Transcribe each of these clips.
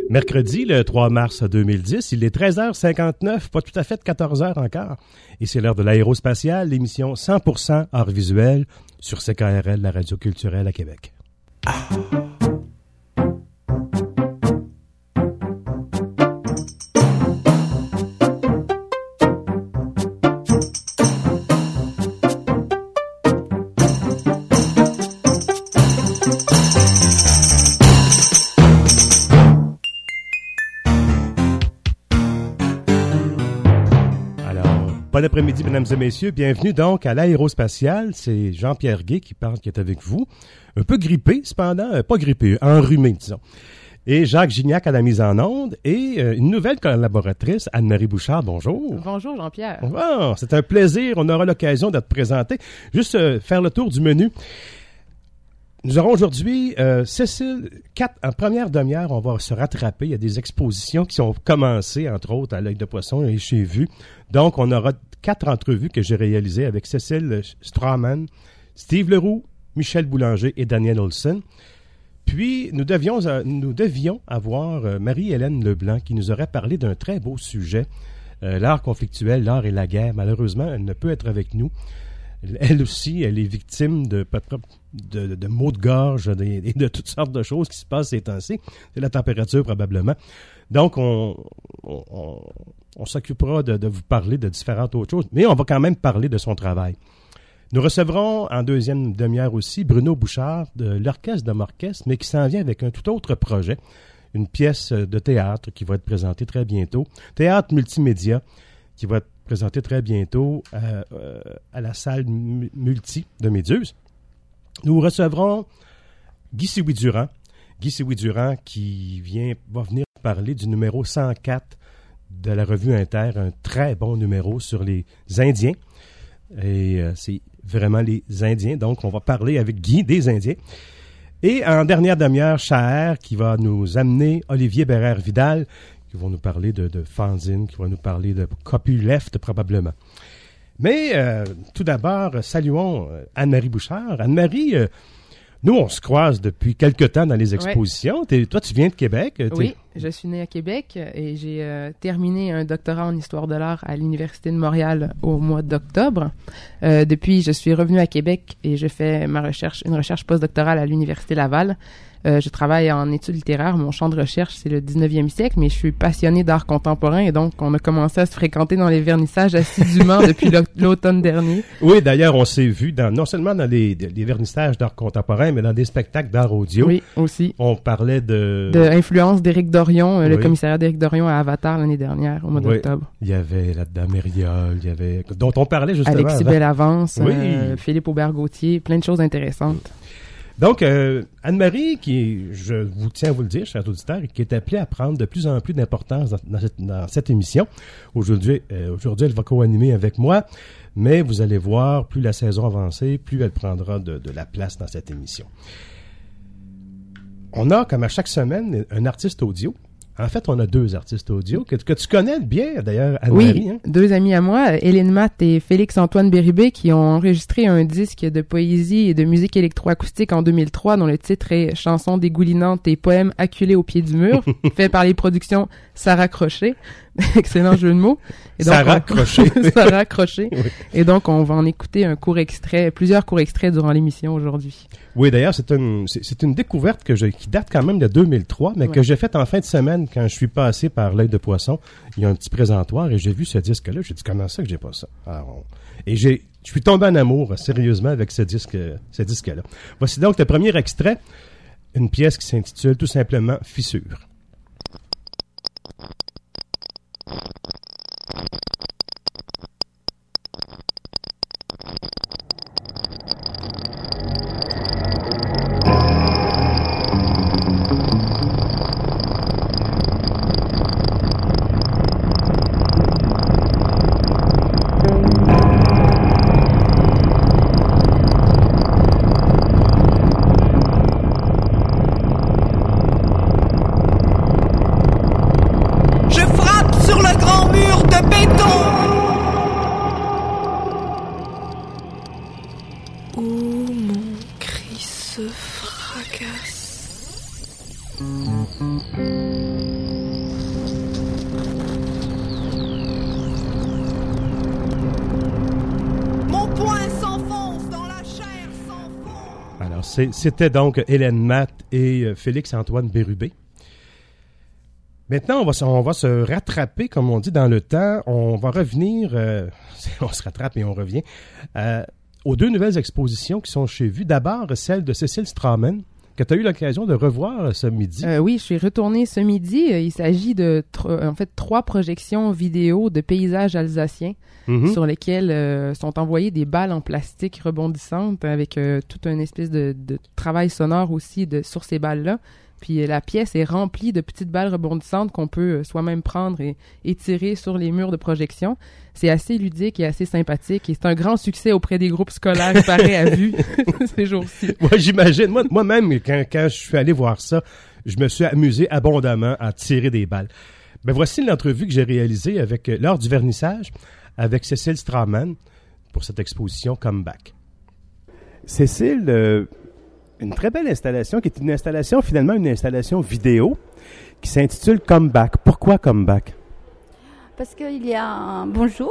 Mercredi, le 3 mars 2010, il est 13h59, pas tout à fait 14h encore. Et c'est l'heure de l'aérospatiale, l'émission 100% art visuel sur CKRL, la radio culturelle à Québec. Bon après-midi, mesdames et messieurs. Bienvenue donc à l'aérospatiale. C'est Jean-Pierre Guay qui est avec vous. Un peu grippé, cependant. Pas grippé, enrhumé, disons. Et Jacques Gignac à la mise en onde. Et une nouvelle collaboratrice, Anne-Marie Bouchard. Bonjour. Bonjour, Jean-Pierre. Bon, c'est un plaisir. On aura l'occasion de te présenter. Juste faire le tour du menu. Nous aurons aujourd'hui, Cécile, en première demi-heure, on va se rattraper. Il y a des expositions qui ont commencé, entre autres, à l'Œil de Poisson et chez Vue. Donc, on aura 4 entrevues que j'ai réalisées avec Cécile Straumann, Steve Leroux, Michel Boulanger et Daniel Olsen. Puis, nous devions avoir Marie-Hélène Leblanc qui nous aurait parlé d'un très beau sujet, l'art conflictuel, l'art et la guerre. Malheureusement, elle ne peut être avec nous. Elle aussi, elle est victime de maux de gorge et de toutes sortes de choses qui se passent ces temps-ci. C'est la température, probablement. Donc, on s'occupera de vous parler de différentes autres choses, mais on va quand même parler de son travail. Nous recevrons en deuxième demi-heure aussi Bruno Bouchard de l'Orchestre de Morquest, mais qui s'en vient avec un tout autre projet, une pièce de théâtre qui va être présentée très bientôt, théâtre multimédia, qui va être présenté très bientôt à la salle multi de Méduse. Nous recevrons Guy Siwi-Durand. Guy Siwi-Durand qui va venir parler du numéro 104 de la revue Inter, un très bon numéro sur les Indiens. Et c'est vraiment les Indiens. Donc, on va parler avec Guy des Indiens. Et en dernière demi-heure, Chaher qui va nous amener Olivier Bérère-Vidal, qui vont nous parler de fanzine, qui vont nous parler de copyleft probablement. Mais tout d'abord, saluons Anne-Marie Bouchard. Anne-Marie, nous, on se croise depuis quelque temps dans les expositions. Ouais. Toi, tu viens de Québec. Oui, je suis née à Québec et j'ai terminé un doctorat en histoire de l'art à l'Université de Montréal au mois d'octobre. Depuis, je suis revenue à Québec et je fais une recherche postdoctorale à l'Université Laval. Je travaille en études littéraires. Mon champ de recherche, c'est le 19e siècle, mais je suis passionnée d'art contemporain et donc on a commencé à se fréquenter dans les vernissages assidûment depuis l'automne dernier. Oui, d'ailleurs, on s'est vu non seulement dans les vernissages d'art contemporain, mais dans des spectacles d'art audio. Oui, aussi. On parlait de influence d'Éric Dorion, le commissariat d'Éric Dorion à Avatar l'année dernière, au mois d'octobre. Il y avait là-dedans Mériol, dont on parlait justement Alexis Bellavance, Philippe Aubert-Gauthier, plein de choses intéressantes. Donc, Anne-Marie, je vous tiens à vous le dire, chers auditeurs, qui est appelée à prendre de plus en plus d'importance dans cette émission. Aujourd'hui, elle va co-animer avec moi, mais vous allez voir, plus la saison avançait, plus elle prendra de la place dans cette émission. On a, comme à chaque semaine, un artiste audio. En fait, on a 2 artistes audio que tu connais bien, d'ailleurs, Anne-Marie. Oui, 2 amis à moi, Hélène Matt et Félix-Antoine Bérubé, qui ont enregistré un disque de poésie et de musique électroacoustique en 2003, dont le titre est « Chansons dégoulinantes et poèmes acculés au pied du mur », fait par les productions Sarah Crochet. Excellent jeu de mots. Et donc, Sarah Crochet. Sarah Crochet. Oui. Et donc, on va en écouter plusieurs courts extraits durant l'émission aujourd'hui. Oui, d'ailleurs, c'est une découverte qui date quand même de 2003, mais que j'ai faite en fin de semaine quand je suis passé par l'Œil de Poisson. Il y a un petit présentoir et j'ai vu ce disque-là. J'ai dit, comment ça que j'ai pas ça? Et je suis tombé en amour, sérieusement, avec ce disque-là. Voici donc le premier extrait, une pièce qui s'intitule tout simplement « Fissure ». se fracasse. C'était donc Hélène Matt et Félix-Antoine Bérubé. Maintenant, on va se rattraper, comme on dit, dans le temps. On va revenir, on se rattrape et on revient, aux 2 nouvelles expositions qui sont chez Vue. D'abord, celle de Cécile Straumann, que tu as eu l'occasion de revoir ce midi. Oui, je suis retournée ce midi. Il s'agit de, 3 projections vidéo de paysages alsaciens sur lesquels sont envoyées des balles en plastique rebondissantes avec toute une espèce de travail sonore aussi sur ces balles-là. Puis la pièce est remplie de petites balles rebondissantes qu'on peut soi-même prendre et tirer sur les murs de projection. C'est assez ludique et assez sympathique et c'est un grand succès auprès des groupes scolaires, il paraît, à Vue ces jours-ci. Moi, j'imagine. Moi-même, quand je suis allé voir ça, je me suis amusé abondamment à tirer des balles. Ben, voici l'entrevue que j'ai réalisée lors du vernissage avec Cécile Straumann pour cette exposition Comeback. Cécile, une très belle installation qui est une installation vidéo qui s'intitule Comeback. Pourquoi Comeback? Parce qu'il y a un bonjour.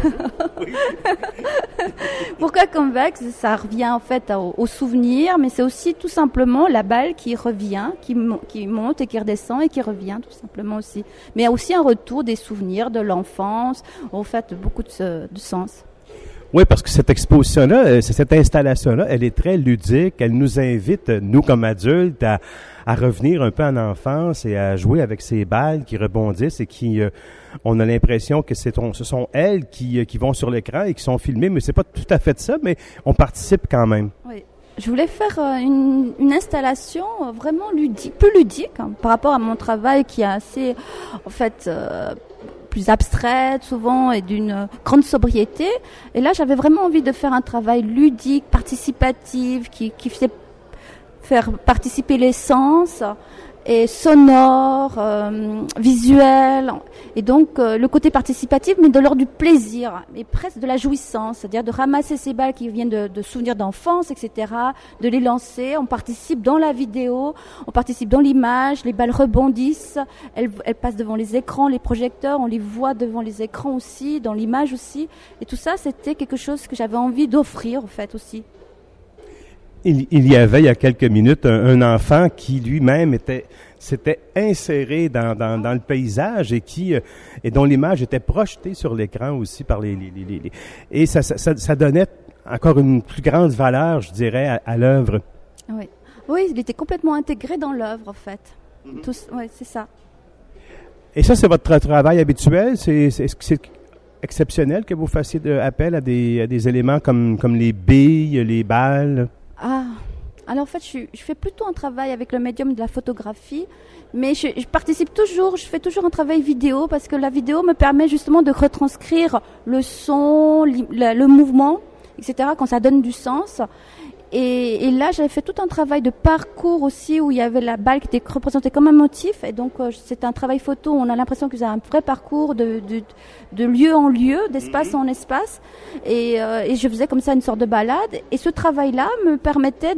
Pourquoi Comeback? Ça revient en fait au souvenir, mais c'est aussi tout simplement la balle qui revient, qui monte et qui redescend et qui revient tout simplement aussi. Mais aussi un retour des souvenirs de l'enfance, en fait beaucoup de sens. Oui, parce que cette exposition-là, cette installation-là, elle est très ludique. Elle nous invite, nous comme adultes, à revenir un peu en enfance et à jouer avec ces balles qui rebondissent et qui, on a l'impression que ce sont elles qui vont sur l'écran et qui sont filmées, mais c'est pas tout à fait ça, mais on participe quand même. Oui. Je voulais faire une installation vraiment ludique, plus ludique, hein, par rapport à mon travail qui est assez, en fait, plus abstraite souvent et d'une grande sobriété. Et là, j'avais vraiment envie de faire un travail ludique, participatif, qui faisait faire participer les sens et sonore, visuel, et donc le côté participatif, mais de l'ordre du plaisir, et presque de la jouissance, c'est-à-dire de ramasser ces balles qui viennent de souvenirs d'enfance, etc., de les lancer, on participe dans la vidéo, on participe dans l'image, les balles rebondissent, elles passent devant les écrans, les projecteurs, on les voit devant les écrans aussi, dans l'image aussi, et tout ça, c'était quelque chose que j'avais envie d'offrir, en fait, aussi. Il y avait, il y a quelques minutes, un enfant qui lui-même s'était inséré dans le paysage et dont l'image était projetée sur l'écran aussi par et ça donnait encore une plus grande valeur, je dirais, à l'œuvre. Oui, il était complètement intégré dans l'œuvre, en fait. Oui, c'est ça. Et ça, c'est votre travail habituel? C'est exceptionnel que vous fassiez appel à des éléments comme les billes, les balles? Alors en fait, je fais plutôt un travail avec le médium de la photographie, mais je participe toujours, je fais toujours un travail vidéo parce que la vidéo me permet justement de retranscrire le son, le mouvement, etc., quand ça donne du sens. Et là, j'avais fait tout un travail de parcours aussi où il y avait la balle qui était représentée comme un motif. Et donc, c'est un travail photo où on a l'impression que c'est un vrai parcours de lieu en lieu, d'espace en espace. Et je faisais comme ça une sorte de balade. Et ce travail-là me permettait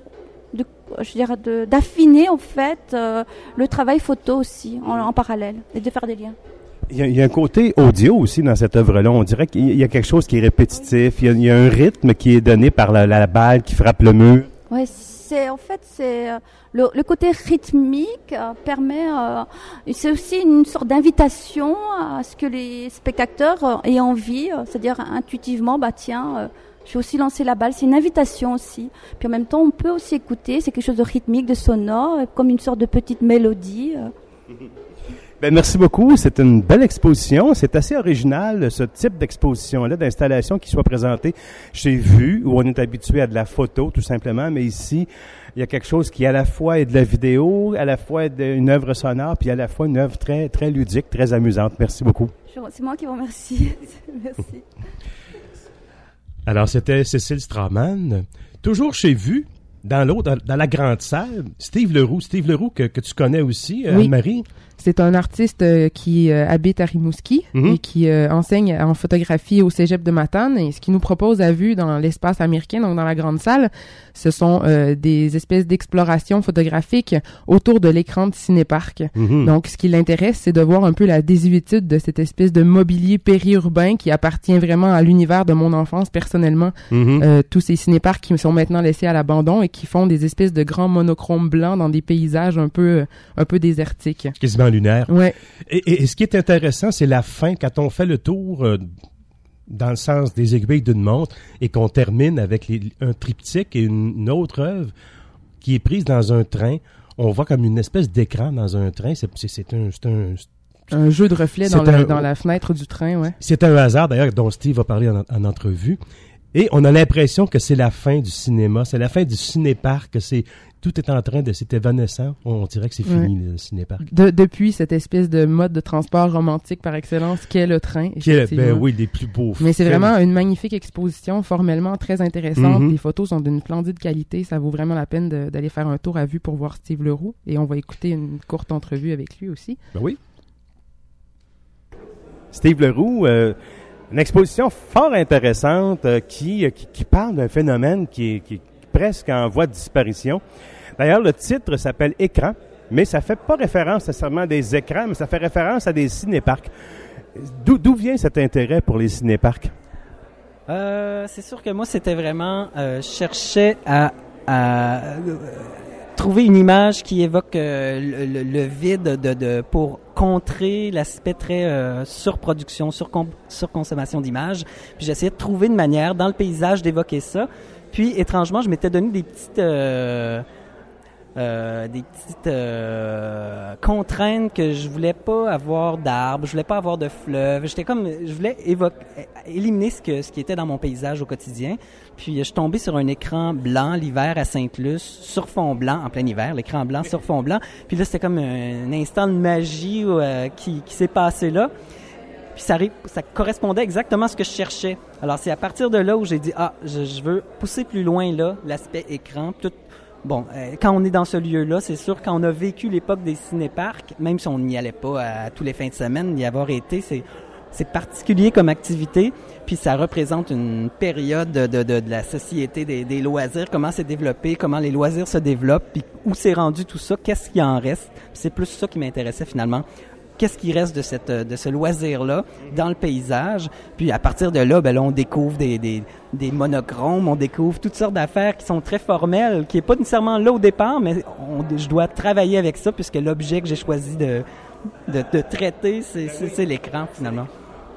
d'affiner en fait le travail photo aussi en parallèle et de faire des liens. Il y a un côté audio aussi dans cette œuvre-là. On dirait qu'il y a quelque chose qui est répétitif. Il y a un rythme qui est donné par la balle qui frappe le mur. Oui, c'est le côté rythmique permet. C'est aussi une sorte d'invitation à ce que les spectateurs aient envie, c'est-à-dire intuitivement, je vais aussi lancer la balle. C'est une invitation aussi. Puis en même temps, on peut aussi écouter. C'est quelque chose de rythmique, de sonore, comme une sorte de petite mélodie. Merci beaucoup. C'est une belle exposition. C'est assez original, ce type d'exposition-là, d'installation qui soit présentée chez Vue, où on est habitué à de la photo, tout simplement. Mais ici, il y a quelque chose qui à la fois est de la vidéo, à la fois est une œuvre sonore, puis à la fois une œuvre très, très ludique, très amusante. Merci beaucoup. C'est moi qui vous remercie. Merci. Alors, c'était Cécile Straumann. Toujours chez Vue, dans la grande salle, Steve Leroux. Steve Leroux, que tu connais aussi, oui. Anne-Marie. C'est un artiste qui habite à Rimouski et qui enseigne en photographie au Cégep de Matane. Et ce qu'il nous propose à Vue dans l'espace américain, donc dans la grande salle, ce sont des espèces d'explorations photographiques autour de l'écran de Cinéparc. Donc, ce qui l'intéresse, c'est de voir un peu la désuétude de cette espèce de mobilier périurbain qui appartient vraiment à l'univers de mon enfance personnellement. Tous ces cinéparcs qui sont maintenant laissés à l'abandon et qui font des espèces de grands monochromes blancs dans des paysages un peu désertiques. Quasiment lunaire. Ouais. Et ce qui est intéressant, c'est la fin, quand on fait le tour dans le sens des aiguilles d'une montre et qu'on termine avec un triptyque et une autre œuvre qui est prise dans un train. On voit comme une espèce d'écran dans un train. C'est un jeu de reflets dans la fenêtre du train, ouais. C'est un hasard, d'ailleurs, dont Steve va parler en entrevue. Et on a l'impression que c'est la fin du cinéma, c'est la fin du cinéparc, tout est en train de... C'est évanescent. On dirait que c'est fini, le cinéparc. Depuis cette espèce de mode de transport romantique par excellence qu'est le train. Oui, des plus beaux. Mais c'est vraiment une magnifique exposition, formellement très intéressante. Les photos sont d'une splendide qualité. Ça vaut vraiment la peine d'aller faire un tour à vue pour voir Steve Leroux. Et on va écouter une courte entrevue avec lui aussi. Ben oui. Steve Leroux, une exposition fort intéressante qui parle d'un phénomène qui est presque en voie de disparition. D'ailleurs, le titre s'appelle « Écran », mais ça fait pas référence nécessairement à des écrans, mais ça fait référence à des cinéparcs. D'où vient cet intérêt pour les cinéparcs? C'est sûr que moi, c'était vraiment... je cherchais à trouver une image qui évoque le vide pour contrer l'aspect très surproduction, surconsommation d'images. Puis j'essayais de trouver une manière dans le paysage d'évoquer ça. Puis, étrangement, je m'étais donné des petites contraintes que je voulais pas avoir d'arbres, je voulais pas avoir de fleuves. Je voulais éliminer ce qui était dans mon paysage au quotidien. Puis, je suis tombé sur un écran blanc l'hiver à Sainte-Luce, sur fond blanc, en plein hiver, l'écran blanc sur fond blanc. Puis là, c'était comme un instant de magie qui s'est passé là. Puis ça correspondait exactement à ce que je cherchais. Alors, c'est à partir de là où j'ai dit, je veux pousser plus loin là, l'aspect écran. Quand on est dans ce lieu-là, c'est sûr, quand on a vécu l'époque des cinéparcs, même si on n'y allait pas à tous les fins de semaine, y avoir été, c'est particulier comme activité. Puis ça représente une période de la société des loisirs, comment c'est développé, comment les loisirs se développent, puis où c'est rendu tout ça, qu'est-ce qui en reste. Puis c'est plus ça qui m'intéressait finalement. Qu'est-ce qui reste de ce loisir-là dans le paysage. Puis à partir de là, là on découvre des monochromes, on découvre toutes sortes d'affaires qui sont très formelles, qui n'est pas nécessairement là au départ, mais je dois travailler avec ça puisque l'objet que j'ai choisi de traiter, c'est l'écran finalement.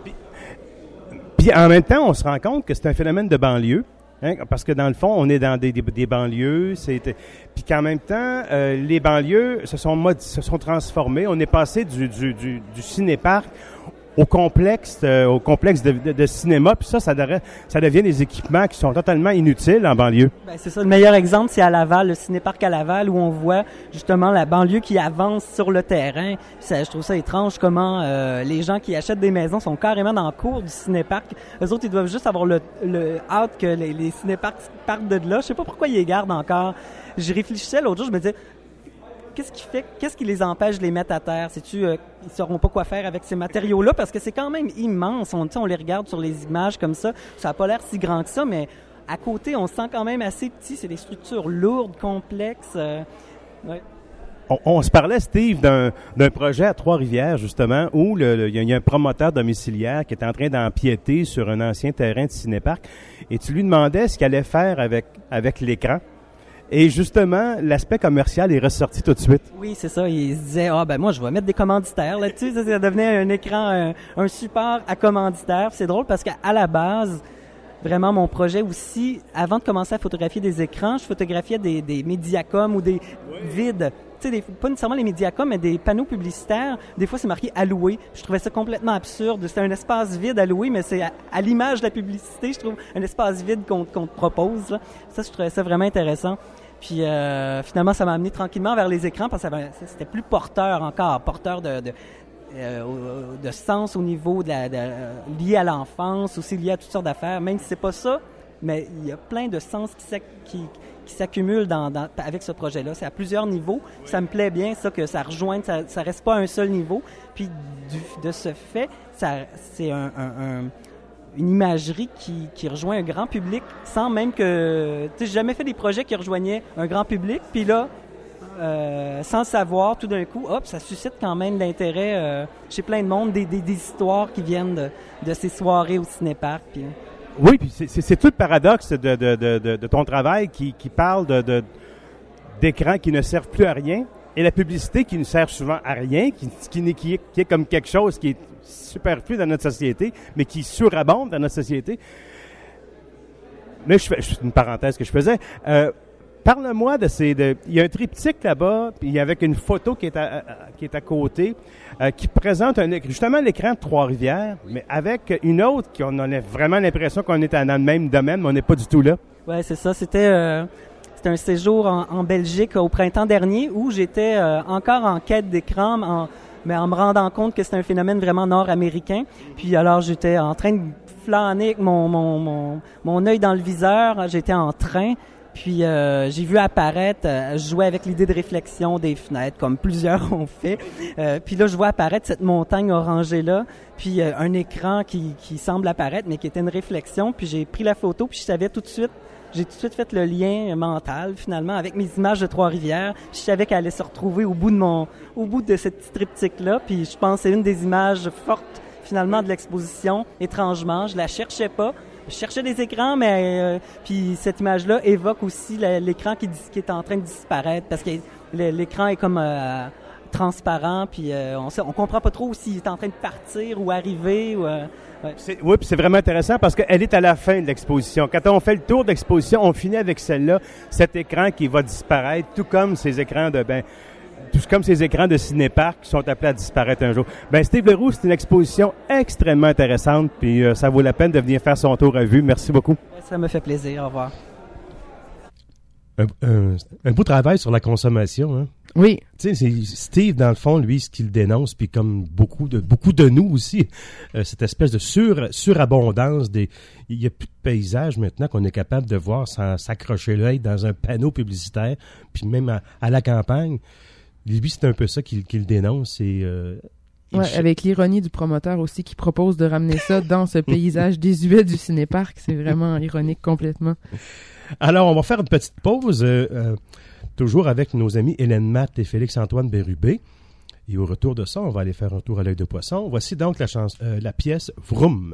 Puis en même temps, on se rend compte que c'est un phénomène de banlieue. Parce que dans le fond, on est dans des banlieues, puis qu'en même temps, les banlieues se sont transformées. On est passé du cinéparc au complexe de cinéma, puis ça devient des équipements qui sont totalement inutiles en banlieue. Ben, c'est ça. Le meilleur exemple, c'est à Laval, le cinéparc à Laval, où on voit justement la banlieue qui avance sur le terrain. Je trouve ça étrange comment les gens qui achètent des maisons sont carrément dans le cours du cinéparc. Eux autres, ils doivent juste avoir le hâte que les cinéparcs partent de là. Je sais pas pourquoi ils les gardent encore. Je réfléchissais l'autre jour, je me disais, qu'est-ce qui les empêche de les mettre à terre? Ils sauront pas quoi faire avec ces matériaux-là parce que c'est quand même immense. On les regarde sur les images comme ça. Ça a pas l'air si grand que ça, mais à côté, on se sent quand même assez petit. C'est des structures lourdes, complexes. Ouais. On se parlait, Steve, d'un projet à Trois-Rivières, justement, où il y a un promoteur domiciliaire qui est en train d'empiéter sur un ancien terrain de cinéparc. Et tu lui demandais ce qu'il allait faire avec l'écran. Et justement, l'aspect commercial est ressorti tout de suite. Oui, c'est ça. Il se disait, moi, je vais mettre des commanditaires là-dessus. Ça devenait un écran, un support à commanditaires. C'est drôle parce qu'à la base, vraiment, mon projet aussi, avant de commencer à photographier des écrans, je photographiais des médiacom ou des vides. Tu sais, pas nécessairement les médiacom, mais des panneaux publicitaires. Des fois, c'est marqué « alloué ». Je trouvais ça complètement absurde. C'est un espace vide alloué, mais c'est à l'image de la publicité, je trouve, un espace vide qu'on te propose. Là. Ça, je trouvais ça vraiment intéressant. Puis finalement, ça m'a amené tranquillement vers les écrans parce que c'était plus porteur encore, porteur de sens au niveau lié à l'enfance, aussi lié à toutes sortes d'affaires. Même si c'est pas ça, mais il y a plein de sens qui s'accumulent avec ce projet-là. C'est à plusieurs niveaux. Ça me plaît bien, ça, que ça rejoigne, ça reste pas à un seul niveau. Puis de ce fait, c'est une imagerie qui rejoint un grand public sans même que... Tu sais, j'ai jamais fait des projets qui rejoignaient un grand public, puis là, sans le savoir, tout d'un coup, ça suscite quand même l'intérêt chez plein de monde, des histoires qui viennent de ces soirées au cinéparc. Puis... Oui, puis c'est tout le paradoxe de ton travail qui parle d'écrans qui ne servent plus à rien et la publicité qui ne sert souvent à rien, qui est comme quelque chose qui est superflu dans notre société, mais qui surabonde dans notre société. Mais c'est une parenthèse que je faisais. Parle-moi il y a un triptyque là-bas, puis avec une photo qui est à côté, qui présente justement l'écran de Trois-Rivières, mais avec une autre qu'on a vraiment l'impression qu'on est dans le même domaine, mais on n'est pas du tout là. Ouais, c'est ça. C'était un séjour en Belgique au printemps dernier où j'étais encore en quête d'écran, mais en me rendant compte que c'est un phénomène vraiment nord-américain. Puis alors, j'étais en train de flâner avec mon œil dans le viseur. J'étais en train. Puis j'ai vu apparaître, je jouais avec l'idée de réflexion des fenêtres, comme plusieurs ont fait. Puis là, je vois apparaître cette montagne orangée là, puis un écran qui semble apparaître, mais qui était une réflexion. Puis j'ai pris la photo, puis j'ai tout de suite fait le lien mental finalement avec mes images de Trois-Rivières. Je savais qu'elle allait se retrouver au bout de cette petite triptyque-là. Puis je pense que c'est une des images fortes finalement de l'exposition. Étrangement, je la cherchais pas. Je cherchais des écrans, mais puis cette image-là évoque aussi l'écran qui est en train de disparaître parce que l'écran est comme transparent, puis on comprend pas trop s'il est en train de partir ou arriver. Ouais. Oui, puis c'est vraiment intéressant parce qu'elle est à la fin de l'exposition. Quand on fait le tour de l'exposition, on finit avec celle-là, cet écran qui va disparaître, tout comme ces écrans ces écrans de cinéparc qui sont appelés à disparaître un jour. Steve Leroux, c'est une exposition extrêmement intéressante, puis ça vaut la peine de venir faire son tour à vue. Merci beaucoup. Ça me fait plaisir. Au revoir. Un beau travail sur la consommation, hein? Oui. Tu sais, c'est Steve, dans le fond, lui, ce qu'il dénonce, puis comme beaucoup de nous aussi, cette espèce de surabondance il n'y a plus de paysage maintenant qu'on est capable de voir sans s'accrocher l'œil dans un panneau publicitaire, puis même à la campagne. Lui, c'est un peu ça qu'il dénonce. Avec l'ironie du promoteur aussi qui propose de ramener ça dans ce paysage désuet du cinéparc. C'est vraiment ironique complètement. Alors, on va faire une petite pause, toujours avec nos amis Hélène Matt et Félix-Antoine Bérubé. Et au retour de ça, on va aller faire un tour à l'œil de poisson. Voici donc la pièce Vroom.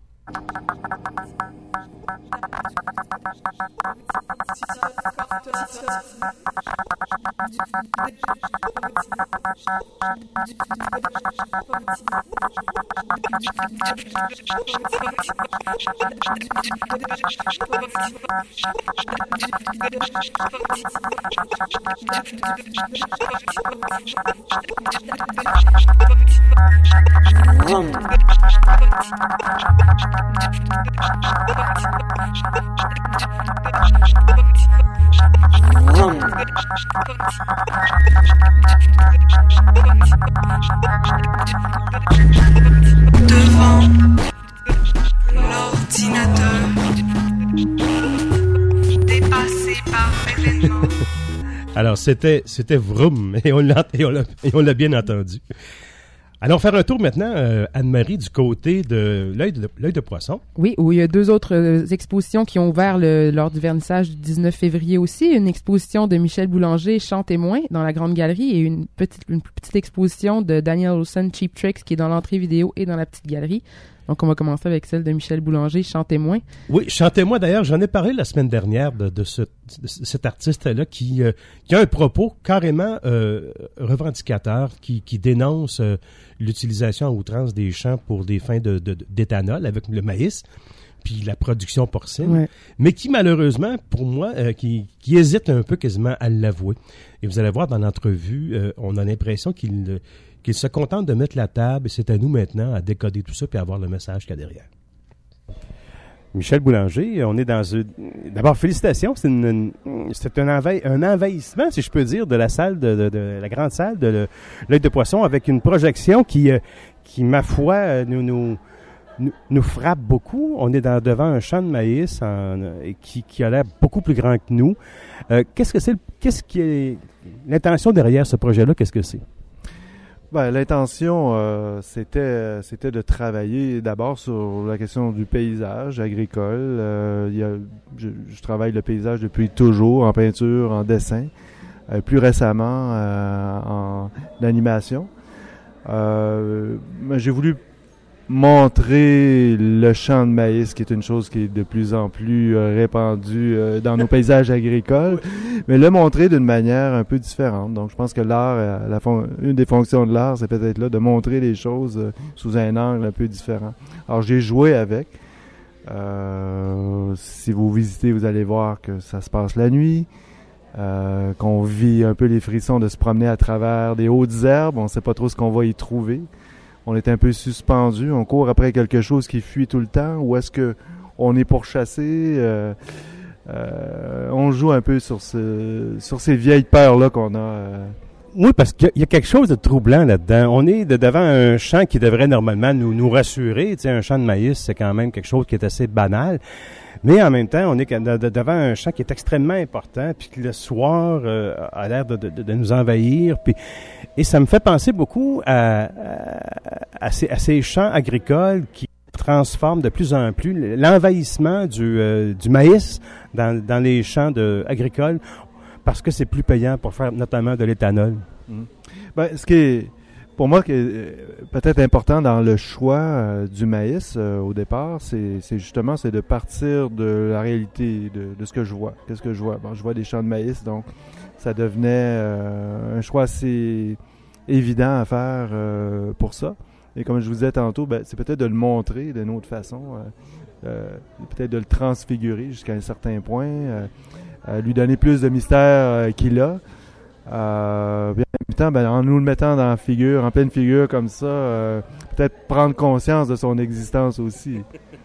Devant l'ordinateur, dépassé par l'événement. Alors, c'était Vroom, et on l'a bien entendu. Allons faire un tour maintenant, Anne-Marie, du côté de l'œil de poisson. Oui, où il y a deux autres expositions qui ont ouvert lors du vernissage du 19 février aussi. Une exposition de Michel Boulanger, Chant témoin, dans la Grande Galerie, et une petite exposition de Daniel Olson, Cheap Tricks, qui est dans l'entrée vidéo et dans la petite galerie. Donc, on va commencer avec celle de Michel Boulanger, Chant témoin. Oui, Chant témoin, d'ailleurs, j'en ai parlé la semaine dernière de cet artiste-là qui a un propos carrément revendicateur, qui dénonce l'utilisation à outrance des champs pour des fins d'éthanol avec le maïs, puis la production porcine, ouais. Mais qui, malheureusement, pour moi, qui hésite un peu quasiment à l'avouer. Et vous allez voir dans l'entrevue, on a l'impression qu'il se contente de mettre la table, et c'est à nous maintenant à décoder tout ça puis à avoir le message qu'il y a derrière. Michel Boulanger, on est dans d'abord, félicitations, c'est un envahissement, si je peux dire, de la salle, de la grande salle de l'œil de poisson, avec une projection qui ma foi, nous frappe beaucoup. On est devant un champ de maïs qui a l'air beaucoup plus grand que nous. Qu'est-ce qui est l'intention derrière ce projet-là? Qu'est-ce que c'est? L'intention, c'était de travailler d'abord sur la question du paysage agricole. Je travaille le paysage depuis toujours, en peinture, en dessin, plus récemment en animation. J'ai voulu montrer le champ de maïs, qui est une chose qui est de plus en plus répandue dans nos paysages agricoles, mais le montrer d'une manière un peu différente. Donc, je pense que l'art, une des fonctions de l'art, c'est peut-être là de montrer les choses sous un angle un peu différent. Alors, j'ai joué avec. Si vous visitez, vous allez voir que ça se passe la nuit, qu'on vit un peu les frissons de se promener à travers des hautes herbes. On ne sait pas trop ce qu'on va y trouver. On est un peu suspendu, on court après quelque chose qui fuit tout le temps, ou est-ce que on est pourchassé? On joue un peu sur ces vieilles peurs-là qu'on a. Oui, parce qu'il y a quelque chose de troublant là-dedans. On est devant un champ qui devrait normalement nous rassurer. Tu sais, un champ de maïs, c'est quand même quelque chose qui est assez banal. Mais en même temps, on est devant un champ qui est extrêmement important, puis que le soir a l'air de nous envahir. Et ça me fait penser beaucoup à ces champs agricoles qui transforment de plus en plus l'envahissement du maïs dans les champs agricoles, parce que c'est plus payant pour faire notamment de l'éthanol. Ben, ce qui est, pour moi, qui est peut-être important dans le choix du maïs au départ, c'est justement de partir de la réalité de ce que je vois. Qu'est-ce que je vois? Bon, je vois des champs de maïs, donc ça devenait un choix assez évident à faire pour ça. Et comme je vous disais tantôt, ben, c'est peut-être de le montrer d'une autre façon, peut-être de le transfigurer jusqu'à un certain point, lui donner plus de mystère qu'il a. Bien, en même temps, ben, en nous le mettant en pleine figure comme ça, peut-être prendre conscience de son existence aussi.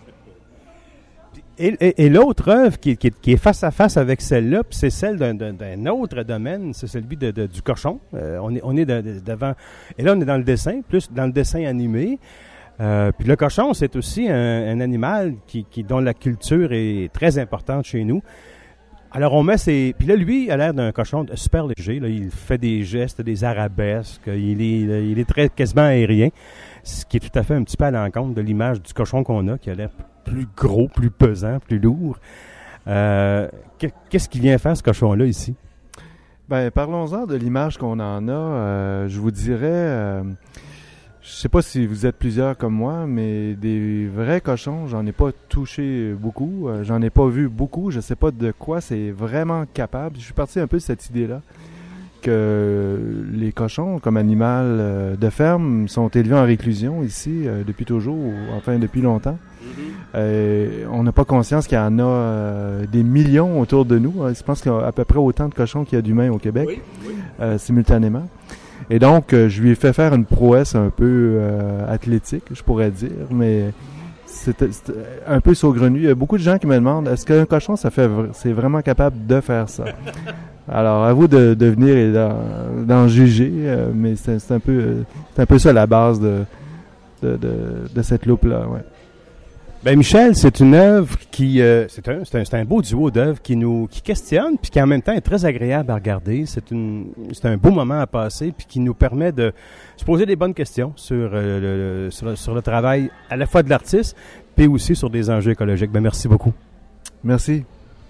Et l'autre œuvre qui est face à face avec celle-là, puis c'est celle d'un autre domaine, c'est celui du cochon. On est devant, et là on est dans le dessin, plus dans le dessin animé. Puis le cochon, c'est aussi un animal dont la culture est très importante chez nous. Alors on met puis là lui il a l'air d'un cochon super léger, là, il fait des gestes, des arabesques, il est très quasiment aérien, ce qui est tout à fait un petit peu à l'encontre de l'image du cochon qu'on a, qui a l'air plus gros, plus pesant, plus lourd. Qu'est-ce qu'il vient faire ce cochon-là ici? Ben parlons-en de l'image qu'on en a. Je vous dirais, je sais pas si vous êtes plusieurs comme moi, mais des vrais cochons, j'en ai pas touché beaucoup, j'en ai pas vu beaucoup, je sais pas de quoi c'est vraiment capable. Je suis parti un peu de cette idée-là, que les cochons, comme animal de ferme, sont élevés en réclusion ici depuis toujours, ou enfin depuis longtemps. On n'a pas conscience qu'il y en a des millions autour de nous. Je pense qu'il y a à peu près autant de cochons qu'il y a d'humains au Québec, simultanément. Et donc, je lui ai fait faire une prouesse un peu athlétique, je pourrais dire, mais c'était un peu saugrenu. Il y a beaucoup de gens qui me demandent, est-ce qu'un cochon, c'est vraiment capable de faire ça? Alors, à vous de venir et d'en juger, mais c'est un peu ça la base de cette loupe-là, ouais. Ben Michel, c'est une œuvre c'est un beau duo d'œuvres qui questionne, puis qui en même temps est très agréable à regarder. C'est un beau moment à passer, puis qui nous permet de se poser des bonnes questions sur le travail à la fois de l'artiste, puis aussi sur des enjeux écologiques. Ben merci beaucoup. Merci.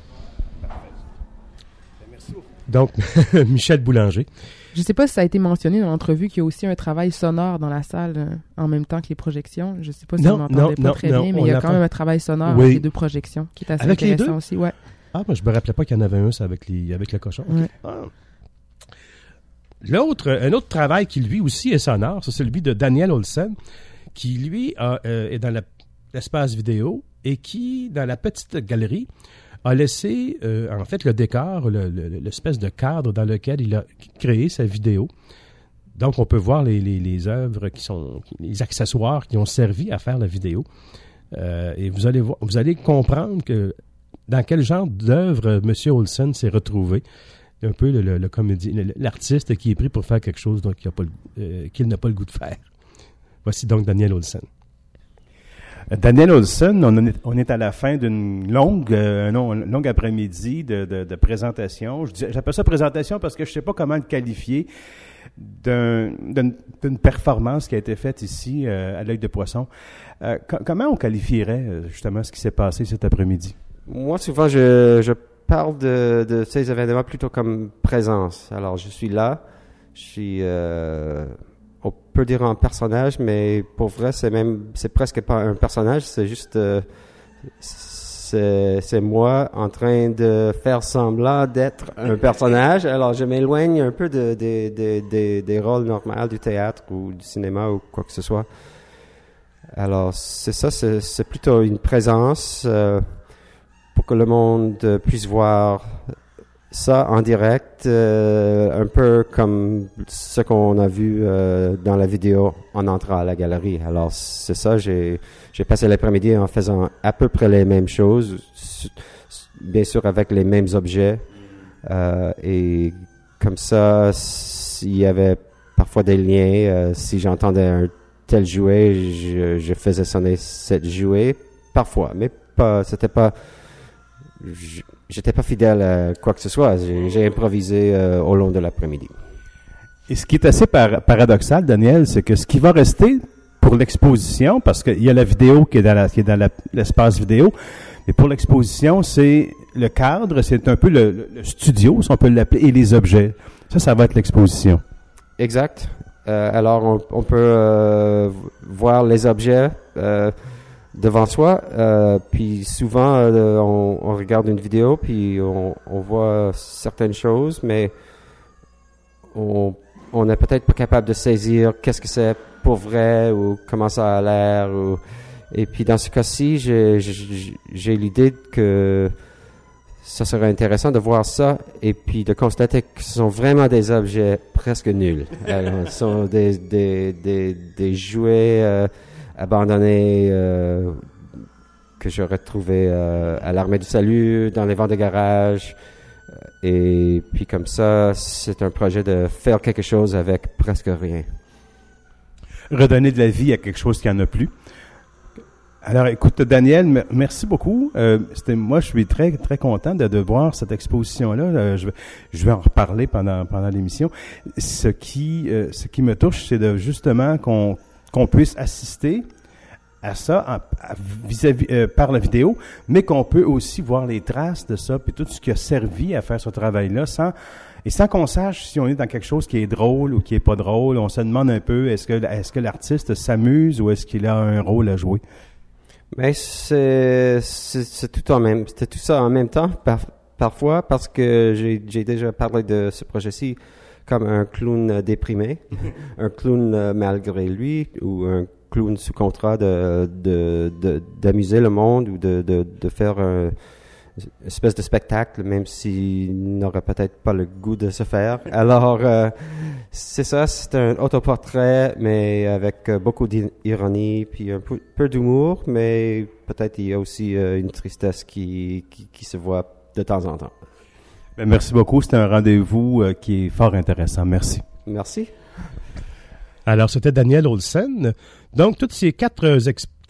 Donc, Michel Boulanger. Je ne sais pas si ça a été mentionné dans l'entrevue qu'il y a aussi un travail sonore dans la salle en même temps que les projections. Je ne sais pas si on m'entendait pas très bien, mais il y a quand même un travail sonore avec les deux projections qui est assez avec intéressant les deux? aussi. Ouais. Ah, moi je me rappelais pas qu'il y en avait un, ça, avec le cochon. Okay. Ouais. Ah. Un autre travail qui, lui aussi, est sonore, c'est celui de Daniel Olsen, qui, lui, est dans l'espace vidéo et qui, dans la petite galerie, a laissé, en fait, le décor, l'espèce de cadre dans lequel il a créé sa vidéo. Donc, on peut voir les œuvres les accessoires qui ont servi à faire la vidéo. Et vous allez comprendre dans quel genre d'œuvre M. Olsen s'est retrouvé. Un peu le comédien, l'artiste qui est pris pour faire quelque chose qu'il n'a pas le goût de faire. Voici donc Daniel Olsen. Daniel Olsen, on est à la fin d'une longue après-midi de présentation. J'appelle ça présentation parce que je ne sais pas comment le qualifier d'une performance qui a été faite ici à l'Œil de Poisson. Comment on qualifierait justement ce qui s'est passé cet après-midi? Moi, souvent, je parle de ces événements plutôt comme présence. Alors, je suis là, je suis peut dire un personnage, mais pour vrai, c'est presque pas un personnage, c'est juste, c'est moi en train de faire semblant d'être un personnage. Alors, je m'éloigne un peu des rôles normaux du théâtre ou du cinéma ou quoi que ce soit. Alors, c'est ça, c'est plutôt une présence pour que le monde puisse voir ça en direct, un peu comme ce qu'on a vu dans la vidéo en entrant à la galerie. Alors, c'est ça, j'ai passé l'après-midi en faisant à peu près les mêmes choses, bien sûr avec les mêmes objets. Et comme ça, s'il y avait parfois des liens, si j'entendais un tel jouet, je faisais sonner cette jouet parfois, mais j'étais pas fidèle à quoi que ce soit. J'ai improvisé au long de l'après-midi. Et ce qui est assez paradoxal, Daniel, c'est que ce qui va rester pour l'exposition, parce qu'il y a la vidéo qui est dans l'espace vidéo, mais pour l'exposition, c'est le cadre, c'est un peu le studio, si on peut l'appeler, et les objets. Ça va être l'exposition. Exact. Alors, on peut voir les objets devant soi, puis souvent on regarde une vidéo, puis on voit certaines choses, mais on n'est peut-être pas capable de saisir qu'est-ce que c'est pour vrai ou comment ça a l'air. Et puis dans ce cas-ci, j'ai l'idée que ça serait intéressant de voir ça et puis de constater que ce sont vraiment des objets presque nuls. Ce sont des jouets abandonnés que j'aurais trouvé à l'Armée du Salut, dans les ventes de garage. Et puis comme ça, c'est un projet de faire quelque chose avec presque rien. Redonner de la vie à quelque chose qui n'en a plus. Alors, écoute, Daniel, merci beaucoup. Moi, je suis très, très content de voir cette exposition-là. Je vais en reparler pendant l'émission. Ce qui me touche, c'est justement qu'on puisse assister à ça vis-à-vis par la vidéo, mais qu'on peut aussi voir les traces de ça, puis tout ce qui a servi à faire ce travail-là, sans qu'on sache si on est dans quelque chose qui est drôle ou qui est pas drôle. On se demande un peu, est-ce que l'artiste s'amuse ou est-ce qu'il a un rôle à jouer? Mais c'est tout ça en même temps, parfois, parce que j'ai déjà parlé de ce projet-ci comme un clown déprimé, un clown malgré lui, ou un clown sous contrat d'amuser le monde ou de faire une espèce de spectacle, même s'il n'aurait peut-être pas le goût de se faire. Alors, c'est ça, c'est un autoportrait, mais avec beaucoup d'ironie, puis un peu d'humour, mais peut-être il y a aussi une tristesse qui se voit de temps en temps. Ben, merci beaucoup, c'était un rendez-vous qui est fort intéressant. Merci. Merci. Alors, c'était Daniel Olsen. Donc, toutes ces quatre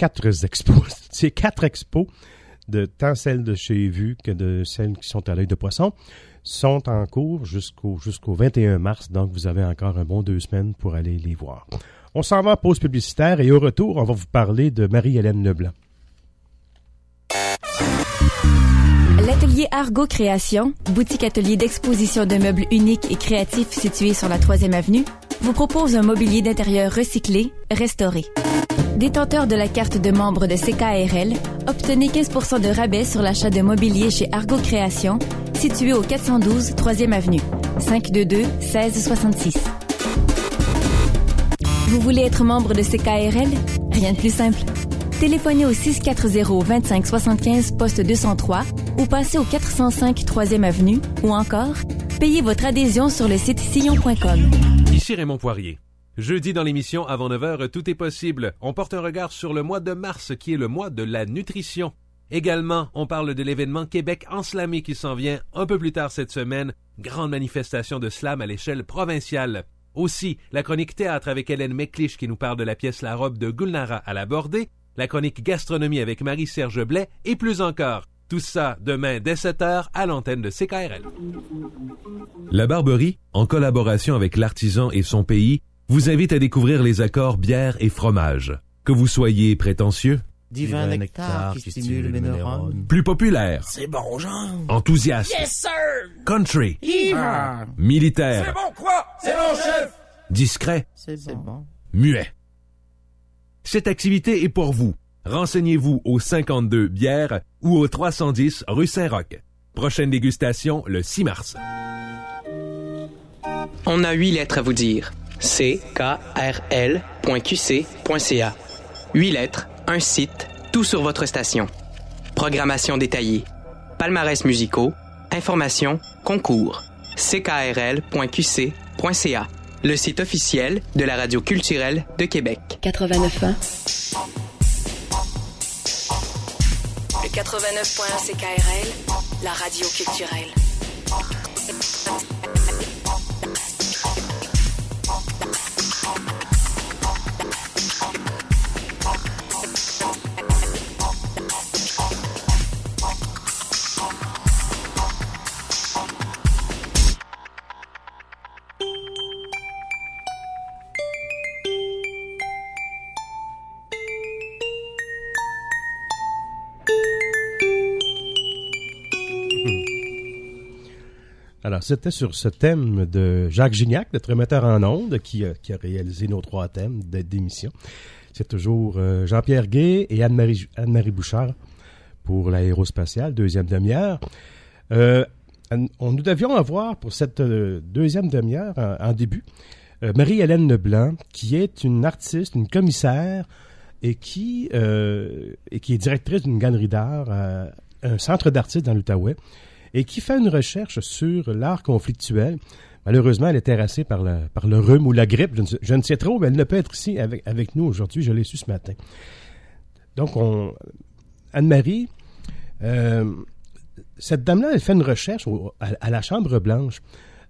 expos, de tant celles de chez Vue que de celles qui sont à l'œil de poisson, sont en cours jusqu'au 21 mars. Donc, vous avez encore un bon 2 semaines pour aller les voir. On s'en va en pause publicitaire et au retour, on va vous parler de Marie-Hélène Leblanc. L'atelier Argo Création, boutique atelier d'exposition de meubles uniques et créatifs situé sur la 3e avenue, vous propose un mobilier d'intérieur recyclé, restauré. Détenteur de la carte de membre de CKRL, obtenez 15% de rabais sur l'achat de mobilier chez Argo Création, situé au 412 3e avenue, 522-1666. Vous voulez être membre de CKRL? Rien de plus simple. Téléphonez au 640-2575 poste 203 ou passez au 405 3e avenue ou encore, payez votre adhésion sur le site sillon.com. Ici Raymond Poirier. Jeudi dans l'émission avant 9h, tout est possible. On porte un regard sur le mois de mars qui est le mois de la nutrition. Également, on parle de l'événement Québec Enslamé qui s'en vient un peu plus tard cette semaine. Grande manifestation de slam à l'échelle provinciale. Aussi, la chronique théâtre avec Hélène Meklich qui nous parle de la pièce La Robe de Gulnara à la Bordée. La chronique gastronomie avec Marie-Serge Blais et plus encore. Tout ça demain dès 7h à l'antenne de CKRL. La Barberie, en collaboration avec l'artisan et son pays, vous invite à découvrir les accords bière et fromage. Que vous soyez prétentieux, divin nectar qui stimule mes neurones, plus populaire, c'est bon genre, enthousiaste, yes sir, country, hiver, militaire, c'est bon quoi, c'est bon chef, discret, c'est bon, muet. Cette activité est pour vous. Renseignez-vous au 52 Bière ou au 310 rue Saint-Roch. Prochaine dégustation le 6 mars. On a 8 lettres à vous dire. ckrl.qc.ca. 8 lettres, un site, tout sur votre station. Programmation détaillée. Palmarès musicaux, informations, concours. ckrl.qc.ca. Le site officiel de la radio culturelle de Québec. 89.1 Le 89.1 CKRL, la radio culturelle. Alors, c'était sur ce thème de Jacques Gignac, notre metteur en ondes, qui a réalisé nos 3 thèmes d'émission. C'est toujours Jean-Pierre Gay et Anne-Marie Bouchard pour l'aérospatiale, deuxième demi-heure. Nous devions avoir pour cette deuxième demi-heure, en début, Marie-Hélène Leblanc, qui est une artiste, une commissaire, et qui est directrice d'une galerie d'art, un centre d'artistes dans l'Outaouais, et qui fait une recherche sur l'art conflictuel. Malheureusement, elle est terrassée par le rhume ou la grippe. Je ne sais trop, mais elle ne peut être ici avec nous aujourd'hui. Je l'ai su ce matin. Donc, Anne-Marie, cette dame-là, elle fait une recherche à la Chambre-Blanche.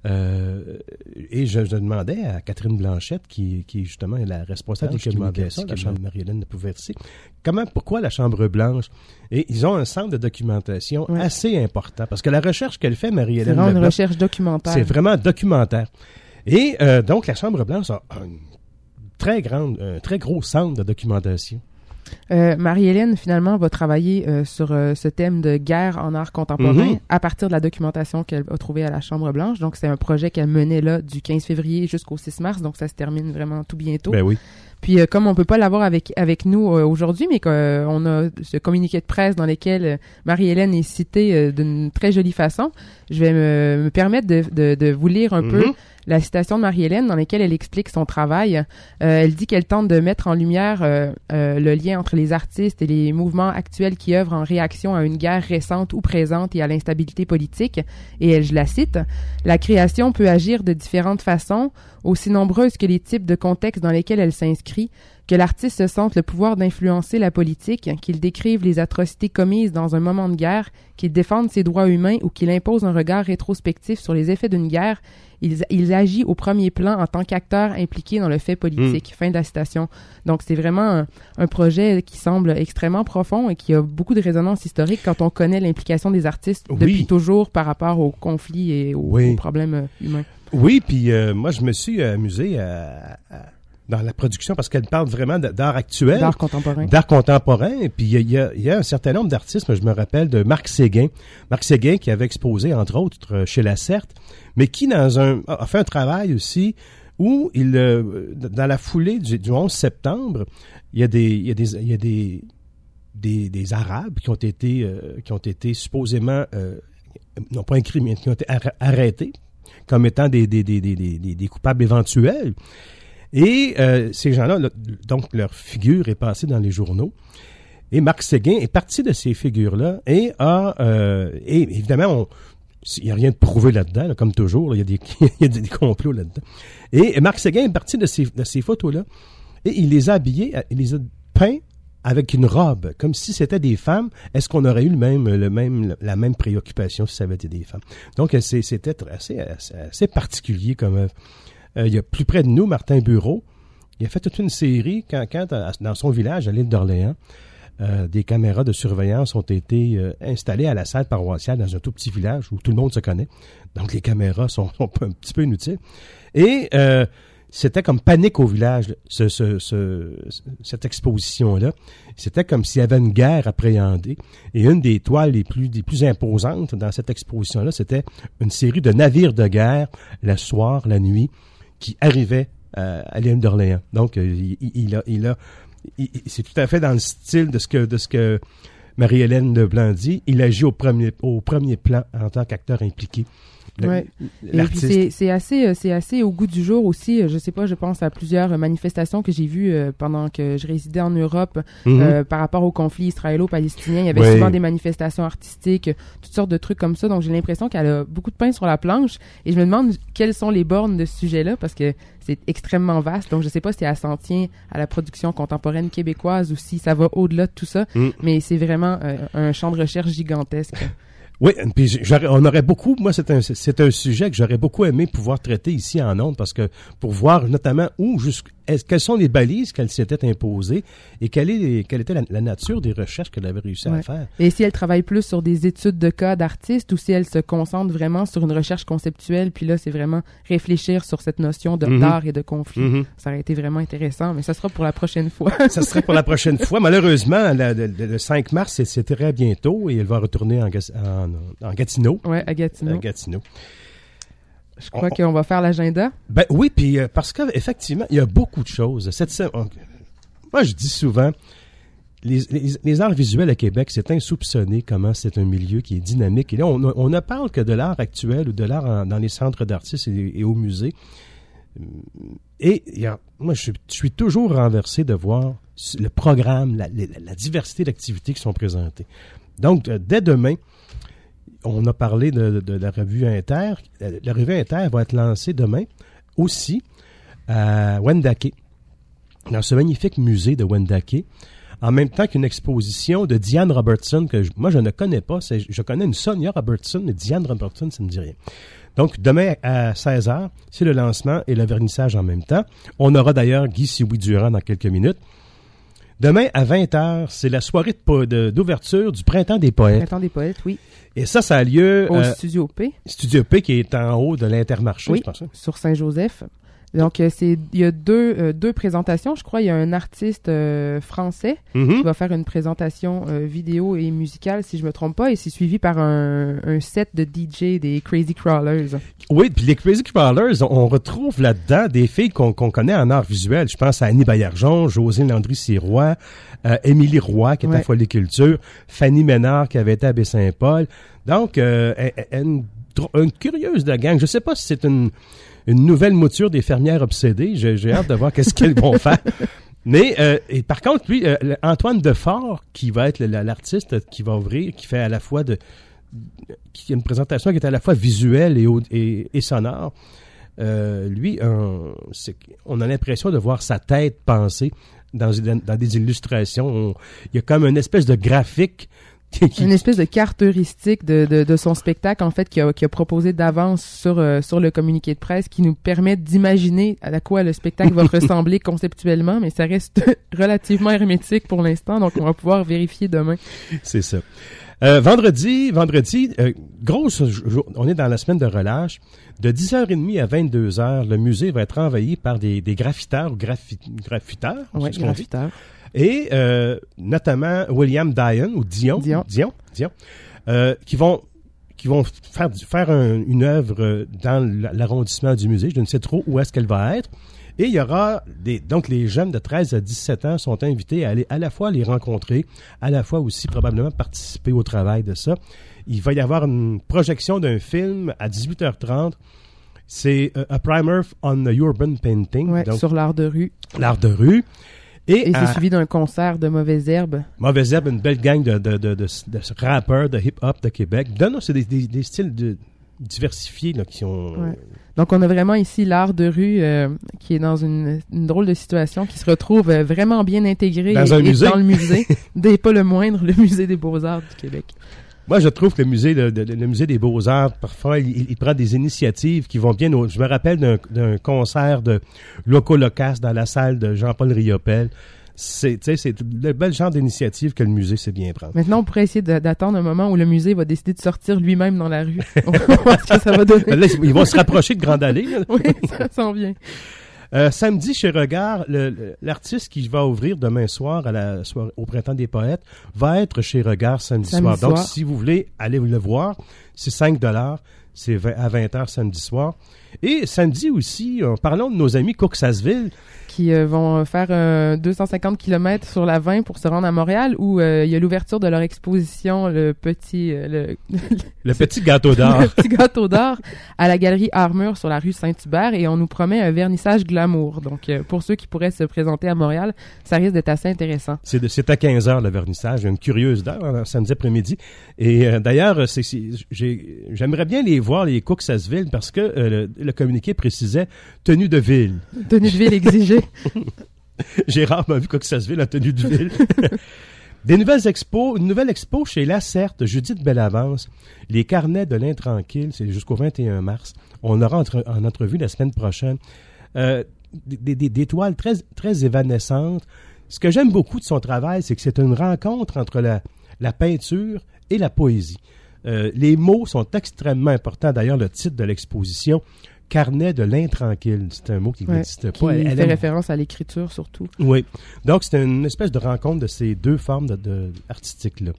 Et je demandais à Catherine Blanchette, qui justement est la responsable des communications de la Chambre Marie-Hélène de Pouverty, pourquoi la Chambre-Blanche? Et ils ont un centre de documentation assez important, parce que la recherche qu'elle fait, Marie-Hélène C'est vraiment Leblanc, une recherche documentaire. c'est vraiment documentaire. Et donc, la Chambre-Blanche a un très gros centre de documentation. Marie-Hélène, finalement, va travailler sur ce thème de guerre en art contemporain à partir de la documentation qu'elle a trouvée à la Chambre-Blanche. Donc, c'est un projet qu'elle menait là du 15 février jusqu'au 6 mars. Donc, ça se termine vraiment tout bientôt. Ben oui. Puis, comme on peut pas l'avoir avec nous aujourd'hui, mais qu'on a ce communiqué de presse dans lequel Marie-Hélène est citée d'une très jolie façon, je vais me permettre de vous lire un peu la citation de Marie-Hélène dans laquelle elle explique son travail. Elle dit qu'elle tente de mettre en lumière le lien entre les artistes et les mouvements actuels qui œuvrent en réaction à une guerre récente ou présente et à l'instabilité politique. Et je la cite, « La création peut agir de différentes façons, aussi nombreuses que les types de contextes dans lesquels elle s'inscrit, que l'artiste se sente le pouvoir d'influencer la politique, qu'il décrive les atrocités commises dans un moment de guerre, qu'il défende ses droits humains ou qu'il impose un regard rétrospectif sur les effets d'une guerre, il agit au premier plan en tant qu'acteur impliqué dans le fait politique. » Fin de la citation. Donc, c'est vraiment un projet qui semble extrêmement profond et qui a beaucoup de résonance historique quand on connaît l'implication des artistes depuis toujours par rapport aux conflits et aux problèmes humains. Oui, puis moi, je me suis amusé dans la production parce qu'elle parle vraiment d'art actuel. D'art contemporain. D'art contemporain. Et puis, il y a un certain nombre d'artistes, je me rappelle de Marc Séguin. Marc Séguin qui avait exposé, entre autres, chez La Certe, mais qui a fait un travail aussi où dans la foulée du 11 septembre, il y a des Arabes qui ont été supposément, non pas incriminés, qui ont été arrêtés comme étant des coupables éventuels. Et ces gens-là, donc leur figure est passée dans les journaux. Et Marc Séguin est parti de ces figures-là et et évidemment, il n'y a rien de prouvé là-dedans, là, comme toujours, il y a des complots là-dedans. Et Marc Séguin est parti de ces photos-là et il les a habillés, il les a peints avec une robe, comme si c'était des femmes. Est-ce qu'on aurait eu la même préoccupation si ça avait été des femmes? Donc, c'était assez particulier comme œuvre. Il y a plus près de nous, Martin Bureau, il a fait toute une série quand dans son village, à l'île d'Orléans, des caméras de surveillance ont été installées à la salle paroissiale dans un tout petit village où tout le monde se connaît. Donc, les caméras sont un petit peu inutiles. Et c'était comme panique au village, cette exposition-là. C'était comme s'il y avait une guerre appréhendée. Et une des toiles les plus imposantes dans cette exposition-là, c'était une série de navires de guerre, le soir, la nuit, qui arrivaient à l'île d'Orléans. Donc, c'est tout à fait dans le style de ce que Marie-Hélène Leblanc dit. Il agit au premier plan en tant qu'acteur impliqué. Ouais. Et puis c'est assez au goût du jour aussi. Je sais pas, je pense à plusieurs manifestations que j'ai vues pendant que je résidais en Europe par rapport au conflit israélo-palestinien. Il y avait souvent des manifestations artistiques, toutes sortes de trucs comme ça. Donc j'ai l'impression qu'elle a beaucoup de pain sur la planche. Et je me demande quelles sont les bornes de ce sujet-là parce que c'est extrêmement vaste. Donc je sais pas si elle s'en tient à la production contemporaine québécoise ou si ça va au-delà de tout ça. Mais c'est vraiment un champ de recherche gigantesque. Oui, puis on aurait beaucoup, moi c'est un sujet que j'aurais beaucoup aimé pouvoir traiter ici en ondes parce que pour voir notamment quelles sont les balises qu'elle s'était imposées et quelle était la nature des recherches qu'elle avait réussi à faire. Et si elle travaille plus sur des études de cas d'artistes ou si elle se concentre vraiment sur une recherche conceptuelle, puis là c'est vraiment réfléchir sur cette notion d'art et de conflit. Ça aurait été vraiment intéressant, mais ça sera pour la prochaine fois. Ça sera pour la prochaine fois. Malheureusement, le 5 mars, c'est très bientôt et elle va retourner en Gatineau. Oui, à Gatineau. À Gatineau. Je crois qu'on va faire l'agenda. Ben oui, puis parce qu'effectivement, il y a beaucoup de choses. Moi, je dis souvent, les arts visuels à Québec, c'est insoupçonné comment c'est un milieu qui est dynamique. Et là, on ne parle que de l'art actuel ou de l'art dans les centres d'artistes et au musée. Et moi, je suis toujours renversé de voir le programme, la diversité d'activités qui sont présentées. Donc, dès demain, on a parlé de la revue Inter. La revue Inter va être lancée demain aussi à Wendake, dans ce magnifique musée de Wendake, en même temps qu'une exposition de Diane Robertson, que moi je ne connais pas. Je connais une Sonia Robertson, mais Diane Robertson, ça ne me dit rien. Donc, demain à 16h, c'est le lancement et le vernissage en même temps. On aura d'ailleurs Guy Sioui-Durand dans quelques minutes. Demain, à 20h, c'est la soirée d'ouverture du Printemps des Poètes. Printemps des Poètes, oui. Et ça a lieu... au Studio P. Studio P, qui est en haut de l'Intermarché, oui, je pense. Sur Saint-Joseph. Donc, il y a deux présentations, je crois. Il y a un artiste français qui va faire une présentation vidéo et musicale, si je me trompe pas, et c'est suivi par un set de DJ des Crazy Crawlers. Oui, puis les Crazy Crawlers, on retrouve là-dedans des filles qu'on connaît en art visuel. Je pense à Annie Baillargeon, Josine Landry-Sirois, Émilie Roy, qui est à Folie Culture, Fanny Ménard, qui avait été à Baie-Saint-Paul. Donc, une curieuse de gang. Je sais pas si c'est une nouvelle mouture des fermières obsédées. J'ai hâte de voir qu'est-ce qu'elles vont faire. Mais, et par contre, lui, Antoine Defort, qui va être l'artiste qui va ouvrir, qui fait à la fois qui a une présentation qui est à la fois visuelle et sonore. Lui, on a l'impression de voir sa tête penser dans des illustrations. Il y a comme une espèce de graphique une espèce de carte heuristique de son spectacle, en fait, qui a proposé d'avance sur le communiqué de presse, qui nous permet d'imaginer à quoi le spectacle va ressembler conceptuellement, mais ça reste relativement hermétique pour l'instant, donc on va pouvoir vérifier demain. C'est ça. Vendredi, grosse jour, on est dans la semaine de relâche. De 10h30 à 22h, le musée va être envahi par des graffiteurs ou graffiteurs. Oui, graffiteurs. Et notamment William Dion, qui vont faire une œuvre dans l'arrondissement du musée. Je ne sais trop où est-ce qu'elle va être. Et il y aura donc les jeunes de 13 à 17 ans sont invités à aller à la fois les rencontrer, à la fois aussi probablement participer au travail de ça. Il va y avoir une projection d'un film à 18h30. C'est A Primer on the Urban Painting. Ouais, donc, sur l'art de rue. L'art de rue. Et c'est suivi d'un concert de Mauvaise Herbe. Mauvaise Herbe, une belle gang de rappeurs de hip-hop de Québec. Non, c'est des styles diversifiés là, qui sont... Ouais. Donc, on a vraiment ici l'art de rue qui est dans une drôle de situation, qui se retrouve vraiment bien intégré dans le musée. Pas le moindre, le Musée des Beaux-Arts du Québec. Moi, je trouve que le musée des Beaux-Arts, parfois, il prend des initiatives qui vont bien... Je me rappelle d'un concert de Loco Locas dans la salle de Jean-Paul Riopel. C'est le bel genre d'initiative que le musée sait bien prendre. Maintenant, on pourrait essayer d'attendre un moment où le musée va décider de sortir lui-même dans la rue. On va voir ce que ça va donner. Là, ils vont se rapprocher de Grande Allée. Là. Oui, ça s'en vient. Samedi, chez Regard, l'artiste qui va ouvrir demain soir au Printemps des Poètes va être chez Regard samedi soir. Donc, si vous voulez aller le voir, c'est 5$. C'est à 20h samedi soir. Et samedi aussi, parlons de nos amis Cooksasville. Qui vont faire 250 km sur la 20 pour se rendre à Montréal, où il y a l'ouverture de leur exposition, le petit gâteau d'or. Le petit gâteau d'or à la galerie Armure sur la rue Saint-Hubert, et on nous promet un vernissage glamour. Donc, pour ceux qui pourraient se présenter à Montréal, ça risque d'être assez intéressant. C'est à 15h le vernissage, une curieuse heure, samedi après-midi. Et d'ailleurs, j'aimerais bien les voir, les Cooksasville, parce que le communiqué précisait tenue de ville. Tenue de ville exigée. J'ai rarement vu Cooksasville en tenue de ville. Une nouvelle expo chez Lacerte, Judith Bellavance, les carnets de l'intranquille, c'est jusqu'au 21 mars. On aura en entrevue la semaine prochaine. Des toiles très, très évanescentes. Ce que j'aime beaucoup de son travail, c'est que c'est une rencontre entre la peinture et la poésie. Les mots sont extrêmement importants. D'ailleurs, le titre de l'exposition, Carnet de l'intranquille, c'est un mot qui n'existe pas. Elle fait référence à l'écriture surtout. Oui. Donc, c'est une espèce de rencontre de ces deux formes artistiques-là.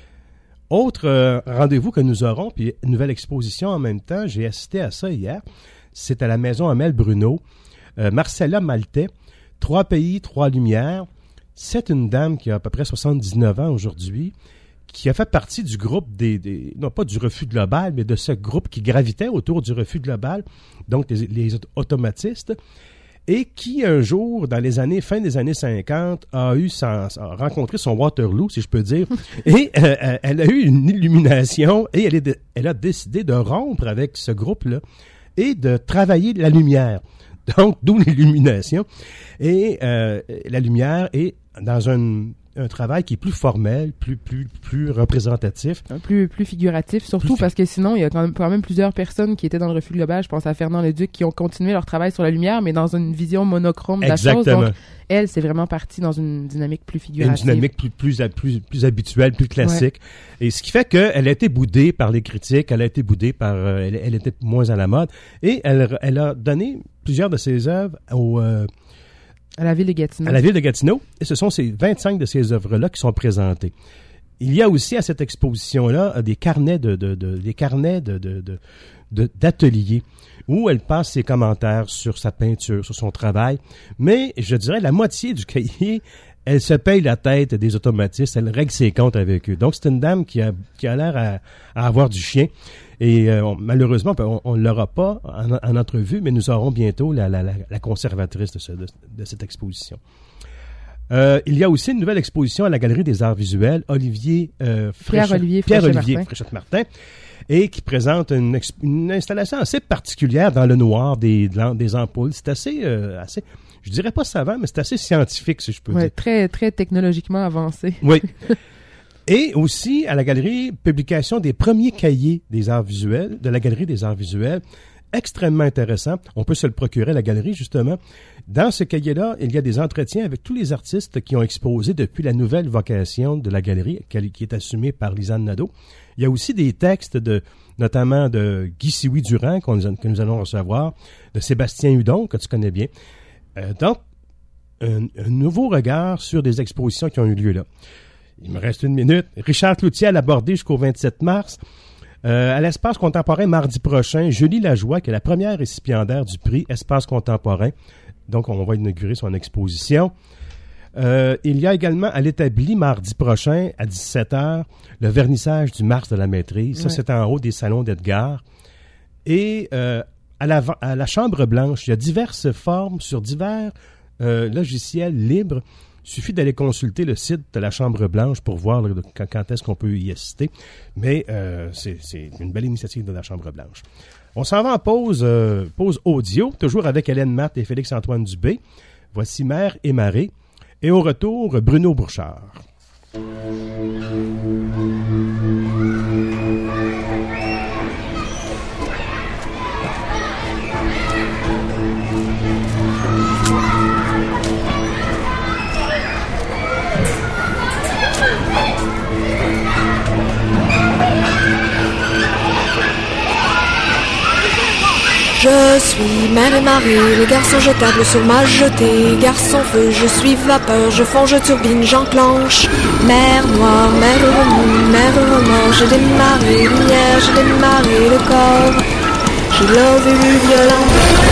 Autre rendez-vous que nous aurons, puis une nouvelle exposition en même temps, j'ai assisté à ça hier, c'est à la Maison Amel Bruno. Marcella Maltais, 3 pays, 3 lumières. C'est une dame qui a à peu près 79 ans aujourd'hui, qui a fait partie du groupe non pas du refus global, mais de ce groupe qui gravitait autour du refus global, donc les automatistes, et qui un jour, dans fin des années 50, a rencontré son Waterloo, si je peux dire, et elle a eu une illumination, et elle a décidé de rompre avec ce groupe-là et de travailler la lumière. Donc, d'où l'illumination. Et la lumière est dans un travail qui est plus formel, plus représentatif. Plus figuratif, surtout parce que sinon, il y a quand même plusieurs personnes qui étaient dans le refus global. Je pense à Fernand Leduc, qui ont continué leur travail sur la lumière, mais dans une vision monochrome de la chose. Donc, elle, c'est vraiment partie dans une dynamique plus figurative. Une dynamique plus habituelle, plus classique. Ouais. Et ce qui fait qu'elle a été boudée par les critiques, elle a été boudée par... elle était moins à la mode. Et elle a donné plusieurs de ses œuvres à la ville de Gatineau. À la ville de Gatineau. Et ce sont 25 de ces œuvres-là qui sont présentées. Il y a aussi à cette exposition-là des carnets d'ateliers où elle passe ses commentaires sur sa peinture, sur son travail. Mais je dirais la moitié du cahier, elle se paye la tête des automatistes, elle règle ses comptes avec eux. Donc c'est une dame qui a l'air à avoir du chien. Et malheureusement, on ne l'aura pas en entrevue, mais nous aurons bientôt la conservatrice de cette exposition. Il y a aussi une nouvelle exposition à la Galerie des Arts Visuels, Pierre-Olivier Fréchette-Martin, et qui présente une installation assez particulière dans le noir des ampoules. C'est assez, je dirais pas savant, mais c'est assez scientifique, si je peux dire. Très, très technologiquement avancé. Oui. Et aussi, à la galerie, publication des premiers cahiers des arts visuels, de la Galerie des Arts Visuels, extrêmement intéressant. On peut se le procurer à la galerie, justement. Dans ce cahier-là, il y a des entretiens avec tous les artistes qui ont exposé depuis la nouvelle vocation de la galerie, qui est assumée par Lisanne Nadeau. Il y a aussi des textes notamment de Guy Sioui-Durand, que nous allons recevoir, de Sébastien Hudon, que tu connais bien. Donc, un nouveau regard sur des expositions qui ont eu lieu là. Il me reste 1 minute. Richard Cloutier à l'Abordé jusqu'au 27 mars. À l'Espace contemporain, mardi prochain, Julie Lajoie, qui est la première récipiendaire du prix Espace contemporain. Donc, on va inaugurer son exposition. Il y a également à l'Établi, mardi prochain, à 17h, le vernissage du Mars de la maîtrise. Ça, c'est en haut des salons d'Edgar. Et à la Chambre Blanche, il y a diverses formes sur divers logiciels libres. Il suffit d'aller consulter le site de la Chambre Blanche pour voir quand est-ce qu'on peut y assister. Mais c'est une belle initiative de la Chambre Blanche. On s'en va en pause audio, toujours avec Hélène Matte et Félix-Antoine Dubé. Voici Mère et Marée. Et au retour, Bruno Bouchard. Je suis mer et marée, les garçons jetables sur ma jetée. Garçon feu, je suis vapeur, je fonds, je turbine, j'enclenche. Mer noire, mer remue, mer remords, j'ai démarré lumière, j'ai démarré le corps. J'ai love et eu violent.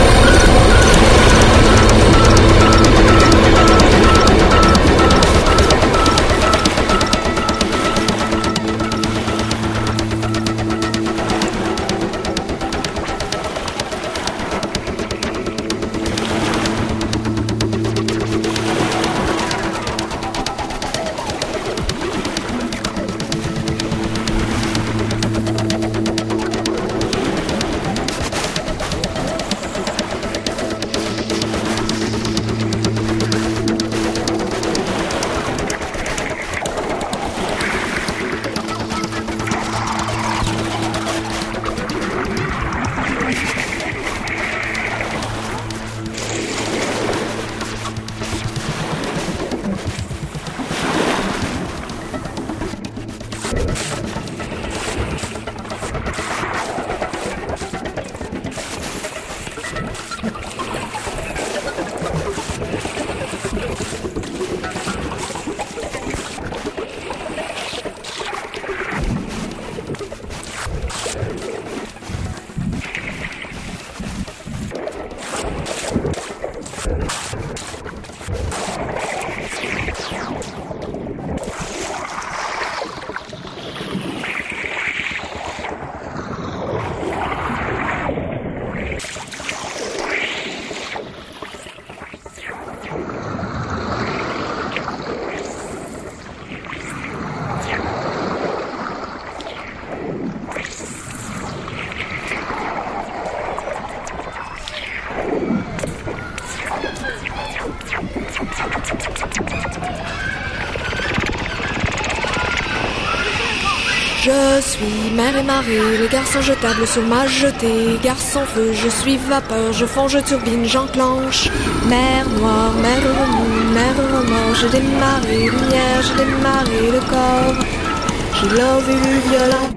Je suis mer et marée, les garçons jetables sur ma jetée. Garçon feu, je suis vapeur, je fonds, je turbine, j'enclenche. Mer noire, mer remue, mer remords, j'ai démarré lumière, j'ai démarré le corps. J'ai love et eu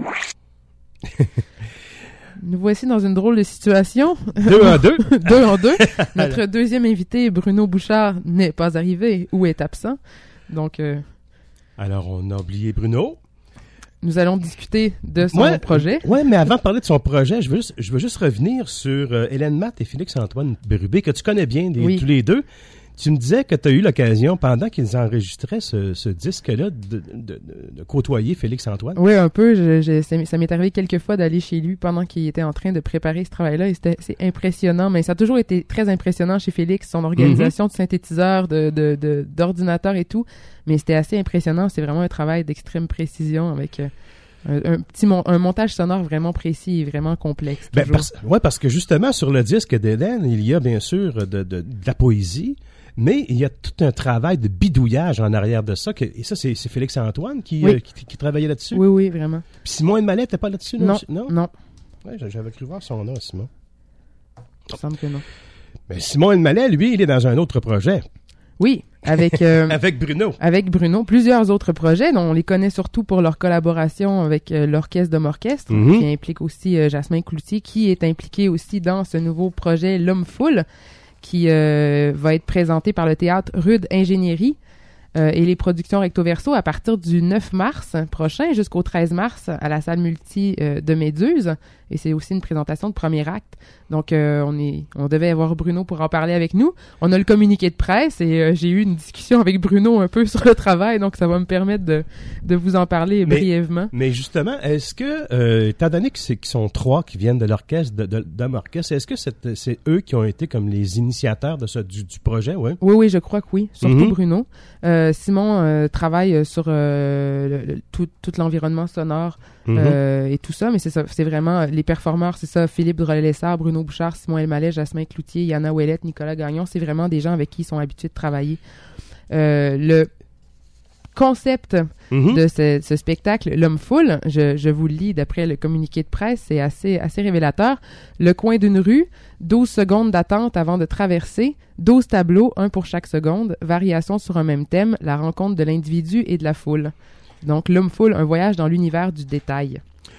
violent. Nous voici dans une drôle de situation. 2 en 2. 2 en 2. Notre deuxième invité, Bruno Bouchard, n'est pas arrivé ou est absent. Donc, alors, on a oublié Bruno. Nous allons discuter de son projet. Oui, mais avant de parler de son projet, je veux juste revenir sur Hélène Matt et Félix-Antoine Bérubé, que tu connais bien tous les deux. Tu me disais que tu as eu l'occasion, pendant qu'ils enregistraient ce disque-là, de côtoyer Félix-Antoine. Oui, un peu. Ça m'est arrivé quelques fois d'aller chez lui pendant qu'il était en train de préparer ce travail-là. Et c'est impressionnant, mais ça a toujours été très impressionnant chez Félix, son organisation de synthétiseurs, d'ordinateurs et tout. Mais c'était assez impressionnant. C'est vraiment un travail d'extrême précision avec un montage sonore vraiment précis et vraiment complexe. Parce que justement, sur le disque d'Hélène, il y a bien sûr de la poésie, mais il y a tout un travail de bidouillage en arrière de ça. Et ça, c'est Félix-Antoine qui travaillait là-dessus? Oui, vraiment. Puis Simon Mallet n'était pas là-dessus? Non. Ouais, j'avais cru voir son nom, Simon. Il me semble que non. Mais Simon Mallet, lui, il est dans un autre projet. Oui, avec Bruno. Avec Bruno, plusieurs autres projets dont on les connaît surtout pour leur collaboration avec l'Orchestre de Morchestre, qui implique aussi Jasmin Cloutier, qui est impliqué aussi dans ce nouveau projet L'Homme Foule, qui va être présenté par le théâtre Rude Ingénierie et les productions Recto Verso à partir du 9 mars prochain jusqu'au 13 mars à la salle multi de Méduse. Et c'est aussi une présentation de premier acte. Donc, on devait avoir Bruno pour en parler avec nous. On a le communiqué de presse et j'ai eu une discussion avec Bruno un peu sur le travail. Donc, ça va me permettre de vous en parler brièvement. Mais justement, est-ce que, étant donné qu'ils sont 3 qui viennent de l'orchestre, d'Homme Orchestre, est-ce que c'est eux qui ont été comme les initiateurs de du projet? Ouais? Oui, je crois que oui. Surtout Bruno. Simon travaille sur tout l'environnement sonore et tout ça. Mais c'est ça, c'est vraiment les performeurs, c'est ça, Philippe Drolet-Lessard, Bruno Bouchard, Simon Elmaleh, Jasmin Cloutier, Yana Ouellette, Nicolas Gagnon, c'est vraiment des gens avec qui ils sont habitués de travailler. Le concept de ce spectacle, L'Homme Foule, je vous le lis d'après le communiqué de presse, c'est assez révélateur. Le coin d'une rue, 12 secondes d'attente avant de traverser, 12 tableaux, un pour chaque seconde, variation sur un même thème, la rencontre de l'individu et de la foule. Donc, L'Homme Foule, un voyage dans l'univers du détail.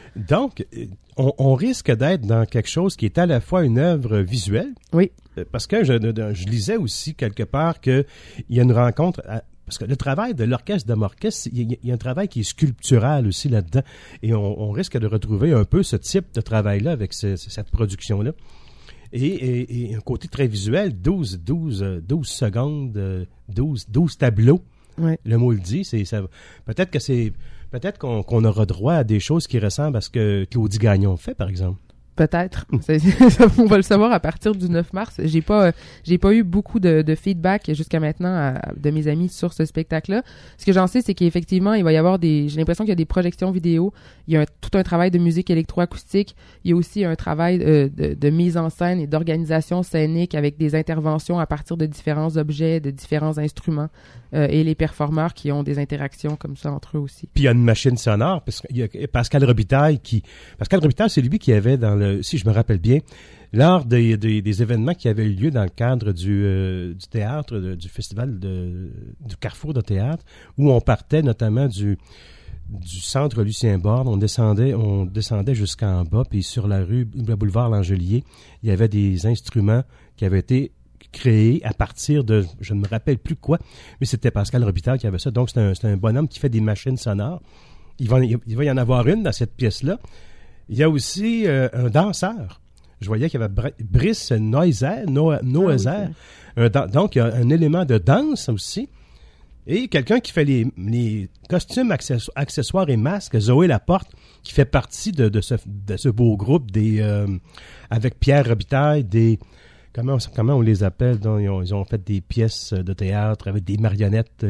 Donc, on risque d'être dans quelque chose qui est à la fois une œuvre visuelle. Oui. Parce que je lisais aussi quelque part qu'il y a une rencontre... Parce que le travail de l'orchestre de Morquès, il y a un travail qui est sculptural aussi là-dedans. Et on risque de retrouver un peu ce type de travail-là avec cette production-là. Et un côté très visuel, 12 secondes, 12 tableaux. Ouais. Le mot le dit. Peut-être qu'on aura droit à des choses qui ressemblent à ce que Claudie Gagnon fait, par exemple. Peut-être. On va le savoir à partir du 9 mars. J'ai pas eu beaucoup de feedback jusqu'à maintenant de mes amis sur ce spectacle-là. Ce que j'en sais, c'est qu'effectivement, il va y avoir j'ai l'impression qu'il y a des projections vidéo. Il y a tout un travail de musique électroacoustique. Il y a aussi un travail de mise en scène et d'organisation scénique avec des interventions à partir de différents objets, de différents instruments et les performeurs qui ont des interactions comme ça entre eux aussi. Puis il y a une machine sonore, parce qu'il y a Pascal Robitaille Pascal Robitaille, c'est lui qui avait si je me rappelle bien, lors des événements qui avaient eu lieu dans le cadre du théâtre, du festival du Carrefour de théâtre, où on partait notamment du centre Lucien Borde, on descendait jusqu'en bas, puis sur le boulevard Langelier, il y avait des instruments qui avaient été créés à partir de, je ne me rappelle plus quoi, mais c'était Pascal Robitaille qui avait ça. Donc c'est un bonhomme qui fait des machines sonores. Il va y en avoir une dans cette pièce-là. Il y a aussi un danseur. Je voyais qu'il y avait Brice Noiser. Donc, il y a un élément de danse aussi. Et quelqu'un qui fait les costumes, accessoires et masques, Zoé Laporte, qui fait partie de ce beau groupe avec Pierre Robitaille, comment on les appelle? Donc, ils ont fait des pièces de théâtre avec des marionnettes,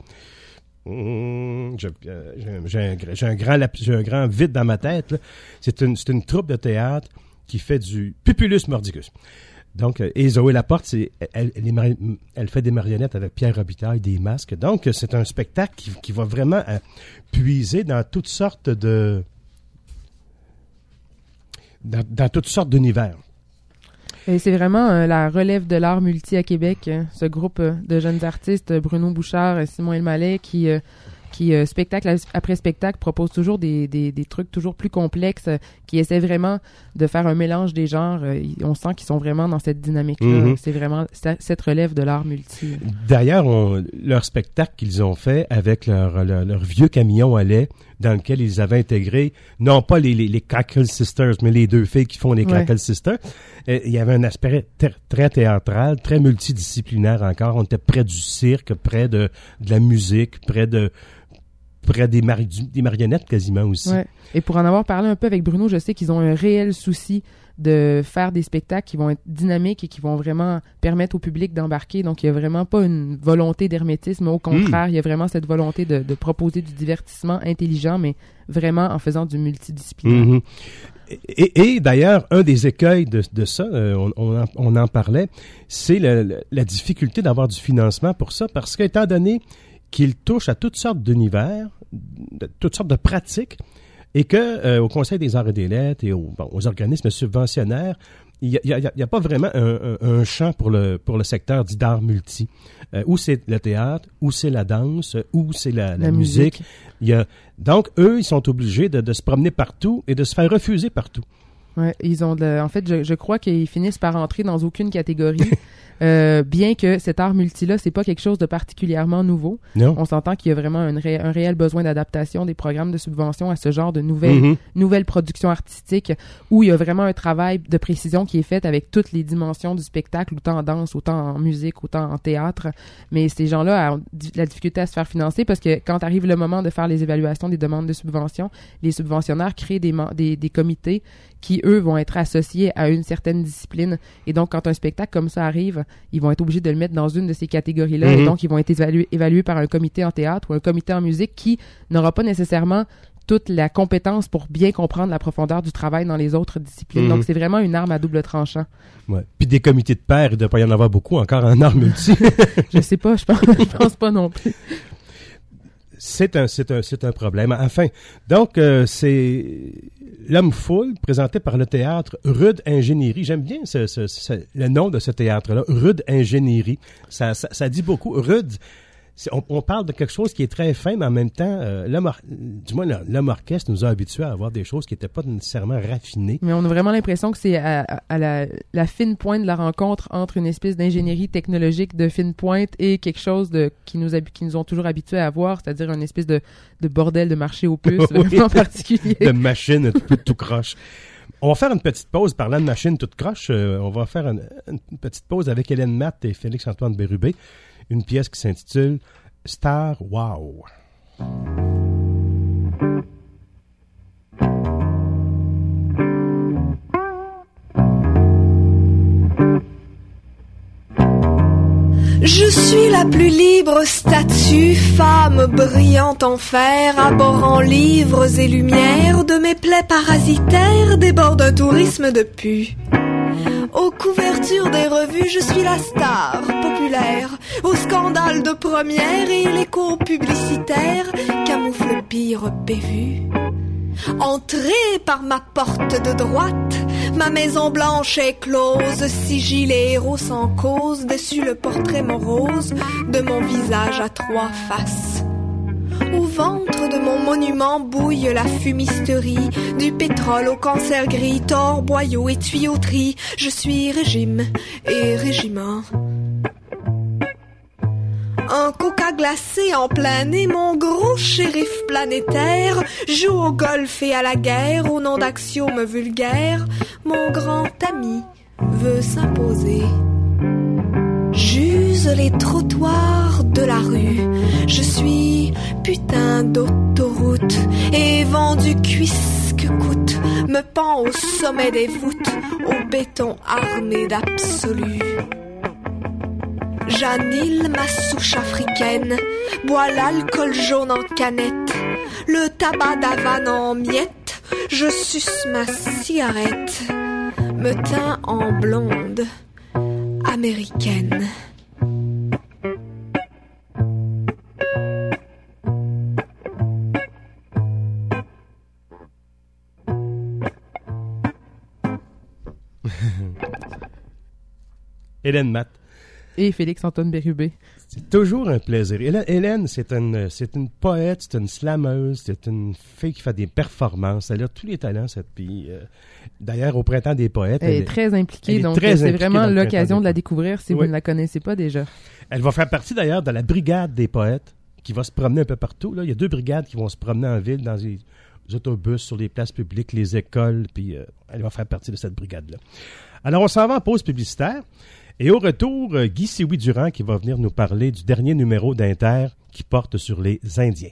j'ai un grand vide dans ma tête, là. C'est une troupe de théâtre qui fait du Pupulus Mordicus. Donc, et Zoé Laporte, elle fait des marionnettes avec Pierre Robitaille, des masques. Donc, c'est un spectacle qui va vraiment puiser dans toutes sortes dans toutes sortes d'univers. Et c'est vraiment la relève de l'art multi à Québec, ce groupe de jeunes artistes, Bruno Bouchard, Simon Elmaleh, qui spectacle après spectacle propose toujours des trucs toujours plus complexes, qui essaient vraiment de faire un mélange des genres. On sent qu'ils sont vraiment dans cette dynamique-là. Mm-hmm. C'est vraiment cette relève de l'art multi. D'ailleurs, leur spectacle qu'ils ont fait avec leur vieux camion à lait, dans lequel ils avaient intégré, non pas les Crackle Sisters, mais les deux filles qui font les Crackle Sisters. Il y avait un aspect très théâtral, très multidisciplinaire encore. On était près du cirque, près de la musique, près des marionnettes quasiment aussi. Ouais. Et pour en avoir parlé un peu avec Bruno, je sais qu'ils ont un réel souci de faire des spectacles qui vont être dynamiques et qui vont vraiment permettre au public d'embarquer. Donc, il n'y a vraiment pas une volonté d'hermétisme. Au contraire, il y a vraiment cette volonté de proposer du divertissement intelligent, mais vraiment en faisant du multidisciplinaire. Mm-hmm. Et d'ailleurs, un des écueils de ça, on en parlait, c'est la difficulté d'avoir du financement pour ça, parce qu'étant donné qu'il touche à toutes sortes d'univers, toutes sortes de pratiques, et que au Conseil des arts et des lettres et aux organismes subventionnaires, il y a pas vraiment un champ pour le secteur dit d'art multi, où c'est le théâtre, où c'est la danse, où c'est la musique. Donc eux, ils sont obligés de se promener partout et de se faire refuser partout. Ouais, en fait, je crois qu'ils finissent par entrer dans aucune catégorie. Bien que cet art multi-là, c'est pas quelque chose de particulièrement nouveau. Non. On s'entend qu'il y a vraiment un réel besoin d'adaptation des programmes de subvention à ce genre de nouvelles productions artistiques, où il y a vraiment un travail de précision qui est fait avec toutes les dimensions du spectacle, autant en danse, autant en musique, autant en théâtre. Mais ces gens-là ont la difficulté à se faire financer parce que quand arrive le moment de faire les évaluations des demandes de subvention, les subventionnaires créent des comités qui, eux, vont être associés à une certaine discipline. Et donc, quand un spectacle comme ça arrive, ils vont être obligés de le mettre dans une de ces catégories-là. Et donc, ils vont être évalués par un comité en théâtre ou un comité en musique qui n'aura pas nécessairement toute la compétence pour bien comprendre la profondeur du travail dans les autres disciplines. Donc, c'est vraiment une arme à double tranchant. Ouais. Puis des comités de pairs, il ne doit pas y en avoir beaucoup encore en art multi. Je sais pas, je pense pas non plus. C'est un problème. Enfin, donc, c'est L'Homme Foule, présenté par le théâtre Rude Ingénierie. J'aime bien le nom de ce théâtre-là, Rude Ingénierie. Ça dit beaucoup. Rude, On parle de quelque chose qui est très fin, mais en même temps, l'homme orchestre nous a habitués à avoir des choses qui n'étaient pas nécessairement raffinées. Mais on a vraiment l'impression que c'est à la fine pointe de la rencontre entre une espèce d'ingénierie technologique de fine pointe et quelque chose qui nous ont toujours habitués à avoir, c'est-à-dire une espèce de bordel de marché aux puces vraiment particulier. De machines tout croche. On va faire une petite pause parlant de machines toutes croche. On va faire une petite pause avec Hélène Matt et Félix-Antoine Bérubé. Une pièce qui s'intitule Star Wow. Je suis la plus libre statue, femme brillante en fer, abhorrant livres et lumières, de mes plaies parasitaires déborde un tourisme de pu. Aux couvertures des revues, je suis la star populaire. Au scandale de première et l'écho publicitaire camoufle le pire bévu. Entrez par ma porte de droite, ma maison blanche est close, sigil et héros sans cause, dessus le portrait morose de mon visage à 3 faces. Au ventre de mon monument bouille la fumisterie, du pétrole au cancer gris, tord, boyau et tuyauterie. Je suis régime et régiment. Un coca glacé en plein nez, mon gros shérif planétaire joue au golf et à la guerre au nom d'axiomes vulgaires. Mon grand ami veut s'imposer. J'use les trottoirs de la rue. Je suis putain d'autoroute et vendu cuisse que coûte. Me pend au sommet des voûtes, au béton armé d'absolu. J'annule ma souche africaine, bois l'alcool jaune en canette, le tabac d'Havane en miettes, je suce ma cigarette, me teins en blonde américaine. Hélène Matt. Et Félix-Antoine Bérubé. C'est toujours un plaisir. Hélène, c'est une poète, c'est une slameuse, c'est une fille qui fait des performances. Elle a tous les talents, cette fille. D'ailleurs, au Printemps des poètes. Elle est très impliquée, donc c'est vraiment l'occasion de la découvrir si vous ne la connaissez pas déjà. Elle va faire partie d'ailleurs de la brigade des poètes qui va se promener un peu partout. Là. Il y a 2 brigades qui vont se promener en ville, dans les autobus, sur les places publiques, les écoles, puis elle va faire partie de cette brigade-là. Alors, on s'en va en pause publicitaire. Et au retour, Guy Sioui-Durand qui va venir nous parler du dernier numéro d'Inter qui porte sur les Indiens.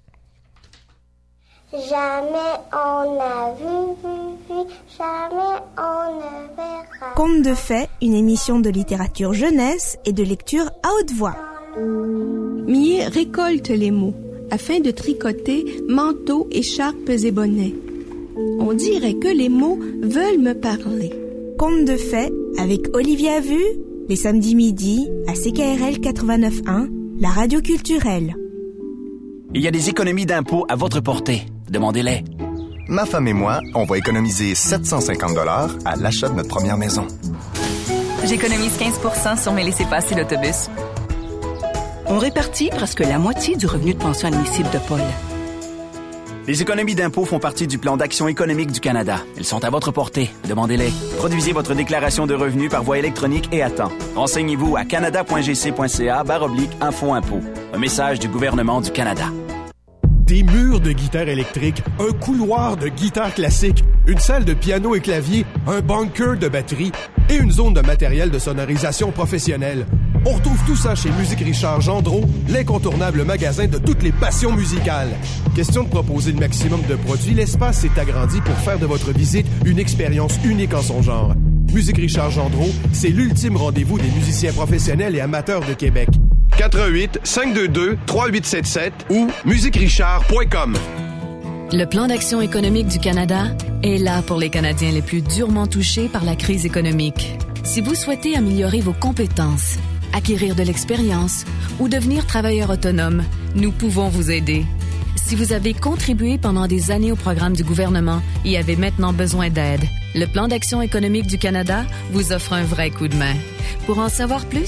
Jamais on n'a vu, jamais on ne verra. Contes de fées, une émission de littérature jeunesse et de lecture à haute voix. Millet récolte les mots afin de tricoter manteaux, écharpes et bonnets. On dirait que les mots veulent me parler. Contes de fées avec Olivia Vu, les samedis midi à CKRL 89.1, la radio culturelle. Il y a des économies d'impôts à votre portée. Demandez-les. Ma femme et moi, on va économiser 750 $ à l'achat de notre première maison. J'économise 15% sur mes laissez-passer d'autobus. On répartit presque la moitié du revenu de pension admissible de Paul. Les économies d'impôts font partie du plan d'action économique du Canada. Elles sont à votre portée. Demandez-les. Produisez votre déclaration de revenus par voie électronique et à temps. Renseignez-vous à canada.gc.ca/info-impôts. Un message du gouvernement du Canada. Des murs de guitare électrique, un couloir de guitare classique, une salle de piano et clavier, un bunker de batterie et une zone de matériel de sonorisation professionnelle. On retrouve tout ça chez Musique Richard Gendreau, l'incontournable magasin de toutes les passions musicales. Question de proposer le maximum de produits, l'espace s'est agrandi pour faire de votre visite une expérience unique en son genre. Musique Richard Gendreau, c'est l'ultime rendez-vous des musiciens professionnels et amateurs de Québec. 88 522 3877 ou musiquerichard.com. Le plan d'action économique du Canada est là pour les Canadiens les plus durement touchés par la crise économique. Si vous souhaitez améliorer vos compétences, acquérir de l'expérience ou devenir travailleur autonome, nous pouvons vous aider. Si vous avez contribué pendant des années au programme du gouvernement et avez maintenant besoin d'aide, le plan d'action économique du Canada vous offre un vrai coup de main. Pour en savoir plus,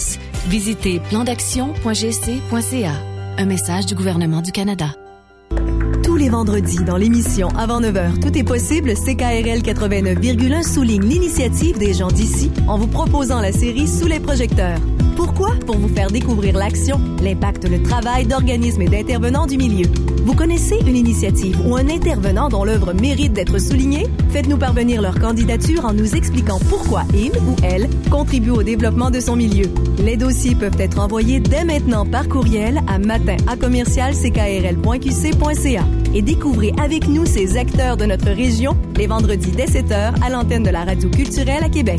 Visitez plandaction.gc.ca. Un message du gouvernement du Canada. Tous les vendredis, dans l'émission Avant 9h, tout est possible, CKRL 89,1 souligne l'initiative des gens d'ici en vous proposant la série Sous les projecteurs. Pourquoi? Pour vous faire découvrir l'action, l'impact, le travail d'organismes et d'intervenants du milieu. Vous connaissez une initiative ou un intervenant dont l'œuvre mérite d'être soulignée? Faites-nous parvenir leur candidature en nous expliquant pourquoi il ou elle contribue au développement de son milieu. Les dossiers peuvent être envoyés dès maintenant par courriel à matin@ckrl.qc.ca. Et découvrez avec nous ces acteurs de notre région les vendredis dès 7h à l'antenne de la Radio culturelle à Québec.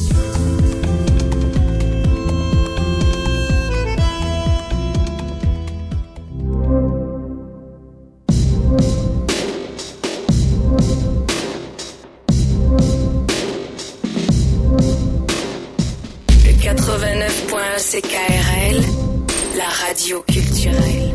CKRL, la radio culturelle.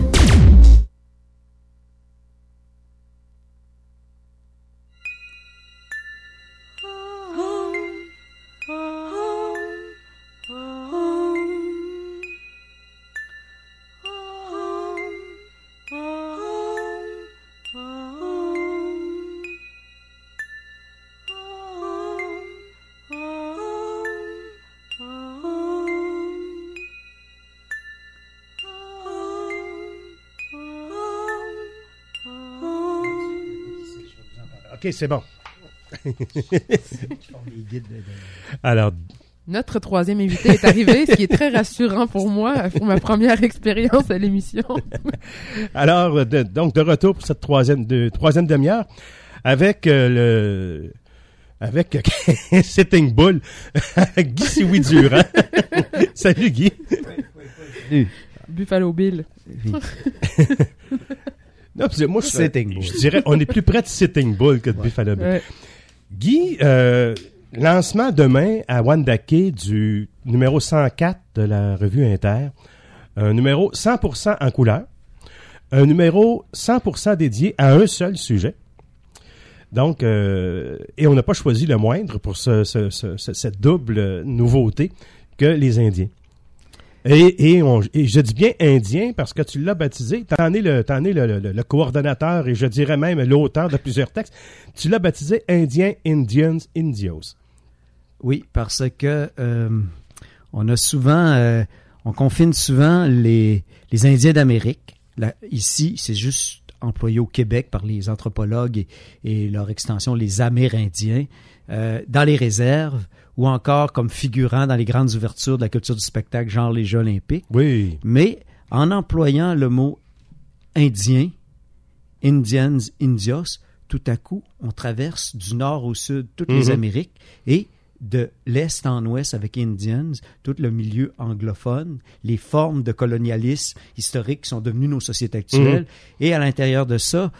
OK, c'est bon. Alors, notre troisième invité est arrivé, ce qui est très rassurant pour moi, pour ma première expérience à l'émission. Alors, donc, de retour pour cette troisième demi-heure, avec Sitting Bull, avec Guy Sioui-Durand. Salut, Guy. Salut. Buffalo Bill. Non, moi, je dirais, on est plus près de Sitting Bull que de Buffalo Bill. Ouais. Guy, lancement demain à Wendake du numéro 104 de la revue Inter. Un numéro 100% en couleur. Un numéro 100% dédié à un seul sujet. Donc, et on n'a pas choisi le moindre pour cette double nouveauté que les Indiens. Et je dis bien indien parce que tu l'as baptisé, t'en es le coordonnateur et je dirais même l'auteur de plusieurs textes. Tu l'as baptisé Indien, Indians, Indios. Oui, parce que on a souvent, on confine souvent les Indiens d'Amérique. Là, ici, c'est juste employé au Québec par les anthropologues et leur extension, les Amérindiens, dans les réserves, ou encore comme figurant dans les grandes ouvertures de la culture du spectacle, genre les Jeux olympiques. Oui. Mais en employant le mot indien, Indians, Indios, tout à coup, on traverse du nord au sud toutes les Amériques et de l'est en ouest avec Indians, tout le milieu anglophone, les formes de colonialisme historique qui sont devenues nos sociétés actuelles. Et à l'intérieur de ça,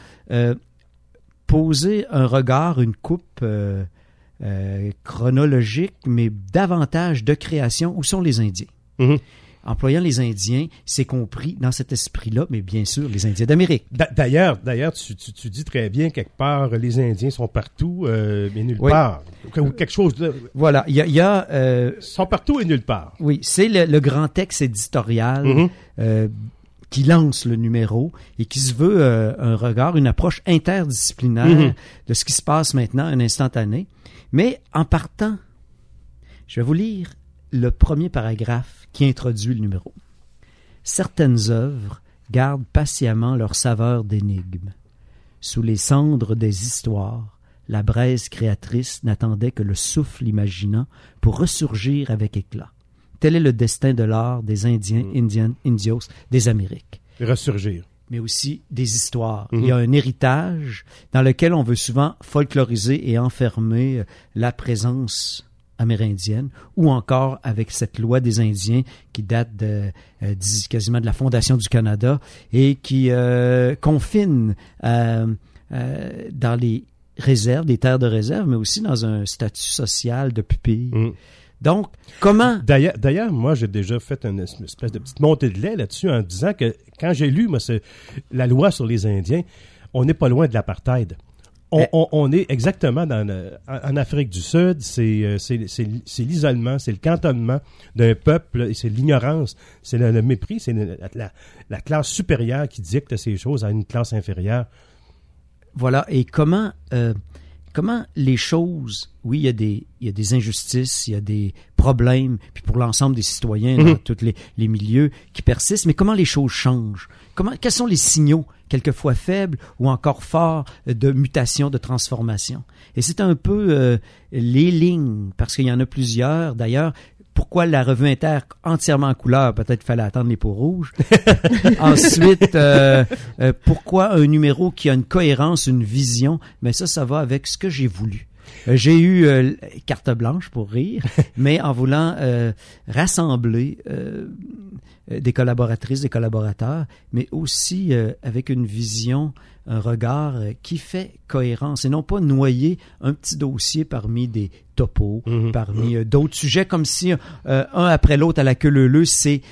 poser un regard, une coupe chronologique, mais davantage de création. Où sont les Indiens? Employant les Indiens, c'est compris dans cet esprit-là, mais bien sûr, les Indiens d'Amérique. D'ailleurs, tu dis très bien, quelque part, les Indiens sont partout, mais nulle part. Ou quelque chose de... Voilà, il y a sont partout et nulle part. Oui, c'est le grand texte éditorial qui lance le numéro et qui se veut un regard, une approche interdisciplinaire de ce qui se passe maintenant, un instantané. Mais en partant, je vais vous lire le premier paragraphe qui introduit le numéro. Certaines œuvres gardent patiemment leur saveur d'énigme. Sous les cendres des histoires, la braise créatrice n'attendait que le souffle imaginant pour ressurgir avec éclat. Tel est le destin de l'art des Indiens, Indians, Indios, des Amériques. Ressurgir. Mais aussi des histoires. Il y a un héritage dans lequel on veut souvent folkloriser et enfermer la présence amérindienne, ou encore avec cette loi des Indiens qui date quasiment de la fondation du Canada et qui confine dans les réserves, des terres de réserve, mais aussi dans un statut social de pupille. Donc, comment... D'ailleurs, moi, j'ai déjà fait une espèce de petite montée de lait là-dessus en disant que quand j'ai lu la loi sur les Indiens, on n'est pas loin de l'apartheid. On est exactement en Afrique du Sud, c'est l'isolement, c'est le cantonnement d'un peuple, et c'est l'ignorance, c'est le mépris, c'est la classe supérieure qui dicte ces choses à une classe inférieure. Voilà, et comment les choses, oui, il y a des injustices, il y a des problèmes, puis pour l'ensemble des citoyens dans tous les milieux qui persistent, mais comment les choses changent? Quels sont les signaux, quelquefois faibles ou encore forts, de mutation, de transformation? Et c'est un peu les lignes, parce qu'il y en a plusieurs. D'ailleurs, pourquoi la revue Inter entièrement en couleur? Peut-être qu'il fallait attendre les peaux rouges. Ensuite, pourquoi un numéro qui a une cohérence, une vision? Mais ça va avec ce que j'ai voulu. J'ai eu carte blanche pour rire, mais en voulant rassembler des collaboratrices, des collaborateurs, mais aussi avec une vision, un regard qui fait cohérence et non pas noyer un petit dossier parmi des topos, parmi d'autres sujets, comme si un après l'autre à la queue leu-leu, c'est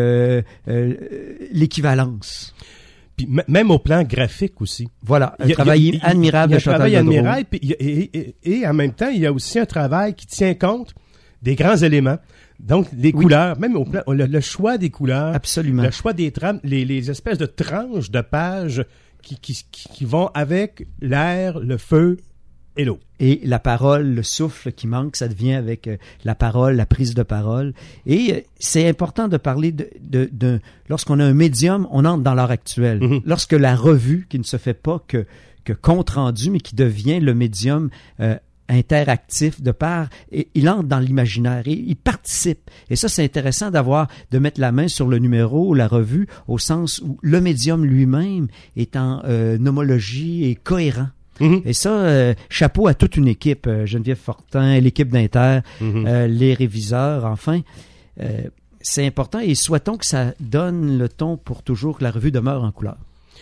l'équivalence. Puis même au plan graphique aussi. Voilà, un travail admirable de Chantal Godreau. Il y a un travail admirable, et en même temps, il y a aussi un travail qui tient compte des grands éléments. Donc, les couleurs, même au plan, le choix des couleurs. Absolument. Le choix des trames, les espèces de tranches de pages qui vont avec l'air, le feu et l'eau. Et la parole, le souffle qui manque, ça devient avec la parole, la prise de parole. Et c'est important de parler de lorsqu'on a un médium, on entre dans l'heure actuelle. Lorsque la revue, qui ne se fait pas que compte rendu, mais qui devient le médium interactif de part, et il entre dans l'imaginaire et il participe. Et ça, c'est intéressant de mettre la main sur le numéro, la revue, au sens où le médium lui-même est en homologie et cohérent. Et ça, chapeau à toute une équipe, Geneviève Fortin, l'équipe d'Inter, les réviseurs, enfin. C'est important et souhaitons que ça donne le ton pour toujours, que la revue demeure en couleur.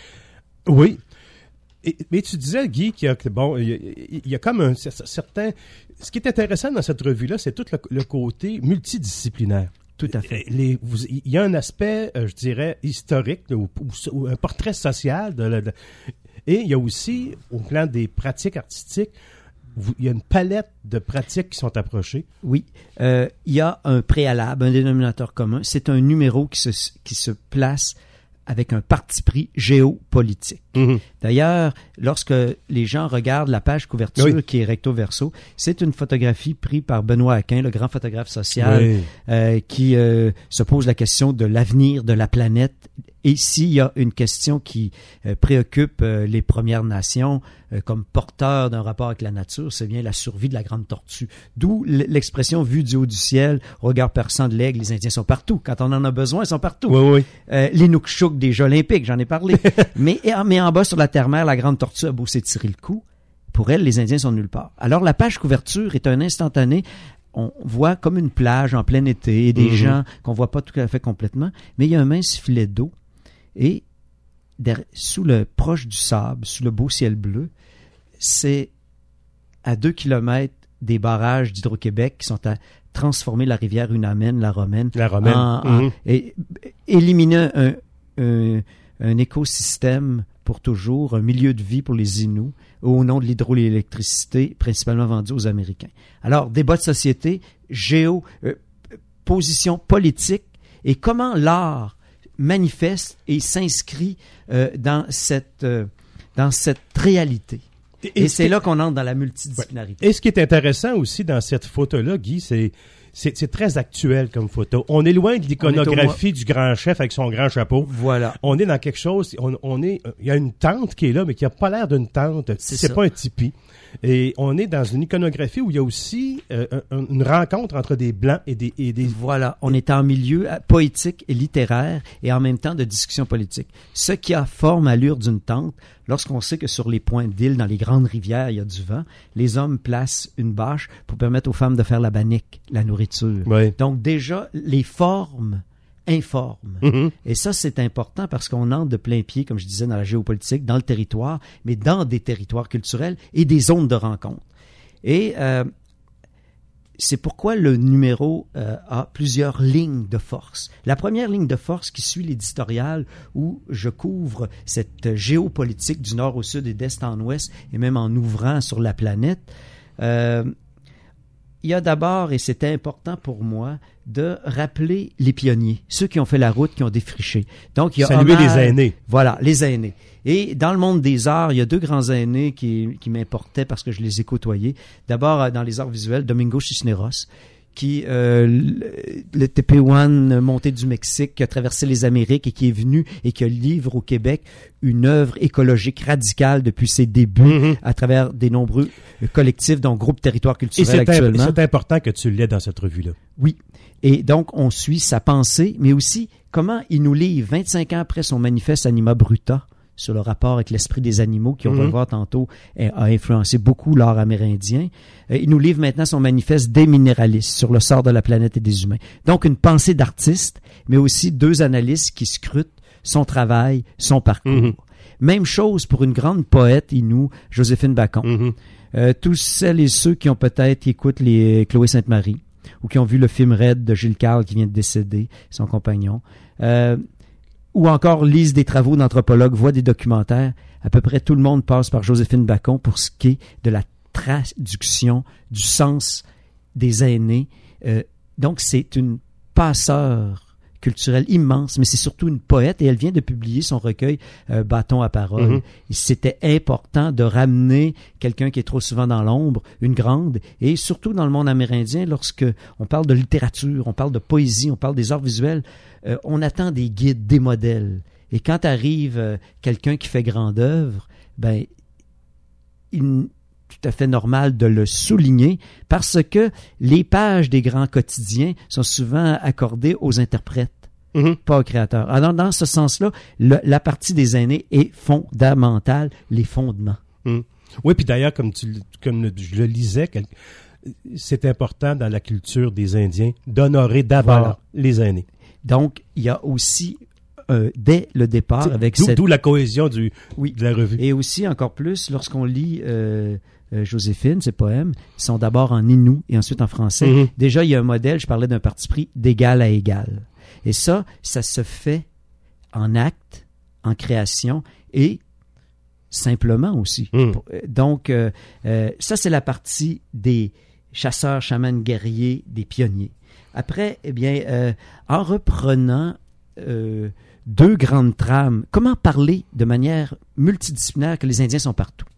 Oui. Mais tu disais, Guy, qu'il y a comme un certain... Ce qui est intéressant dans cette revue-là, c'est tout le côté multidisciplinaire. Tout à fait. Il y a un aspect, je dirais, historique, ou un portrait social et il y a aussi, au plan des pratiques artistiques, il y a une palette de pratiques qui sont approchées. Oui. Il y a un préalable, un dénominateur commun. C'est un numéro qui se place avec un parti pris géopolitique. D'ailleurs, lorsque les gens regardent la page couverture qui est recto verso, c'est une photographie prise par Benoît Aquin, le grand photographe social, qui se pose la question de l'avenir de la planète. Et s'il y a une question qui préoccupe les Premières Nations comme porteurs d'un rapport avec la nature, c'est bien la survie de la grande tortue. D'où l'expression « vue du haut du ciel, regard perçant de l'aigle », les Indiens sont partout. Quand on en a besoin, ils sont partout. Les Nukchuk des Jeux olympiques, j'en ai parlé. mais en bas sur la terre-mer, la grande tortue a beau s'étirer le cou. Pour elle, les Indiens sont nulle part. Alors la page couverture est un instantané. On voit comme une plage en plein été et des gens qu'on voit pas tout à fait complètement, mais il y a un mince filet d'eau. Et proche du sable, sous le beau ciel bleu, c'est à 2 kilomètres des barrages d'Hydro-Québec qui sont à transformer la rivière Unamène, la Romaine. Et éliminer un écosystème pour toujours, un milieu de vie pour les Inuits, au nom de l'hydroélectricité, principalement vendue aux Américains. Alors, débat de société, position politique, et comment l'art manifeste et s'inscrit dans cette réalité. Et c'est là qu'on entre dans la multidisciplinarité. Et ce qui est intéressant aussi dans cette photo-là, Guy, c'est très actuel comme photo. On est loin de l'iconographie du grand chef avec son grand chapeau. Voilà. On est dans quelque chose, il y a une tente qui est là, mais qui n'a pas l'air d'une tente. C'est pas un tipi. Et on est dans une iconographie où il y a aussi une rencontre entre des blancs et des... Voilà, on est en milieu poétique et littéraire et en même temps de discussion politique. Ce qui a forme, allure d'une tente, lorsqu'on sait que sur les points d'île, dans les grandes rivières, il y a du vent, les hommes placent une bâche pour permettre aux femmes de faire la bannique, la nourriture. Donc déjà, les formes informe. Et ça, c'est important parce qu'on entre de plein pied, comme je disais, dans la géopolitique, dans le territoire, mais dans des territoires culturels et des zones de rencontre. Et c'est pourquoi le numéro a plusieurs lignes de force. La première ligne de force qui suit l'éditorial où je couvre cette géopolitique du nord au sud et d'est en ouest et même en ouvrant sur la planète, il y a d'abord, et c'était important pour moi, de rappeler les pionniers, ceux qui ont fait la route, qui ont défriché. Donc, il y a saluer les aînés. Voilà, les aînés. Et dans le monde des arts, il y a deux grands aînés qui m'importaient parce que je les ai côtoyés. D'abord, dans les arts visuels, Domingo Cisneros, qui le Tepehuan monté du Mexique, qui a traversé les Amériques et qui est venu et qui livre au Québec une œuvre écologique radicale depuis ses débuts à travers des nombreux collectifs, dont Groupe Territoire Culturel actuellement. Et c'est important que tu l'aies dans cette revue-là. Oui. Et donc, on suit sa pensée, mais aussi comment il nous livre 25 ans après son manifeste Anima Bruta sur le rapport avec l'esprit des animaux qui, on va le voir tantôt, a influencé beaucoup l'art amérindien. Il nous livre maintenant son manifeste des minéralistes sur le sort de la planète et des humains. Donc, une pensée d'artiste, mais aussi deux analystes qui scrutent son travail, son parcours. Même chose pour une grande poète inou, Joséphine Bacon. Tous celles et ceux qui ont peut-être écoutent les Chloé Sainte-Marie ou qui ont vu le film Red de Gilles Carle qui vient de décéder, son compagnon, ou encore lisent des travaux d'anthropologues, voient des documentaires, à peu près tout le monde passe par Joséphine Bacon pour ce qui est de la traduction du sens des aînés. Donc, c'est une passeur culturelle immense, mais c'est surtout une poète et elle vient de publier son recueil Bâton à parole. C'était important de ramener quelqu'un qui est trop souvent dans l'ombre, une grande, et surtout dans le monde amérindien, lorsque on parle de littérature, on parle de poésie, on parle des arts visuels, on attend des guides, des modèles. Et quand arrive quelqu'un qui fait grande œuvre, ben, tout à fait normal de le souligner parce que les pages des grands quotidiens sont souvent accordées aux interprètes, pas aux créateurs. Alors, dans ce sens-là, la partie des aînés est fondamentale, les fondements. Oui, puis d'ailleurs, comme je le lisais, c'est important dans la culture des Indiens d'honorer d'abord les aînés. Donc, il y a aussi dès le départ avec d'où la cohésion de la revue. Et aussi, encore plus, lorsqu'on lit Joséphine, ses poèmes sont d'abord en inou et ensuite en français. Déjà, il y a un modèle, je parlais d'un parti pris d'égal à égal. Et ça se fait en acte, en création et simplement aussi. Donc, ça, c'est la partie des chasseurs, chamans, guerriers, des pionniers. Après, eh bien, en reprenant deux grandes trames, comment parler de manière multidisciplinaire que les Indiens sont partout?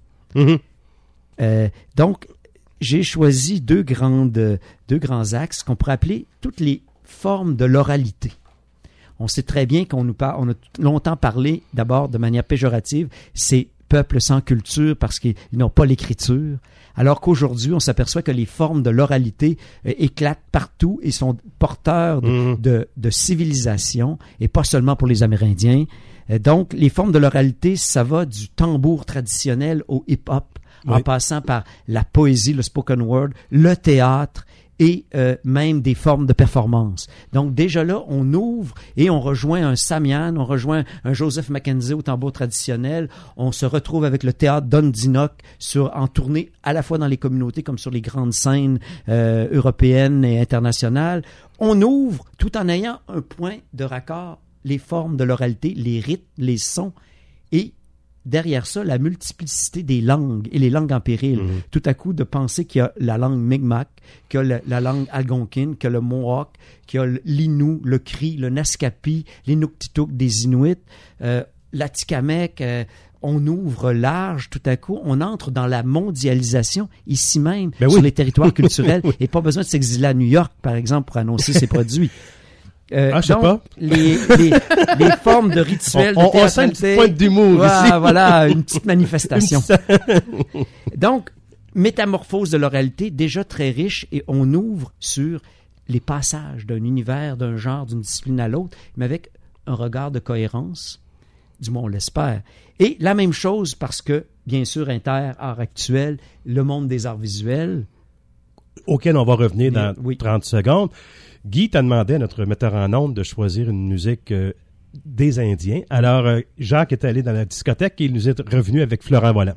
Donc, j'ai choisi deux grands axes qu'on pourrait appeler toutes les formes de l'oralité. On sait très bien on a longtemps parlé, d'abord de manière péjorative, ces peuples sans culture parce qu'ils n'ont pas l'écriture, alors qu'aujourd'hui, on s'aperçoit que les formes de l'oralité éclatent partout et sont porteurs de civilisation, et pas seulement pour les Amérindiens. Donc, les formes de l'oralité, ça va du tambour traditionnel au hip-hop, en passant par la poésie, le spoken word, le théâtre et même des formes de performance. Donc déjà là, on ouvre et on rejoint un Samian, on rejoint un Joseph Mackenzie au tambour traditionnel, on se retrouve avec le théâtre d'Ondinoc en tournée à la fois dans les communautés comme sur les grandes scènes européennes et internationales. On ouvre tout en ayant un point de raccord, les formes de l'oralité, les rythmes, les sons et derrière ça, la multiplicité des langues et les langues en péril. Tout à coup, de penser qu'il y a la langue Mi'kmaq, qu'il y a la langue Algonquin, qu'il y a le Mohawk, qu'il y a l'Innu, le Cri, le Naskapi, l'Inuktitut des Inuits, l'Atikamekw. On ouvre large, tout à coup, on entre dans la mondialisation ici même, sur les territoires culturels, et pas besoin de s'exiler à New York, par exemple, pour annoncer ses produits. Je sais pas. Les formes de rituels de théâtralité. On sent une petite pointe d'humour ici. Voilà, une petite manifestation. Donc, métamorphose de l'oralité, déjà très riche, et on ouvre sur les passages d'un univers, d'un genre, d'une discipline à l'autre, mais avec un regard de cohérence, du moins on l'espère. Et la même chose parce que, bien sûr, art actuel, le monde des arts visuels, auquel on va revenir dans 30 secondes. Guy t'a demandé à notre metteur en ondes de choisir une musique des Indiens. Alors, Jacques est allé dans la discothèque et il nous est revenu avec Florent Volant.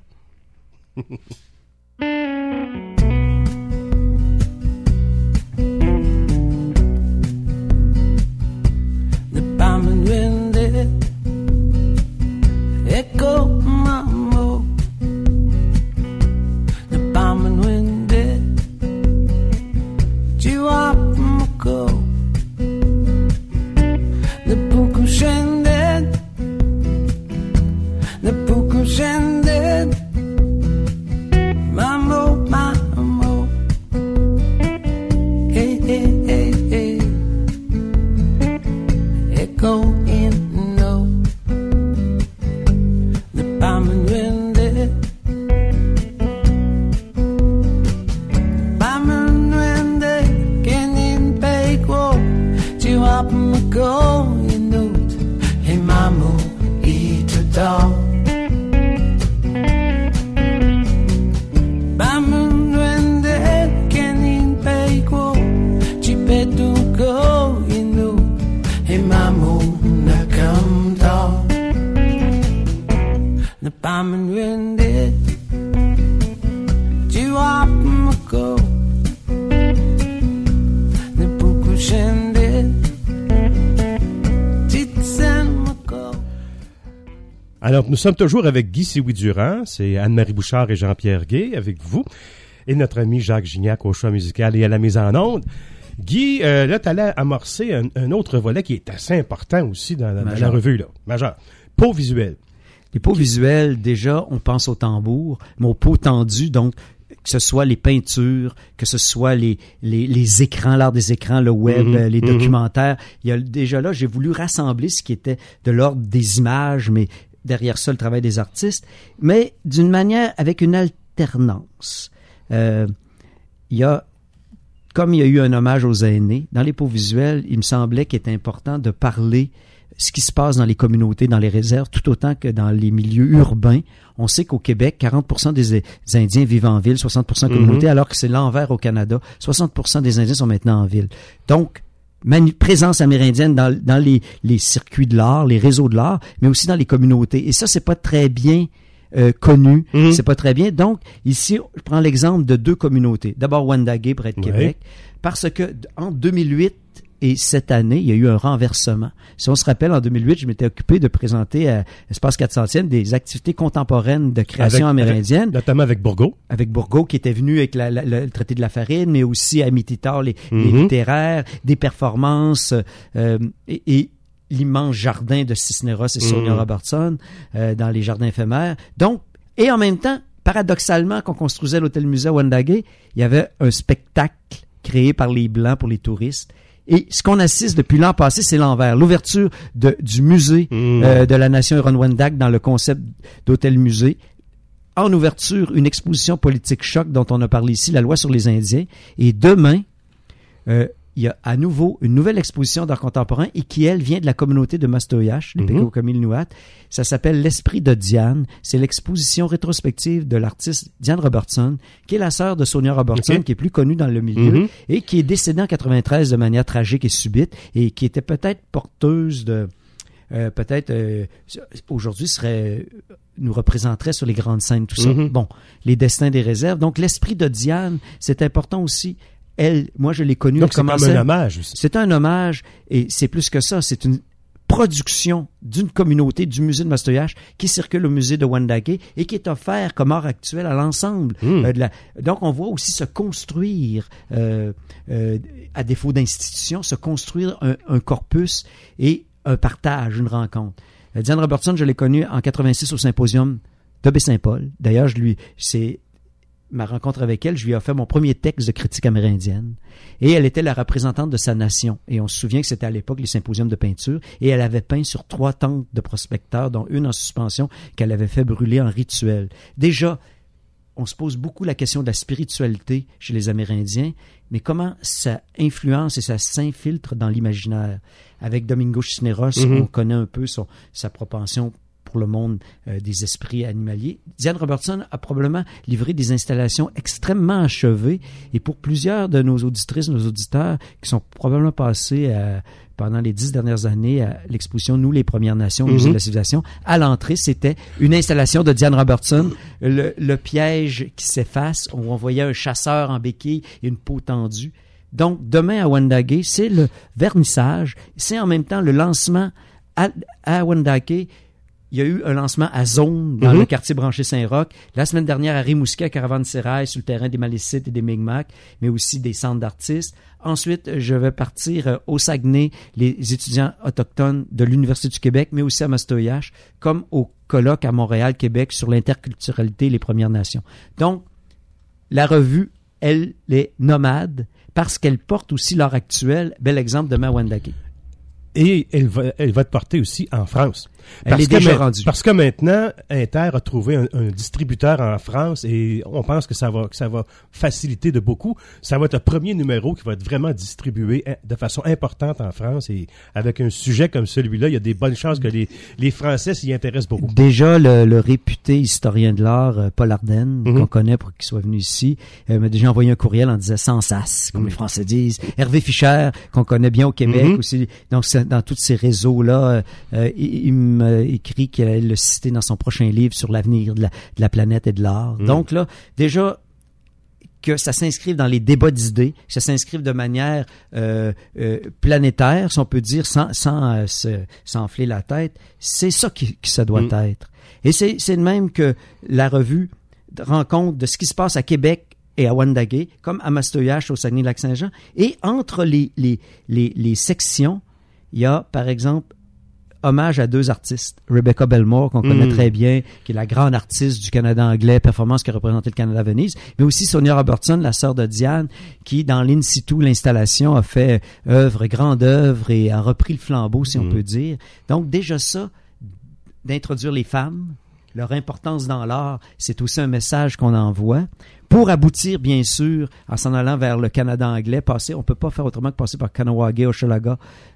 tall. Vamos duende que ni pego, chipetu go inu, e mamu na kamta. Na pamen duende, tu apmako, na puku shende, titsenmako. Alors, nous sommes toujours avec Guy Sioui-Durand, c'est Anne-Marie Bouchard et Jean-Pierre Gay avec vous, et notre ami Jacques Gignac au choix musical et à la mise en onde. Guy, là, tu allais amorcer un autre volet qui est assez important aussi dans la revue, là. Majeur. Peau visuelle. Les peaux visuelles, déjà, on pense au tambour, mais aux peaux tendues, donc, que ce soit les peintures, que ce soit les écrans, l'art des écrans, le web, les documentaires. Il y a déjà là, j'ai voulu rassembler ce qui était de l'ordre des images, mais derrière ça, le travail des artistes, mais d'une manière, avec une alternance. Comme il y a eu un hommage aux aînés, dans les peaux visuelles, il me semblait qu'il était important de parler ce qui se passe dans les communautés, dans les réserves, tout autant que dans les milieux urbains. On sait qu'au Québec, 40% des Indiens vivent en ville, 60% en communauté, alors que c'est l'envers au Canada. 60% des Indiens sont maintenant en ville. Donc, présence amérindienne dans les circuits de l'art, les réseaux de l'art, mais aussi dans les communautés. Et ça, c'est pas très bien connu. C'est pas très bien. Donc, ici, je prends l'exemple de deux communautés. D'abord, Wendake, près de Québec, parce que en 2008, et cette année, il y a eu un renversement. Si on se rappelle, en 2008, je m'étais occupé de présenter à Espace 400e des activités contemporaines de création amérindienne. Notamment avec Bourgault. Avec Bourgault, qui était venu avec le traité de la farine, mais aussi à Mititar, les littéraires, des performances et l'immense jardin de Cisneros et Sonia Robertson dans les jardins éphémères. Donc, et en même temps, paradoxalement, quand on construisait l'hôtel-musée à Wendake, il y avait un spectacle créé par les Blancs pour les touristes. Et ce qu'on assiste depuis l'an passé, c'est l'envers. L'ouverture du musée de la nation Huron-Wendat dans le concept d'hôtel-musée. En ouverture, une exposition politique choc dont on a parlé ici, la loi sur les Indiens. Et demain, il y a à nouveau une nouvelle exposition d'art contemporain et qui, elle, vient de la communauté de Mastoyache, les Péco-Camille-Nouat. Ça s'appelle L'Esprit de Diane. C'est l'exposition rétrospective de l'artiste Diane Robertson, qui est la sœur de Sonia Robertson, qui est plus connue dans le milieu et qui est décédée en 93 de manière tragique et subite et qui était peut-être porteuse de... aujourd'hui nous représenterait sur les grandes scènes, tout ça. Bon, les destins des réserves. Donc, L'Esprit de Diane, c'est important aussi. Elle, moi, je l'ai connue. Donc, c'est comme un hommage aussi. C'est un hommage, et c'est plus que ça. C'est une production d'une communauté du musée de Mastoyache qui circule au musée de Wendake et qui est offert comme art actuel à l'ensemble. Donc, on voit aussi se construire, à défaut d'institution, se construire un corpus et un partage, une rencontre. Diane Robertson, je l'ai connue en 86 au symposium de Baie-Saint-Paul. D'ailleurs, c'est ma rencontre avec elle, je lui ai offert mon premier texte de critique amérindienne. Et elle était la représentante de sa nation. Et on se souvient que c'était à l'époque les symposiums de peinture. Et elle avait peint sur 3 tentes de prospecteurs, dont une en suspension qu'elle avait fait brûler en rituel. Déjà, on se pose beaucoup la question de la spiritualité chez les Amérindiens, mais comment ça influence et ça s'infiltre dans l'imaginaire. Avec Domingo Cisneros, on connaît un peu sa propension pour le monde des esprits animaliers. Diane Robertson a probablement livré des installations extrêmement achevées et pour plusieurs de nos auditrices, nos auditeurs qui sont probablement passés pendant les 10 dernières années à l'exposition Nous les Premières Nations, au Musée de la Civilisation, à l'entrée, c'était une installation de Diane Robertson, le piège qui s'efface, où on voyait un chasseur en béquille et une peau tendue. Donc, demain à Wendake, c'est le vernissage, c'est en même temps le lancement à Wendake. Il y a eu un lancement à Zone, dans le quartier branché Saint-Roch. La semaine dernière, à Rimouski, à Caravane-Sérail, sur le terrain des Malécites et des Mi'kmaq, mais aussi des centres d'artistes. Ensuite, je vais partir au Saguenay, les étudiants autochtones de l'Université du Québec, mais aussi à Mastoyache, comme au colloque à Montréal, Québec, sur l'interculturalité et les Premières Nations. Donc, la revue, elle est nomade, parce qu'elle porte aussi l'art actuel. Bel exemple demain à Wendake. Et elle va être portée aussi en France. Elle est déjà rendue. Parce que maintenant, Inter a trouvé un distributeur en France et on pense que ça va faciliter de beaucoup. Ça va être le premier numéro qui va être vraiment distribué de façon importante en France et avec un sujet comme celui-là, il y a des bonnes chances que les Français s'y intéressent beaucoup. Déjà, le réputé historien de l'art, Paul Ardenne, qu'on connaît pour qu'il soit venu ici, m'a déjà envoyé un courriel en disant sans sas, comme les Français disent. Hervé Fischer, qu'on connaît bien au Québec aussi, donc dans tous ces réseaux-là, il m'a écrit qu'il allait le citer dans son prochain livre sur l'avenir de la planète et de l'art. Donc là, déjà, que ça s'inscrive dans les débats d'idées, que ça s'inscrive de manière planétaire, si on peut dire, sans s'enfler la tête, c'est ça qui ça doit être. Et c'est de même que la revue rend compte de ce qui se passe à Québec et à Wendake, comme à Mastoyache, au Saguenay-Lac-Saint-Jean. Et entre les sections, il y a, par exemple, hommage à 2 artistes. Rebecca Belmore, qu'on connaît très bien, qui est la grande artiste du Canada anglais, performance qui a représenté le Canada à Venise, mais aussi Sonia Robertson, la sœur de Diane, qui, dans l'in situ, l'installation, a fait grande œuvre et a repris le flambeau, si on peut dire. Donc, déjà ça, d'introduire les femmes, leur importance dans l'art, c'est aussi un message qu'on envoie. Pour aboutir, bien sûr, en s'en allant vers le Canada anglais, on peut pas faire autrement que passer par Kahnawake, Hochelaga,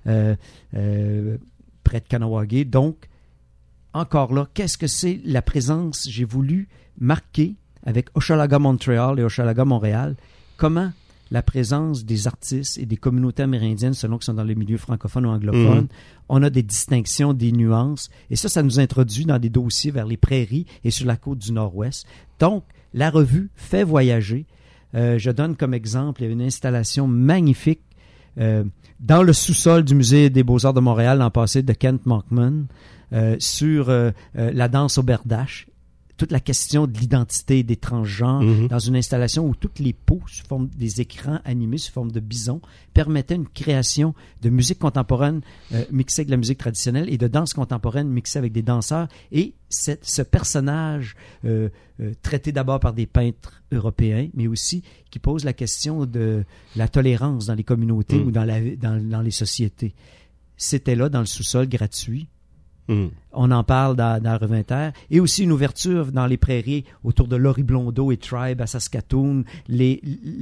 près de Kahnawake. Donc, encore là, qu'est-ce que c'est la présence? J'ai voulu marquer avec Hochelaga Montréal et Hochelaga Montréal comment la présence des artistes et des communautés amérindiennes, selon qu'ils sont dans les milieux francophones ou anglophones, on a des distinctions, des nuances, et ça nous introduit dans des dossiers vers les prairies et sur la côte du Nord-Ouest. Donc, la revue fait voyager. Je donne comme exemple une installation magnifique dans le sous-sol du Musée des Beaux-Arts de Montréal l'an passé de Kent Monkman sur la danse au berdache. Toute la question de l'identité des transgenres dans une installation où toutes les peaux sous forme des écrans animés sous forme de bisons permettaient une création de musique contemporaine mixée avec la musique traditionnelle et de danse contemporaine mixée avec des danseurs. Et ce personnage traité d'abord par des peintres européens, mais aussi qui pose la question de la tolérance dans les communautés ou dans les sociétés. C'était là dans le sous-sol gratuit. On en parle dans la revue Inter. Et aussi une ouverture dans les prairies autour de Laurie Blondeau et Tribe à Saskatoon. Les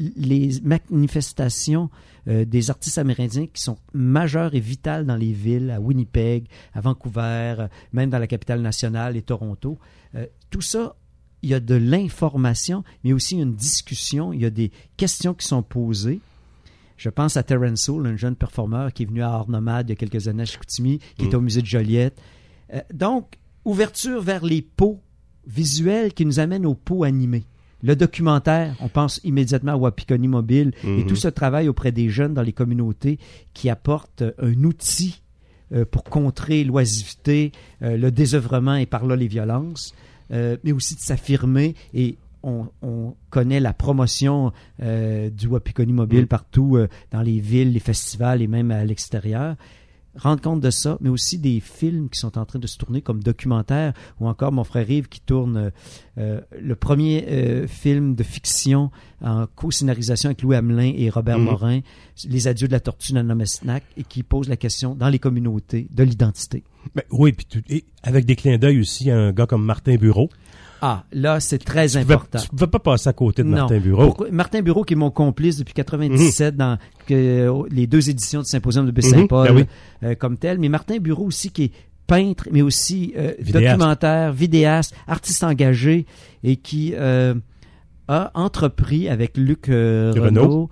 manifestations des artistes amérindiens qui sont majeures et vitales dans les villes, à Winnipeg, à Vancouver, même dans la capitale nationale et Toronto. Tout ça, il y a de l'information, mais aussi une discussion. Il y a des questions qui sont posées. Je pense à Terence Soule, un jeune performeur qui est venu à Art Nomade il y a quelques années à Chicoutimi, qui est au musée de Joliette. Donc, ouverture vers les pots visuels qui nous amènent aux pots animés. Le documentaire, on pense immédiatement à Wapikoni Mobile et tout ce travail auprès des jeunes dans les communautés qui apporte un outil pour contrer l'oisiveté, le désœuvrement et par là les violences, mais aussi de s'affirmer et on connaît la promotion du Wapikoni Mobile partout dans les villes, les festivals et même à l'extérieur. Rendre compte de ça, mais aussi des films qui sont en train de se tourner comme documentaires, ou encore mon frère Yves qui tourne le premier film de fiction en co-scénarisation avec Louis Hamelin et Robert Morin, Les adieux de la tortue Nanomasnak, et qui pose la question dans les communautés de l'identité. Ben, oui, puis avec des clins d'œil aussi à un gars comme Martin Bureau. Ah, là, c'est très important. Tu ne peux pas passer à côté de Martin Bureau. Martin Bureau, qui est mon complice depuis 97 dans les 2 éditions du Symposium de Baie-Saint-Paul comme tel. Mais Martin Bureau aussi, qui est peintre, mais aussi documentaire, vidéaste, artiste engagé et qui a entrepris avec Luc Renaud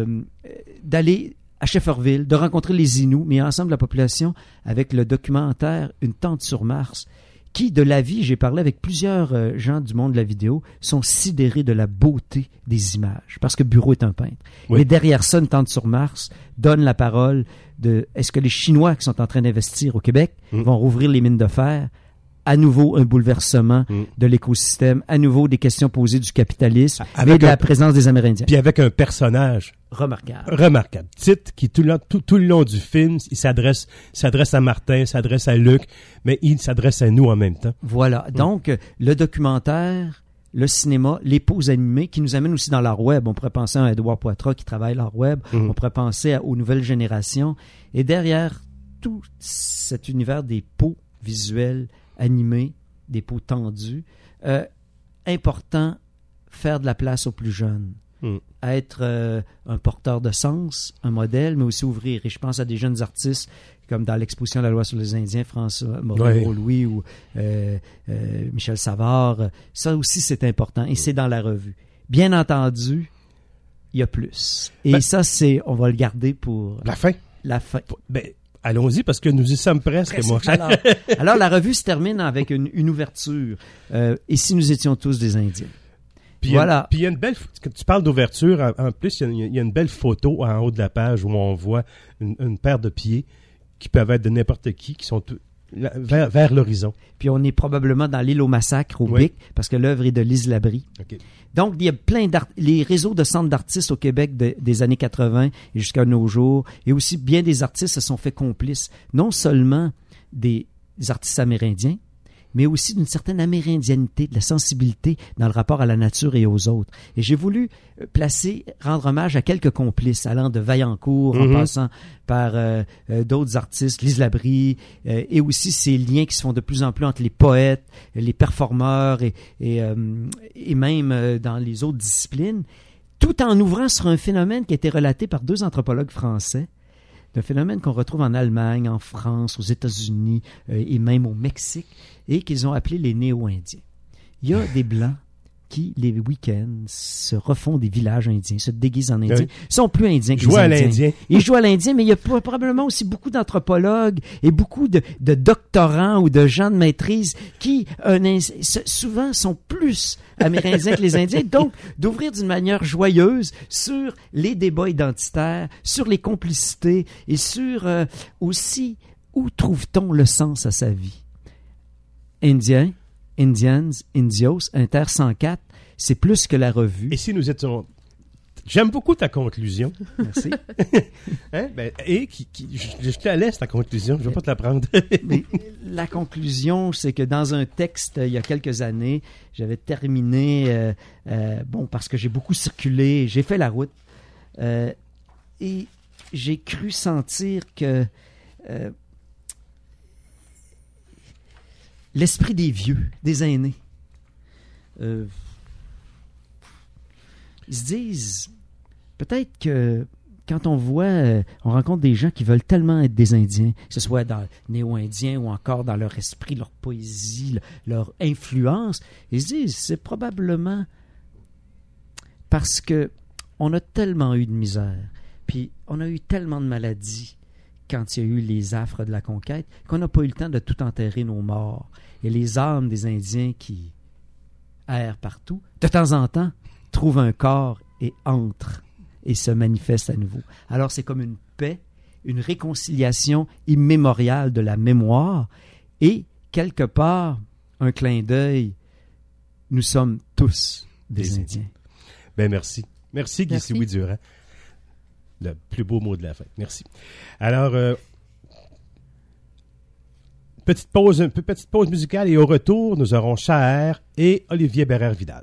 d'aller à Shefferville, de rencontrer les Inuits, mais ensemble la population, avec le documentaire Une tente sur Mars, qui, de la vie, j'ai parlé avec plusieurs gens du monde de la vidéo, sont sidérés de la beauté des images, parce que Bureau est un peintre. Oui. Mais derrière ça, Une tente sur Mars donne la parole de est-ce que les Chinois qui sont en train d'investir au Québec vont rouvrir les mines de fer? À nouveau, un bouleversement de l'écosystème, à nouveau des questions posées du capitalisme et de la présence des Amérindiens. Puis avec un personnage remarquable. Tite, qui tout le long du film, il s'adresse à Martin, s'adresse à Luc, mais il s'adresse à nous en même temps. Voilà. Donc, le documentaire, le cinéma, les pauses animées qui nous amènent aussi dans l'art web. On pourrait penser à Édouard Poitras qui travaille l'art web. On pourrait penser aux nouvelles générations. Et derrière tout cet univers des pots visuels, animés, des peaux tendues. Important, faire de la place aux plus jeunes. Être un porteur de sens, un modèle, mais aussi ouvrir. Et je pense à des jeunes artistes comme dans l'exposition de la loi sur les Indiens, François Moreau-Louis ou Michel Savard. Ça aussi, c'est important. Et c'est dans la revue. Bien entendu, il y a plus. Et ça, on va le garder pour... La fin. La fin. Allons-y, parce que nous y sommes presque. Moi. Alors, la revue se termine avec une ouverture. Et si nous étions tous des Indiens? Puis voilà. Puis il y a une belle... Quand tu parles d'ouverture, en plus, il y a une belle photo en haut de la page où on voit une paire de pieds qui peuvent être de n'importe qui sont vers l'horizon. Puis on est probablement dans l'île au massacre, au BIC, parce que l'œuvre est de Lise Labrie. Okay. Donc, il y a plein les réseaux de centres d'artistes au Québec des années 80 et jusqu'à nos jours, et aussi bien des artistes se sont fait complices, non seulement des artistes amérindiens, mais aussi d'une certaine amérindianité, de la sensibilité dans le rapport à la nature et aux autres. Et j'ai voulu rendre hommage à quelques complices, allant de Vaillancourt, en passant par d'autres artistes, Lise Labrie, et aussi ces liens qui se font de plus en plus entre les poètes, les performeurs et même dans les autres disciplines, tout en ouvrant sur un phénomène qui a été relaté par 2 anthropologues français, d'un phénomène qu'on retrouve en Allemagne, en France, aux États-Unis et même au Mexique, et qu'ils ont appelé les néo-indiens. Il y a des Blancs qui, les week-ends, se refont des villages indiens, se déguisent en indiens. Ils sont plus indiens que les Indiens. Ils jouent à l'indien, mais il y a probablement aussi beaucoup d'anthropologues et beaucoup de doctorants ou de gens de maîtrise qui, souvent, sont plus amérindiens que les Indiens. Donc, d'ouvrir d'une manière joyeuse sur les débats identitaires, sur les complicités et sur aussi où trouve-t-on le sens à sa vie. Indiens, Indians, Indios, Inter 104, c'est plus que la revue. Et si nous étions... J'aime beaucoup ta conclusion. Merci. Je te la laisse, ta conclusion. Je ne vais pas te la prendre. Mais la conclusion, c'est que dans un texte, il y a quelques années, j'avais terminé, parce que j'ai beaucoup circulé, j'ai fait la route, et j'ai cru sentir que l'esprit des vieux, des aînés, ils se disent, peut-être que quand on rencontre des gens qui veulent tellement être des Indiens, que ce soit dans néo-indiens ou encore dans leur esprit, leur poésie, leur influence, ils se disent, c'est probablement parce que on a tellement eu de misère, puis on a eu tellement de maladies quand il y a eu les affres de la conquête, qu'on n'a pas eu le temps de tout enterrer nos morts. Et les âmes des Indiens qui errent partout, de temps en temps, trouvent un corps et entrent et se manifestent à nouveau. Alors c'est comme une paix, une réconciliation immémoriale de la mémoire et, quelque part, un clin d'œil. Nous sommes tous des Indiens. Ben merci. Merci, Guy Sioui-Durand. Le plus beau mot de la fin. Merci. Alors, petite pause musicale et au retour, nous aurons Chaher et Olivier Bérère-Vidal.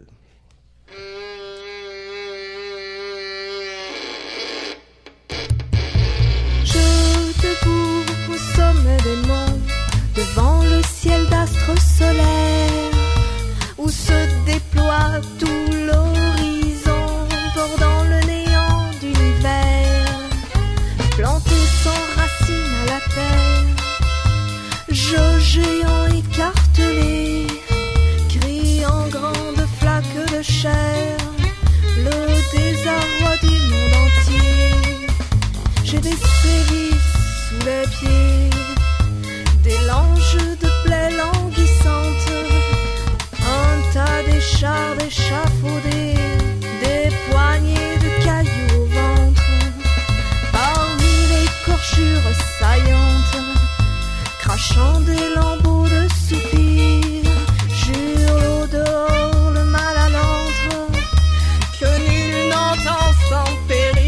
Je debout au sommet des monts, devant le ciel d'astres solaires, où se déploie tout l'horizon, bordant le néant d'univers, planté sans racines à la terre. Je géant écartelé, crie en grandes flaques de chair, le désarroi du monde entier. J'ai des sévices sous les pieds, des langes de plaies languissantes, un tas d'échardes échafaudées, des poignées de cailloux au ventre, parmi l'écorchure saillante, crachant des lambeaux de soupirs, jure l'eau dehors, le mal à l'antre, que nul n'entend sans périr.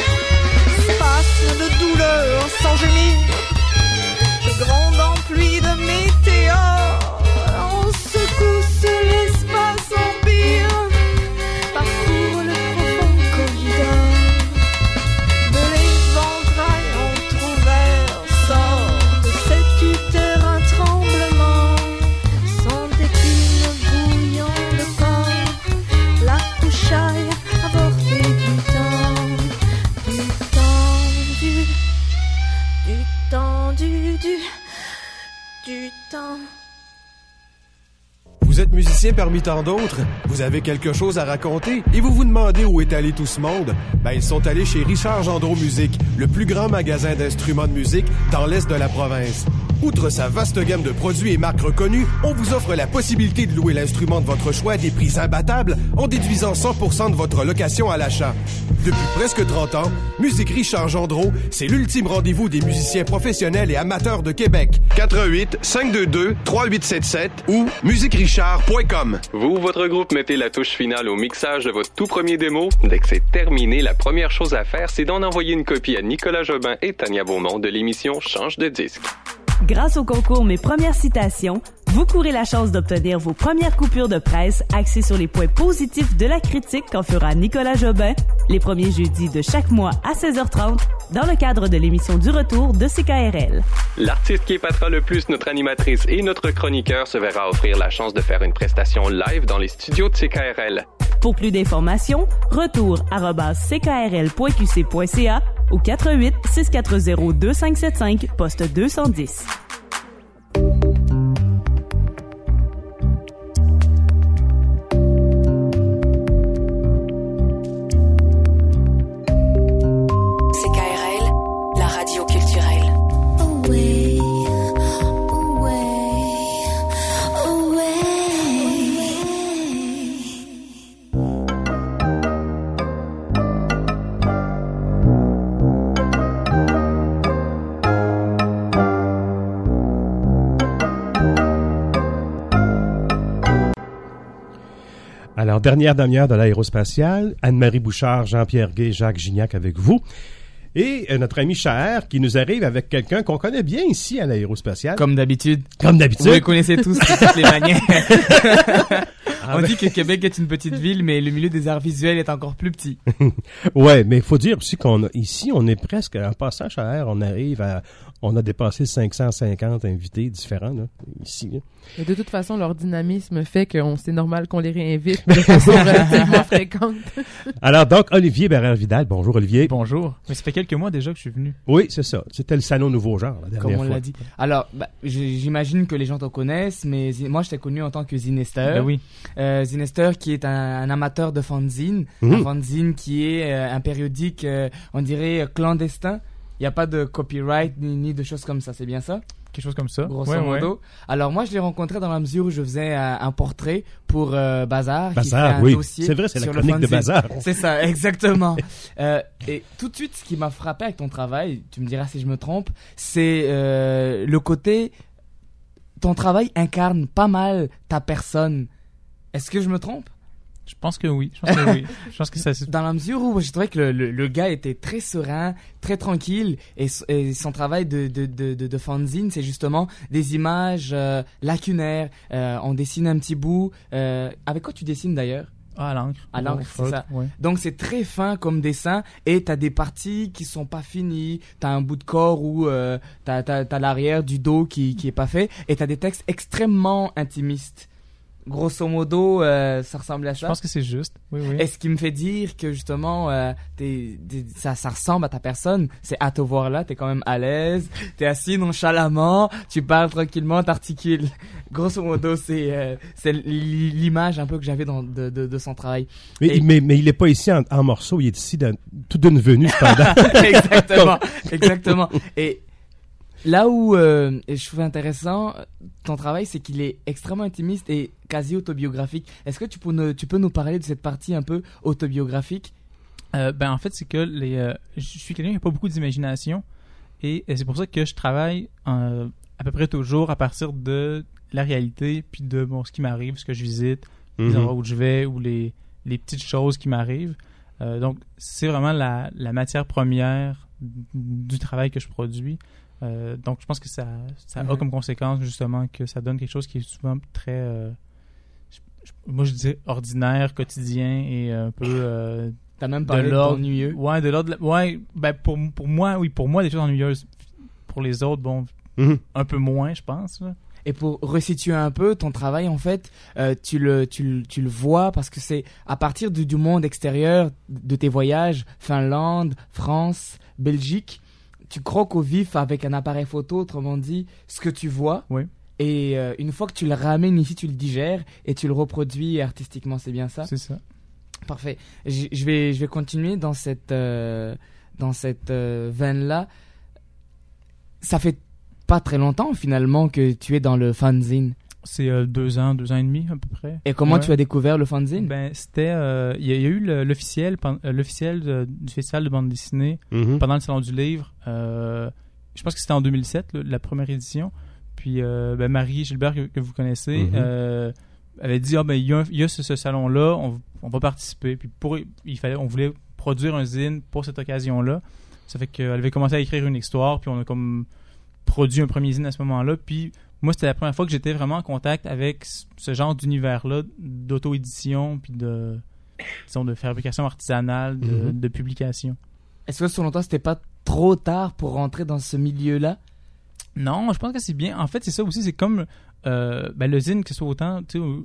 Spasme de douleur sans gémir, je gronde en pluie de Vous êtes musicien parmi tant d'autres, vous avez quelque chose à raconter et vous vous demandez où est allé tout ce monde? Ben, ils sont allés chez Richard Gendreau Musique, le plus grand magasin d'instruments de musique dans l'est de la province. Outre sa vaste gamme de produits et marques reconnues, on vous offre la possibilité de louer l'instrument de votre choix à des prix imbattables en déduisant 100% de votre location à l'achat. Depuis presque 30 ans, Musique Richard Gendreau, c'est l'ultime rendez-vous des musiciens professionnels et amateurs de Québec. 88-522-3877 ou musiquerichard.com. Vous ou votre groupe mettez la touche finale au mixage de votre tout premier démo. Dès que c'est terminé, la première chose à faire, c'est d'en envoyer une copie à Nicolas Jobin et Tania Beaumont de l'émission Change de disque. Grâce au concours Mes Premières Citations, vous courez la chance d'obtenir vos premières coupures de presse axées sur les points positifs de la critique qu'en fera Nicolas Jobin les premiers jeudis de chaque mois à 16h30 dans le cadre de l'émission du retour de CKRL. L'artiste qui épatera le plus notre animatrice et notre chroniqueur se verra offrir la chance de faire une prestation live dans les studios de CKRL. Pour plus d'informations, retour@ckrl.qc.ca ou 88 640 2575 poste 210. CKRL, la radio culturelle. Alors, dernière demi-heure de l'aérospatiale, Anne-Marie Bouchard, Jean-Pierre Gay, Jacques Gignac avec vous. Et notre ami Chaher qui nous arrive avec quelqu'un qu'on connaît bien ici à l'aérospatiale. Comme d'habitude. Comme d'habitude. Vous les connaissez tous, de toutes les manières. On dit que Québec est une petite ville, mais le milieu des arts visuels est encore plus petit. Ouais, mais il faut dire aussi ici, on est presque, en passant Chaher, on a dépassé 550 invités différents, là, ici. Là. Et de toute façon, leur dynamisme fait que c'est normal qu'on les réinvite de façon relativement fréquente. Alors donc, Olivier Bérard-Vidal. Bonjour Olivier. Bonjour. Mais ça fait quelques mois déjà que je suis venu. Oui, c'est ça. C'était le Salon Nouveau Genre, la dernière fois. Comme on l'a dit. Alors, j'imagine que les gens te connaissent, mais moi, je t'ai connu en tant que Zinester. Ben oui. Zinester qui est un amateur de fanzine. Un fanzine qui est un périodique, on dirait, clandestin. Il n'y a pas de copyright ni de choses comme ça, c'est bien ça? Quelque chose comme ça. Grosso modo. Ouais. Alors moi, je l'ai rencontré dans la mesure où je faisais un portrait pour Bazar. Bazar, qui fait un oui. dossier. C'est vrai, c'est la chronique de Bazar. C'est ça, exactement. Et tout de suite, ce qui m'a frappé avec ton travail, tu me diras si je me trompe, c'est le côté... Ton travail incarne pas mal ta personne. Est-ce que je me trompe? Je pense que oui. Je pense que ça... Dans la mesure où j'ai trouvé que le gars était très serein, très tranquille, et son travail de fanzine, c'est justement des images lacunaires. On dessine un petit bout. Avec quoi tu dessines d'ailleurs? À l'encre. À l'encre, c'est ça. Ouais. Donc c'est très fin comme dessin, et t'as des parties qui sont pas finies. T'as un bout de corps où t'as l'arrière du dos qui est pas fait, et t'as des textes extrêmement intimistes. Grosso modo, ça ressemble à ça. Je pense que c'est juste. Oui. Et ce qui me fait dire que justement, ça ressemble à ta personne, c'est à te voir là, t'es quand même à l'aise, t'es assis nonchalamment, tu parles tranquillement, t'articules. Grosso modo, c'est l'image un peu que j'avais de son travail. Mais il est pas ici en morceaux, il est ici tout d'une venue cependant. Exactement. Et là où je trouve intéressant ton travail, c'est qu'il est extrêmement intimiste et quasi autobiographique. Est-ce que tu peux nous parler de cette partie un peu autobiographique? En fait, c'est que je suis quelqu'un qui n'a pas beaucoup d'imagination, et c'est pour ça que je travaille à peu près toujours à partir de la réalité, puis de ce qui m'arrive, ce que je visite, les endroits où je vais, ou les petites choses qui m'arrivent. Donc, c'est vraiment la matière première du travail que je produis. Donc, je pense que ça a comme conséquence, justement, que ça donne quelque chose qui est souvent très, moi je dis ordinaire, quotidien, et un peu... T'as même parlé d'ennuyeux. Ouais, de l'ordre... Ouais, pour moi, oui, pour moi, des choses ennuyeuses. Pour les autres, un peu moins, je pense, là. Et pour resituer un peu ton travail, en fait, tu le vois parce que c'est à partir du monde extérieur de tes voyages, Finlande, France, Belgique, tu croques au vif avec un appareil photo, autrement dit, ce que tu vois. Oui. Et une fois que tu le ramènes ici, tu le digères et tu le reproduis artistiquement, c'est bien ça? C'est ça. Parfait. Je vais continuer dans cette veine-là. Ça fait pas très longtemps finalement que tu es dans le fanzine. C'est 2 ans et demi à peu près. Et comment tu as découvert le fanzine? Ben c'était, il y a eu l'officiel du festival de bande dessinée pendant le salon du livre. Je pense que c'était en 2007 la première édition. Puis Marie Gilbert que vous connaissez avait dit il y a ce salon là, on va participer. Puis on voulait produire un zine pour cette occasion là. Ça fait qu'elle avait commencé à écrire une histoire, puis on a comme produit un premier zine à ce moment là. Puis moi, c'était la première fois que j'étais vraiment en contact avec ce genre d'univers-là, d'auto-édition, puis de fabrication artisanale, de publication. Est-ce que selon toi, c'était pas trop tard pour rentrer dans ce milieu-là? Non, je pense que c'est bien. En fait, c'est ça aussi, c'est comme le zine, que ce soit autant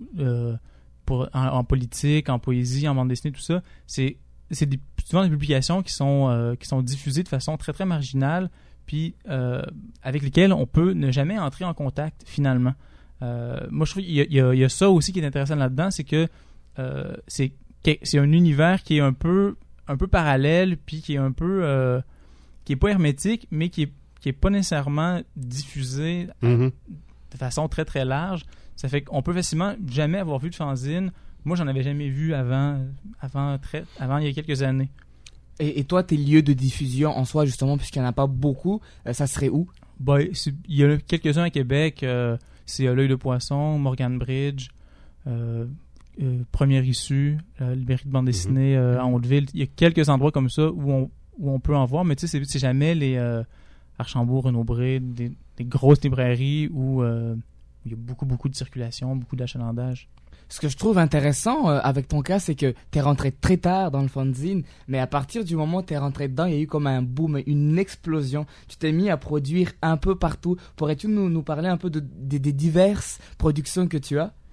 en politique, en poésie, en bande dessinée, tout ça, c'est souvent des publications qui sont diffusées de façon très, très marginale, puis avec lesquels on peut ne jamais entrer en contact finalement. Moi, je trouve qu'il y a ça aussi qui est intéressant là-dedans, c'est que c'est un univers qui est un peu parallèle, puis qui est un peu qui est pas hermétique, mais qui est pas nécessairement diffusé de façon très très large. Ça fait qu'on peut facilement jamais avoir vu de fanzine. Moi, j'en avais jamais vu avant il y a quelques années. Et toi, tes lieux de diffusion en soi, justement, puisqu'il n'y en a pas beaucoup, ça serait où? Il y en a quelques-uns à Québec. C'est L'Œil de Poisson, Morgan Bridge, Première Issue, la librairie de bande dessinée à Hauteville. Il y a quelques endroits comme ça où on peut en voir, mais tu sais, c'est jamais les Archambault, Renaud-Bré, des grosses librairies où il y a beaucoup de circulation, beaucoup d'achalandage. Ce que je trouve intéressant avec ton cas, c'est que tu es rentré très tard dans le fanzine, mais à partir du moment où tu es rentré dedans, il y a eu comme un boom, une explosion. Tu t'es mis à produire un peu partout. Pourrais-tu nous parler un peu des diverses productions que tu as?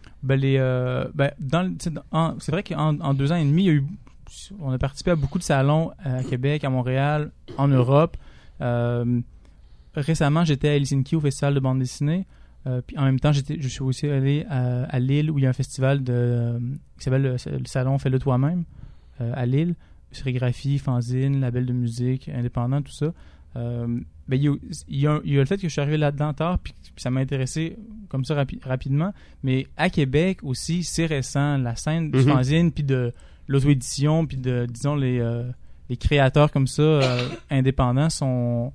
C'est vrai qu'en 2 ans et demi, on a participé à beaucoup de salons à Québec, à Montréal, en Europe. Récemment, j'étais à Helsinki au festival de bande dessinée. Puis en même temps, je suis aussi allé à Lille où il y a un festival qui s'appelle le salon Fais-le toi-même à Lille. Sérigraphie, fanzine, label de musique, indépendant, tout ça. Il y a le fait que je suis arrivé là-dedans tard, puis ça m'a intéressé comme ça rapidement. Mais à Québec aussi, c'est récent, la scène du fanzine, puis de l'auto-édition, puis disons, les créateurs comme ça, indépendants, sont...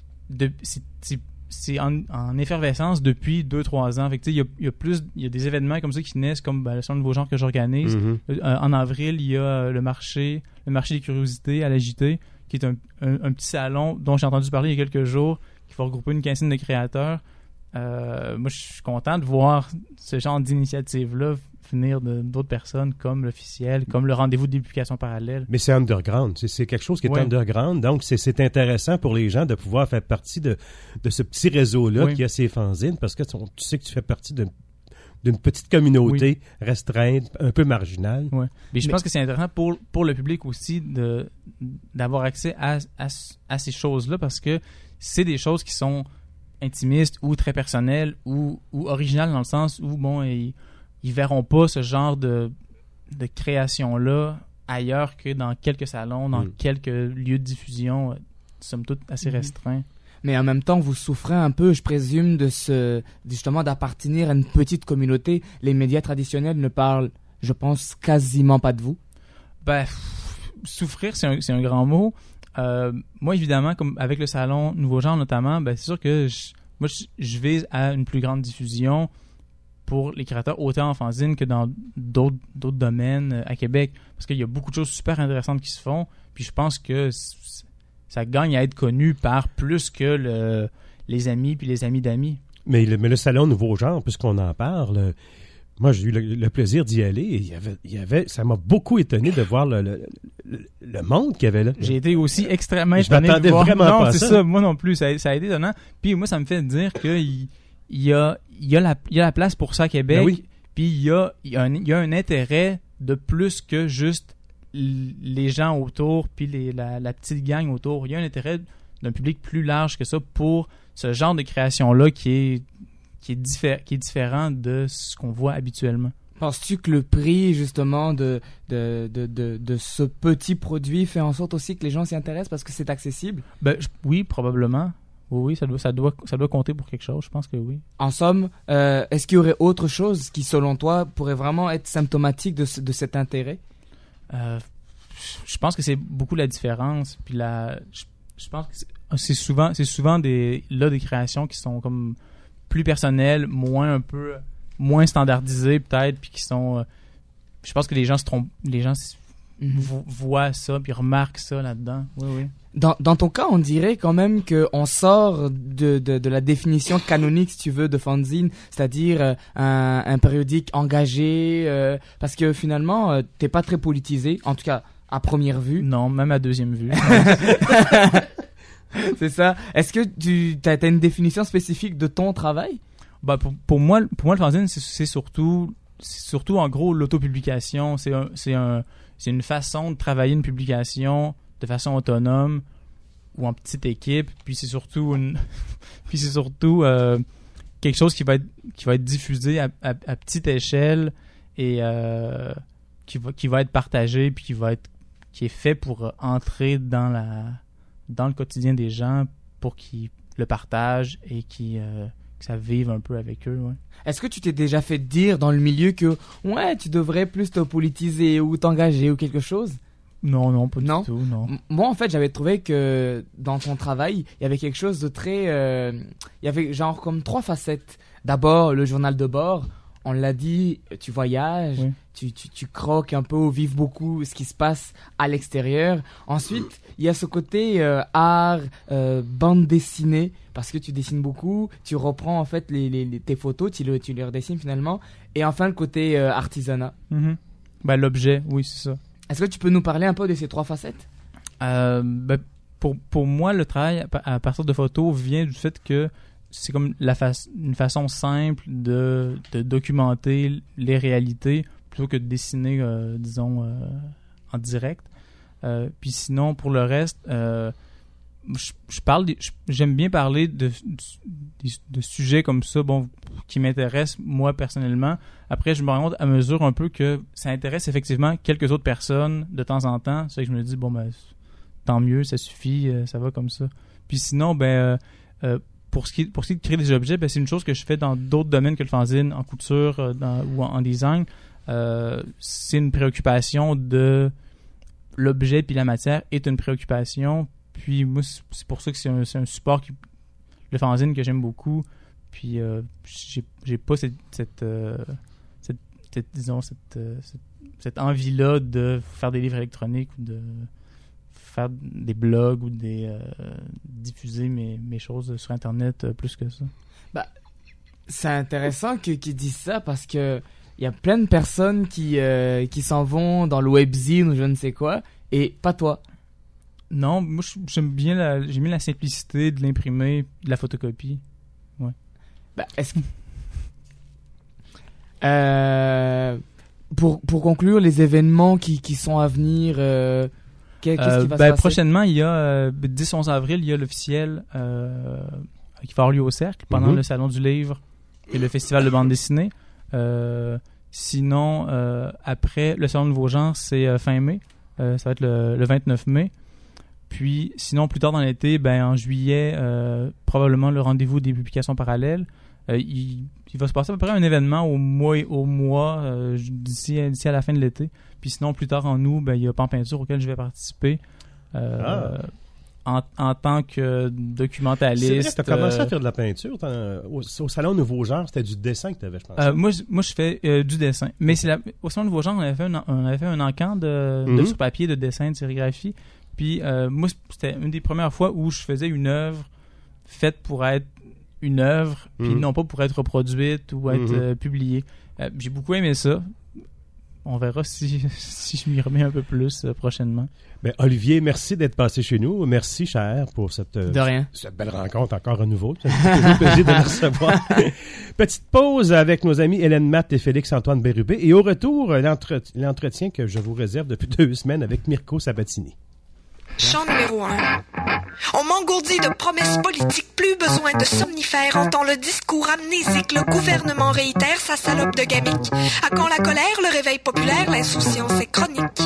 C'est en effervescence depuis 2-3 ans. Fait que, il y a des événements comme ça qui naissent, comme le Salon Nouveau Genre que j'organise. En avril, il y a le marché des curiosités à la JT, qui est un petit salon dont j'ai entendu parler il y a quelques jours, qui va regrouper une quinzaine de créateurs. Moi, je suis content de voir ce genre d'initiative-là venir d'autres personnes, comme l'officiel, comme le rendez-vous des publications parallèles. Mais c'est underground. C'est quelque chose qui est underground. Donc, c'est intéressant pour les gens de pouvoir faire partie de ce petit réseau-là qui a ces fanzines, parce que tu sais que tu fais partie d'une petite communauté restreinte, un peu marginale. Ouais. Mais je pense que c'est intéressant pour le public aussi d'avoir accès à ces choses-là, parce que c'est des choses qui sont intimistes ou très personnelles ou originales, dans le sens où, ils verront pas ce genre de création-là ailleurs que dans quelques salons, dans quelques lieux de diffusion, somme toute assez restreints. Mais en même temps, vous souffrez un peu, je présume, justement d'appartenir à une petite communauté. Les médias traditionnels ne parlent, je pense, quasiment pas de vous. Souffrir, c'est un grand mot. Moi, évidemment, comme avec le salon Nouveau Genre notamment, c'est sûr que je vise à une plus grande diffusion pour les créateurs, autant en fanzine que dans d'autres domaines à Québec, parce qu'il y a beaucoup de choses super intéressantes qui se font, puis je pense que ça gagne à être connu par plus que les amis puis les amis d'amis. Mais le salon Nouveau Genre, puisqu'on en parle, moi j'ai eu le plaisir d'y aller, et ça m'a beaucoup étonné de voir le monde qu'il y avait là. J'ai été aussi extrêmement étonné de voir. Vraiment pas c'est ça, moi non plus, ça a été étonnant. Puis moi, ça me fait dire qu'il y a la place pour ça à Québec, puis il y a un intérêt de plus que juste les gens autour, puis la petite gang autour. Il y a un intérêt d'un public plus large que ça pour ce genre de création-là qui qui est différent de ce qu'on voit habituellement. Penses-tu que le prix, justement, de ce petit produit fait en sorte aussi que les gens s'y intéressent parce que c'est accessible? Oui, probablement. Oui, ça doit compter pour quelque chose, je pense que oui. En somme, est-ce qu'il y aurait autre chose qui, selon toi, pourrait vraiment être symptomatique de cet intérêt? Je pense que c'est beaucoup la différence. Puis je pense que c'est souvent des créations qui sont comme plus personnelles, moins standardisées peut-être, puis qui sont... je pense que les gens se trompent, voient ça, puis remarquent ça là-dedans. Oui. Dans ton cas, on dirait quand même qu'on sort de la définition canonique, si tu veux, de fanzine, c'est-à-dire un périodique engagé, parce que finalement, t'es pas très politisé, en tout cas à première vue. Non, même à deuxième vue. C'est ça. Est-ce que tu as une définition spécifique de ton travail? Pour moi, le fanzine, c'est surtout en gros l'autopublication. C'est une façon de travailler une publication de façon autonome ou en petite équipe, puis c'est surtout quelque chose qui va être diffusé à petite échelle et qui va être partagé, puis qui est fait pour entrer dans le quotidien des gens pour qu'ils le partagent et que ça vive un peu avec eux. Ouais. Est-ce que tu t'es déjà fait dire dans le milieu que tu devrais plus te politiser ou t'engager ou quelque chose? Non, pas du tout, non. Moi, en fait, j'avais trouvé que dans ton travail, il y avait quelque chose de très... il y avait genre comme 3 facettes. D'abord, le journal de bord. On l'a dit, tu voyages, oui. tu croques un peu ou vives beaucoup ce qui se passe à l'extérieur. Ensuite, il y a ce côté art, bande dessinée, parce que tu dessines beaucoup, tu reprends en fait tes photos, tu les redessines finalement. Et enfin, le côté artisanat. Mm-hmm. L'objet, oui, c'est ça. Est-ce que tu peux nous parler un peu de ces 3 facettes? Pour moi, le travail à partir de photos vient du fait que c'est comme une façon simple de documenter les réalités plutôt que de dessiner, disons, en direct. Puis sinon, pour le reste, j'aime bien parler de sujets comme ça, qui m'intéressent moi personnellement. Après, je me rends compte à mesure un peu que ça intéresse effectivement quelques autres personnes de temps en temps. C'est que je me dis, tant mieux, ça suffit, ça va comme ça. Puis sinon, pour ce qui est de créer des objets, c'est une chose que je fais dans d'autres domaines que le fanzine, en couture ou en design. C'est une préoccupation de l'objet puis la matière est une préoccupation. Puis moi, c'est pour ça que c'est un support le fanzine que j'aime beaucoup. Puis j'ai pas cette envie-là de faire des livres électroniques ou de faire des blogs ou diffuser mes choses sur Internet plus que ça. C'est intéressant qu'ils disent ça parce que il y a plein de personnes qui s'en vont dans le webzine ou je ne sais quoi, et pas toi. Non, moi j'aime bien j'ai mis la simplicité de l'imprimer, de la photocopie. Ouais. Est-ce que pour conclure, les événements qui sont à venir, qu'est-ce qui va se passer? Prochainement, il y a 10-11 avril, il y a l'officiel qui va avoir lieu au Cercle pendant le Salon du Livre et le Festival de bande dessinée. Sinon, après, le Salon de Vosges, c'est fin mai. Ça va être le 29 mai. Puis, sinon, plus tard dans l'été, en juillet, probablement le rendez-vous des publications parallèles. Il va se passer à peu près un événement au mois d'ici à la fin de l'été. Puis sinon, plus tard en août, il y a Pan Peinture auquel je vais participer en tant que documentaliste. C'est vrai, tu as commencé à faire de la peinture. Au Salon Nouveau Genre, c'était du dessin que tu avais, je pense. Moi, je fais du dessin. Mais au Salon Nouveau Genre, on avait fait un encan de sur papier, de dessin, de sérigraphie. Puis moi, c'était une des premières fois où je faisais une œuvre faite pour être une œuvre, puis non pas pour être reproduite ou être publiée. J'ai beaucoup aimé ça. On verra si je m'y remets un peu plus prochainement. Olivier, merci d'être passé chez nous. Merci, cher, pour cette belle rencontre encore à nouveau. C'est toujours plaisir de nous recevoir. Petite pause avec nos amis Hélène Matt et Félix-Antoine Bérubé. Et au retour, l'entretien que je vous réserve depuis 2 semaines avec Mirko Sabatini. Chant numéro 1. On m'engourdit de promesses politiques, plus besoin de somnifères. Entend le discours amnésique, le gouvernement réitère sa salope de gamique. À quand la colère, le réveil populaire, l'insouciance est chronique.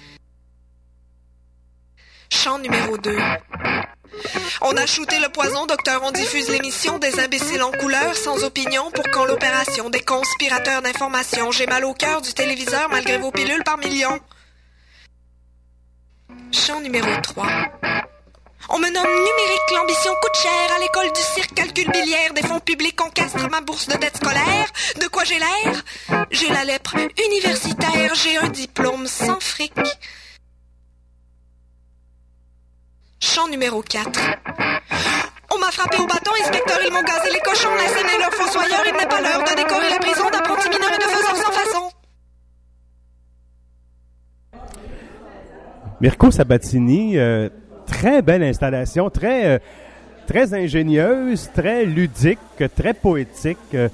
Chant numéro 2. On a shooté le poison, docteur, on diffuse l'émission des imbéciles en couleur, sans opinion, pour quand l'opération, des conspirateurs d'information. J'ai mal au cœur du téléviseur, malgré vos pilules par millions. Chant numéro 3. On me nomme numérique, l'ambition coûte cher. À l'école du cirque, calcul biliaire, des fonds publics, on castre ma bourse de dette scolaire. De quoi j'ai l'air? J'ai la lèpre universitaire, j'ai un diplôme sans fric. Chant numéro 4. On m'a frappé au bâton, inspecteur, ils m'ont gazé les cochons, l'asséné leur fossoyeur, il n'est pas l'heure de décorer la prison d'apprentis mineurs et de faiseurs sans façon. Mirko Sabatini, très belle installation, très ingénieuse, très ludique, très poétique,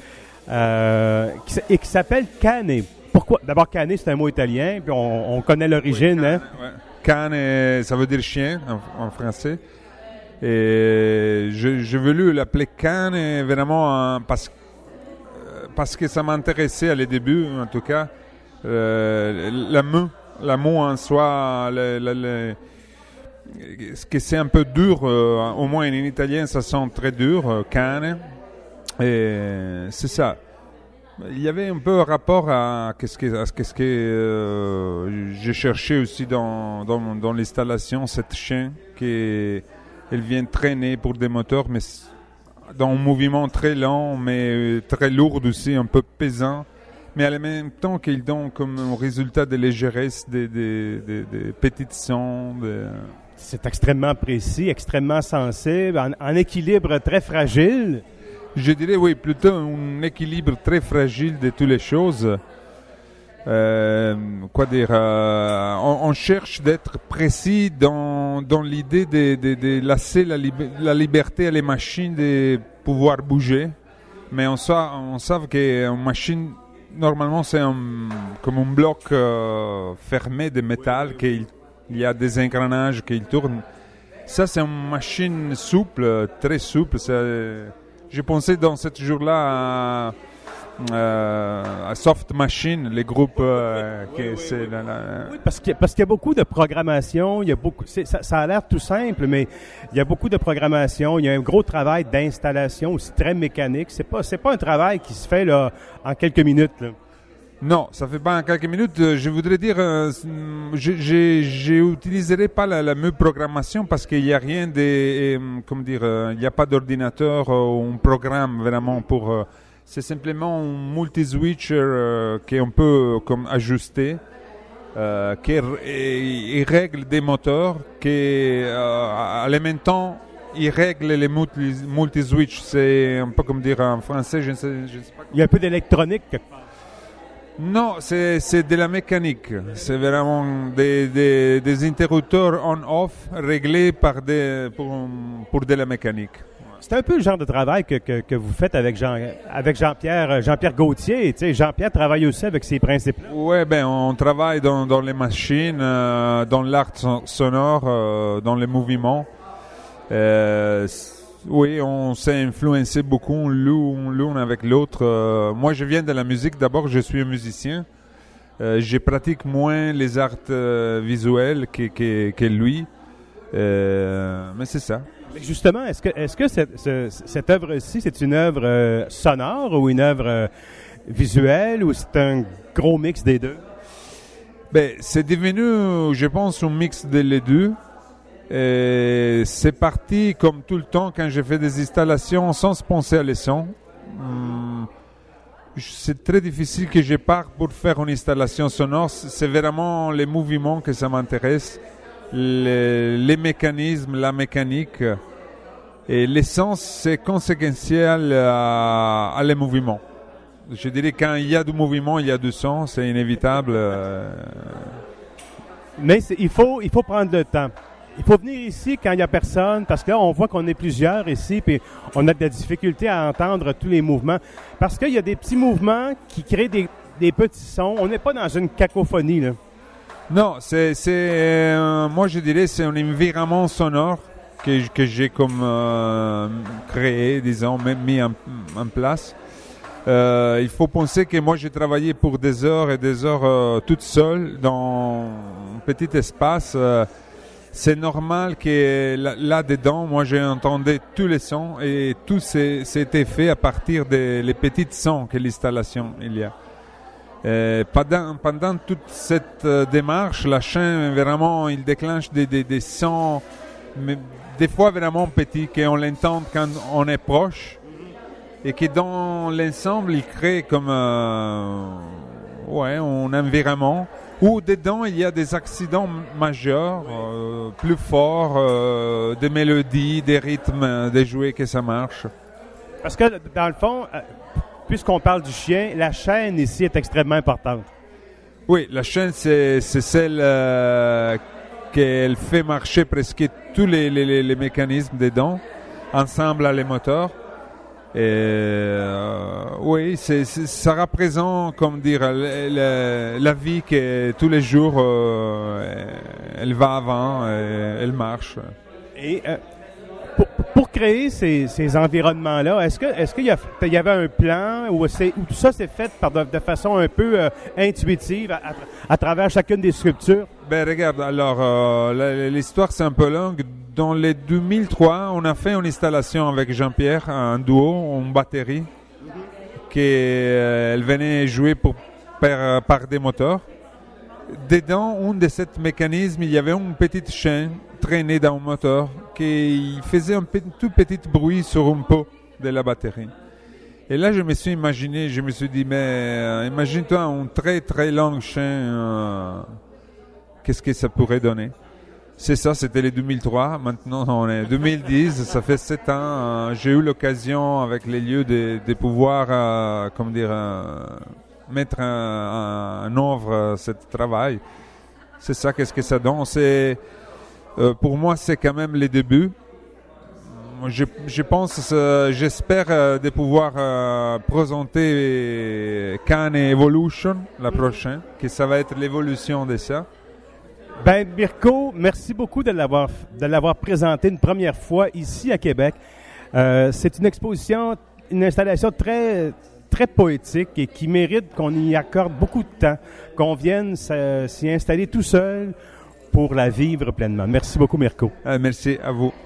et qui s'appelle Cane. Pourquoi? D'abord, Cane, c'est un mot italien, puis on connaît l'origine. Oui, hein? Ouais. Cane, ça veut dire chien en français. Et j'ai voulu l'appeler Cane vraiment parce que ça m'intéressait à les débuts, en tout cas. La mot en soi, ce que c'est un peu dur, au moins en italien, ça sonne très dur, cane. Et c'est ça. Il y avait un peu un rapport à ce que j'ai cherché aussi dans l'installation, cette chaîne qui elle vient traîner pour des moteurs, mais dans un mouvement très lent, mais très lourd aussi, un peu pesant. Mais en même temps qu'ils donnent comme résultat de légèreté, des petites sons. C'est extrêmement précis, extrêmement sensible, en équilibre très fragile. Je dirais oui, plutôt un équilibre très fragile de toutes les choses. On cherche d'être précis dans l'idée de laisser la liberté à les machines de pouvoir bouger. Mais on sait qu'une machine, normalement, c'est comme un bloc fermé de métal, qu'il y a des engrenages qui tournent. Ça, c'est une machine souple, très souple. J'ai pensé dans ce jour-là à Soft Machine, les groupes Oui, parce qu'il y a beaucoup de programmation, ça a l'air tout simple, mais il y a beaucoup de programmation, il y a un gros travail d'installation aussi très mécanique. C'est pas un travail qui se fait là en quelques minutes, là. Non, ça fait pas en quelques minutes. Je voudrais dire, je n'utiliserai pas la même programmation parce qu'il n'y a rien de, il n'y a pas d'ordinateur ou un programme vraiment pour. C'est simplement un multi-switcher qu'on peut comme ajuster, qui règle des moteurs, qui à la même temps il règle les multi-switch. C'est un peu comme dire en français, je ne sais pas. Il y a un peu d'électronique. Non, c'est de la mécanique. C'est vraiment des interrupteurs on-off réglés pour de la mécanique. C'est un peu le genre de travail que vous faites avec Jean-Pierre Gauthier. Tu sais, Jean-Pierre travaille aussi avec ces principes. Oui, on travaille dans les machines, dans l'art sonore, dans les mouvements. Oui, on s'est influencé beaucoup l'un avec l'autre. Moi, je viens de la musique. D'abord, je suis un musicien. Je pratique moins les arts visuels que lui. Mais c'est ça. Mais justement, est-ce que cette œuvre-ci, c'est une œuvre sonore ou une œuvre visuelle ou c'est un gros mix des deux? C'est devenu, je pense, un mix des deux. Et c'est parti comme tout le temps quand je fais des installations sans penser à les sons. C'est très difficile que je parte pour faire une installation sonore. C'est vraiment les mouvements que ça m'intéresse, les mécanismes, la mécanique. Et l'essence, c'est conséquentiel à les mouvements. Je dirais quand il y a du mouvement, il y a du son, c'est inévitable. Mais il faut prendre le temps. Il faut venir ici quand il n'y a personne, parce que là, on voit qu'on est plusieurs ici, puis on a de la difficulté à entendre tous les mouvements. Parce qu'il y a des petits mouvements qui créent des petits sons. On n'est pas dans une cacophonie, là. Non, moi je dirais c'est un environnement sonore que j'ai comme créé, disons, même mis en place. Il faut penser que moi j'ai travaillé pour des heures et des heures toute seule dans un petit espace. C'est normal que là-dedans, moi j'ai entendu tous les sons et tout c'était fait à partir des petits sons que l'installation il y a. Pendant toute cette démarche, la chaîne vraiment, il déclenche des sons, mais des fois vraiment petits, qu'on l'entend quand on est proche, et qui dans l'ensemble, il crée comme un environnement où dedans il y a des accidents majeurs, plus forts, des mélodies, des rythmes, des jouets que ça marche. Parce que dans le fond, puisqu'on parle du chien, la chaîne ici est extrêmement importante. Oui, la chaîne, c'est celle qu'elle fait marcher presque tous les mécanismes dedans, ensemble à les moteurs. Et, oui, ça représente, comme dire, la vie que tous les jours, elle va avant, elle marche. Et pour créer ces environnements-là, est-ce qu'il y avait un plan où tout ça s'est fait de façon un peu intuitive à travers chacune des sculptures? Ben regarde, alors l'histoire c'est un peu longue. Dans les 2003, on a fait une installation avec Jean-Pierre, un duo, une batterie, qu'elle venait jouer par des moteurs. Dedans, un de ces mécanismes, il y avait une petite chaîne traînée dans un moteur qui faisait un tout petit bruit sur un pot de la batterie. Et là, je me suis dit, mais imagine-toi une très très longue chaîne, qu'est-ce que ça pourrait donner? C'est ça, c'était les 2003. Maintenant, on est 2010, ça fait 7 ans. J'ai eu l'occasion avec les lieux de pouvoir, mettre en œuvre ce travail. C'est ça, qu'est-ce que ça donne. Pour moi, c'est quand même les débuts. Je pense, j'espère de pouvoir présenter Can Evolution, la prochaine, que ça va être l'évolution de ça. Ben, Mirko, merci beaucoup de l'avoir présenté une première fois ici à Québec. C'est une installation très, très poétique et qui mérite qu'on y accorde beaucoup de temps, qu'on vienne s'y installer tout seul pour la vivre pleinement. Merci beaucoup, Mirko. Merci à vous.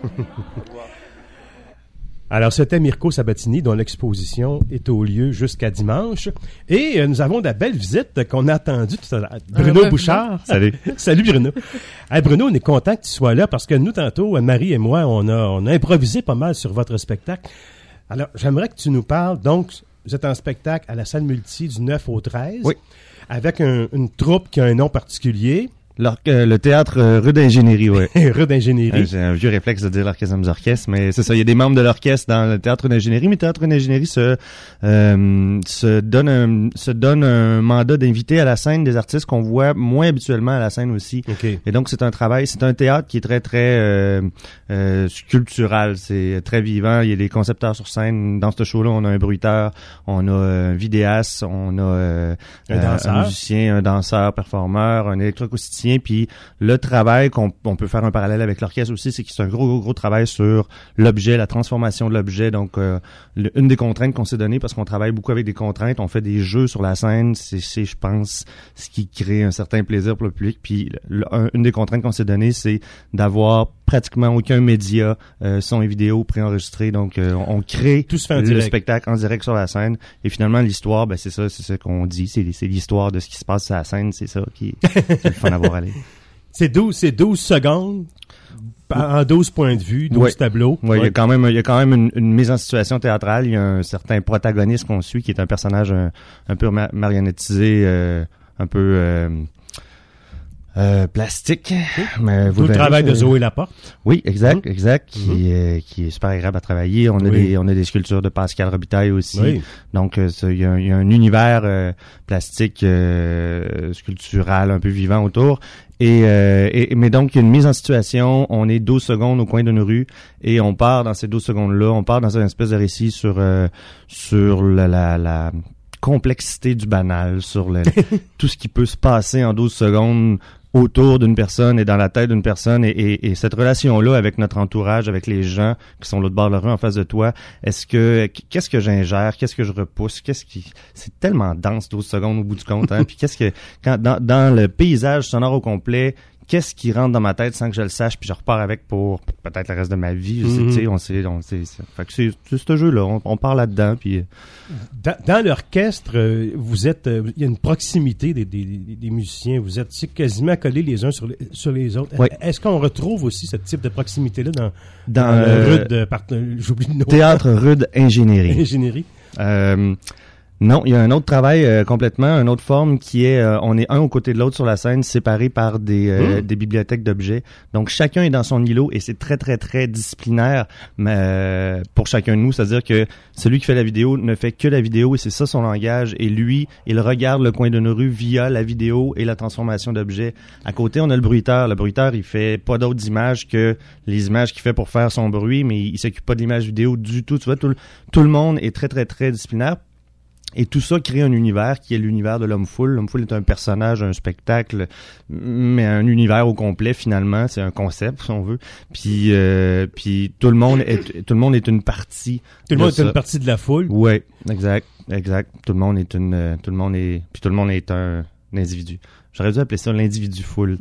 Alors, c'était Mirko Sabatini, dont l'exposition est au lieu jusqu'à dimanche. Et nous avons de belles visites qu'on a attendues tout à l'heure. Bruno Bouchard. Salut. Salut, Bruno. Hey, Bruno, on est content que tu sois là parce que nous, tantôt, Anne-Marie et moi, on a improvisé pas mal sur votre spectacle. Alors, j'aimerais que tu nous parles. Donc, vous êtes en spectacle à la salle multi du 9 au 13. Oui. Avec une troupe qui a un nom particulier. Le théâtre rue d'ingénierie, oui. Rue d'ingénierie. J'ai un vieux réflexe de dire l'orchestre des orchestres, mais c'est ça. Il y a des membres de l'orchestre dans le théâtre d'ingénierie, mais le théâtre d'ingénierie se donne un mandat d'inviter à la scène des artistes qu'on voit moins habituellement à la scène aussi. Okay. Et donc c'est un théâtre qui est très très sculptural, c'est très vivant. Il y a des concepteurs sur scène. Dans ce show-là, on a un bruiteur, on a un vidéaste, on a un musicien, un danseur, performeur, un électroacousticien. Puis le travail on peut faire un parallèle avec l'orchestre aussi, c'est que c'est un gros travail sur l'objet, la transformation de l'objet. Donc une des contraintes qu'on s'est données, parce qu'on travaille beaucoup avec des contraintes, on fait des jeux sur la scène, c'est je pense ce qui crée un certain plaisir pour le public. Puis une des contraintes qu'on s'est données, c'est d'avoir pratiquement aucun média son et vidéo préenregistré. Donc on crée tout se fait le spectacle en direct sur la scène. Et finalement l'histoire, ben c'est ça qu'on dit, c'est l'histoire de ce qui se passe sur la scène, c'est ça qui est le fun à voir aller. C'est 12 secondes en 12 points de vue, 12 tableaux. Oui, il y a quand même une mise en situation théâtrale. Il y a un certain protagoniste qu'on suit qui est un personnage un peu marionnettisé, un peu plastique. Mais tout le travail de Zoé Laporte. Oui, exact, qui est super agréable à travailler. On a des sculptures de Pascal Robitaille aussi. Oui. Donc il y a un univers plastique sculptural un peu vivant autour. Mais donc, il y a une mise en situation, on est 12 secondes au coin d'une rue et on part dans ces 12 secondes-là, on part dans une espèce de récit sur la complexité du banal, sur tout ce qui peut se passer en 12 secondes autour d'une personne et dans la tête d'une personne et cette relation-là avec notre entourage, avec les gens qui sont l'autre bord de la rue en face de toi, qu'est-ce que j'ingère, qu'est-ce que je repousse, c'est tellement dense 12 secondes au bout du compte, hein, puis dans le paysage sonore au complet, qu'est-ce qui rentre dans ma tête sans que je le sache, puis je repars avec pour peut-être le reste de ma vie. Fait que c'est ce jeu-là, on part là-dedans. Puis dans l'orchestre, il y a une proximité des musiciens. Vous êtes quasiment collés les uns sur les autres. Oui. Est-ce qu'on retrouve aussi ce type de proximité-là dans le RUD, j'oublie le nom. Théâtre RUD Ingénierie. Ingénierie. Non, il y a un autre travail complètement, une autre forme qui est, on est un aux côtés de l'autre sur la scène, séparés par des bibliothèques d'objets. Donc chacun est dans son îlot et c'est très très très disciplinaire pour chacun de nous. C'est-à-dire que celui qui fait la vidéo ne fait que la vidéo et c'est ça son langage. Et lui, il regarde le coin d'une rue via la vidéo et la transformation d'objets. À côté, on a le bruiteur. Le bruiteur, il fait pas d'autres images que les images qu'il fait pour faire son bruit, mais il s'occupe pas de l'image vidéo du tout. Tu vois, tout le monde est très très très disciplinaire. Et tout ça crée un univers qui est l'univers de l'Homme Foule. L'Homme Foule est un personnage, un spectacle, mais un univers au complet finalement. C'est un concept, si on veut. Puis tout le monde est une partie. Tout le monde est une partie de la foule. Ouais, exact. Tout le monde est un individu. J'aurais dû appeler ça l'individu foule.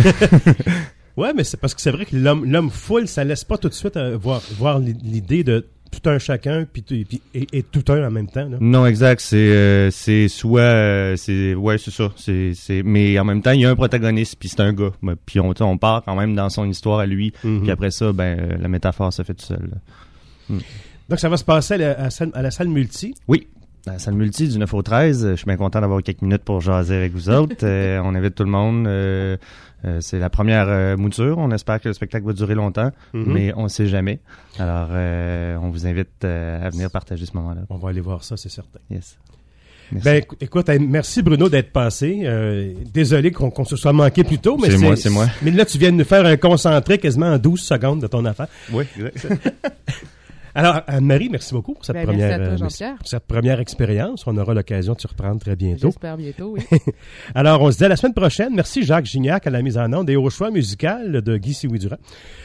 Ouais, mais c'est parce que c'est vrai que l'homme foule, ça laisse pas tout de suite voir l'idée de tout un chacun et tout un en même temps là. Non, exact, c'est soit c'est ça, mais en même temps il y a un protagoniste puis c'est un gars, puis on part quand même dans son histoire à lui, puis après ça la métaphore se fait tout seul. Donc ça va se passer à la salle multi. Oui. La salle multi du 9 au 13, je suis bien content d'avoir quelques minutes pour jaser avec vous autres. On invite tout le monde. C'est la première mouture. On espère que le spectacle va durer longtemps, mais on ne sait jamais. Alors, on vous invite à venir partager ce moment-là. On va aller voir ça, c'est certain. Yes. Merci. Écoute, merci Bruno d'être passé. Désolé qu'on se soit manqué plus tôt, mais c'est moi. Mais là, tu viens de nous faire un concentré quasiment en 12 secondes de ton affaire. Oui, exact. Alors, Anne-Marie, merci beaucoup pour cette merci à toi, Jean-Pierre. pour cette première expérience. On aura l'occasion de se reprendre très bientôt. J'espère bientôt, oui. Alors, on se dit à la semaine prochaine. Merci Jacques Gignac à la mise en onde et au choix musical de Guy Siouidurand.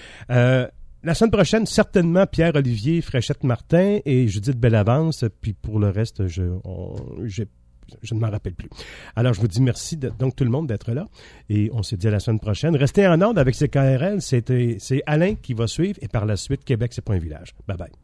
La semaine prochaine, certainement Pierre-Olivier Fréchette-Martin et Judith Bellavance. Puis pour le reste, je ne m'en rappelle plus. Alors, je vous dis merci donc tout le monde d'être là. Et on se dit à la semaine prochaine. Restez en onde avec CKRL. C'est Alain qui va suivre. Et par la suite, Québec, c'est pas un village. Bye bye.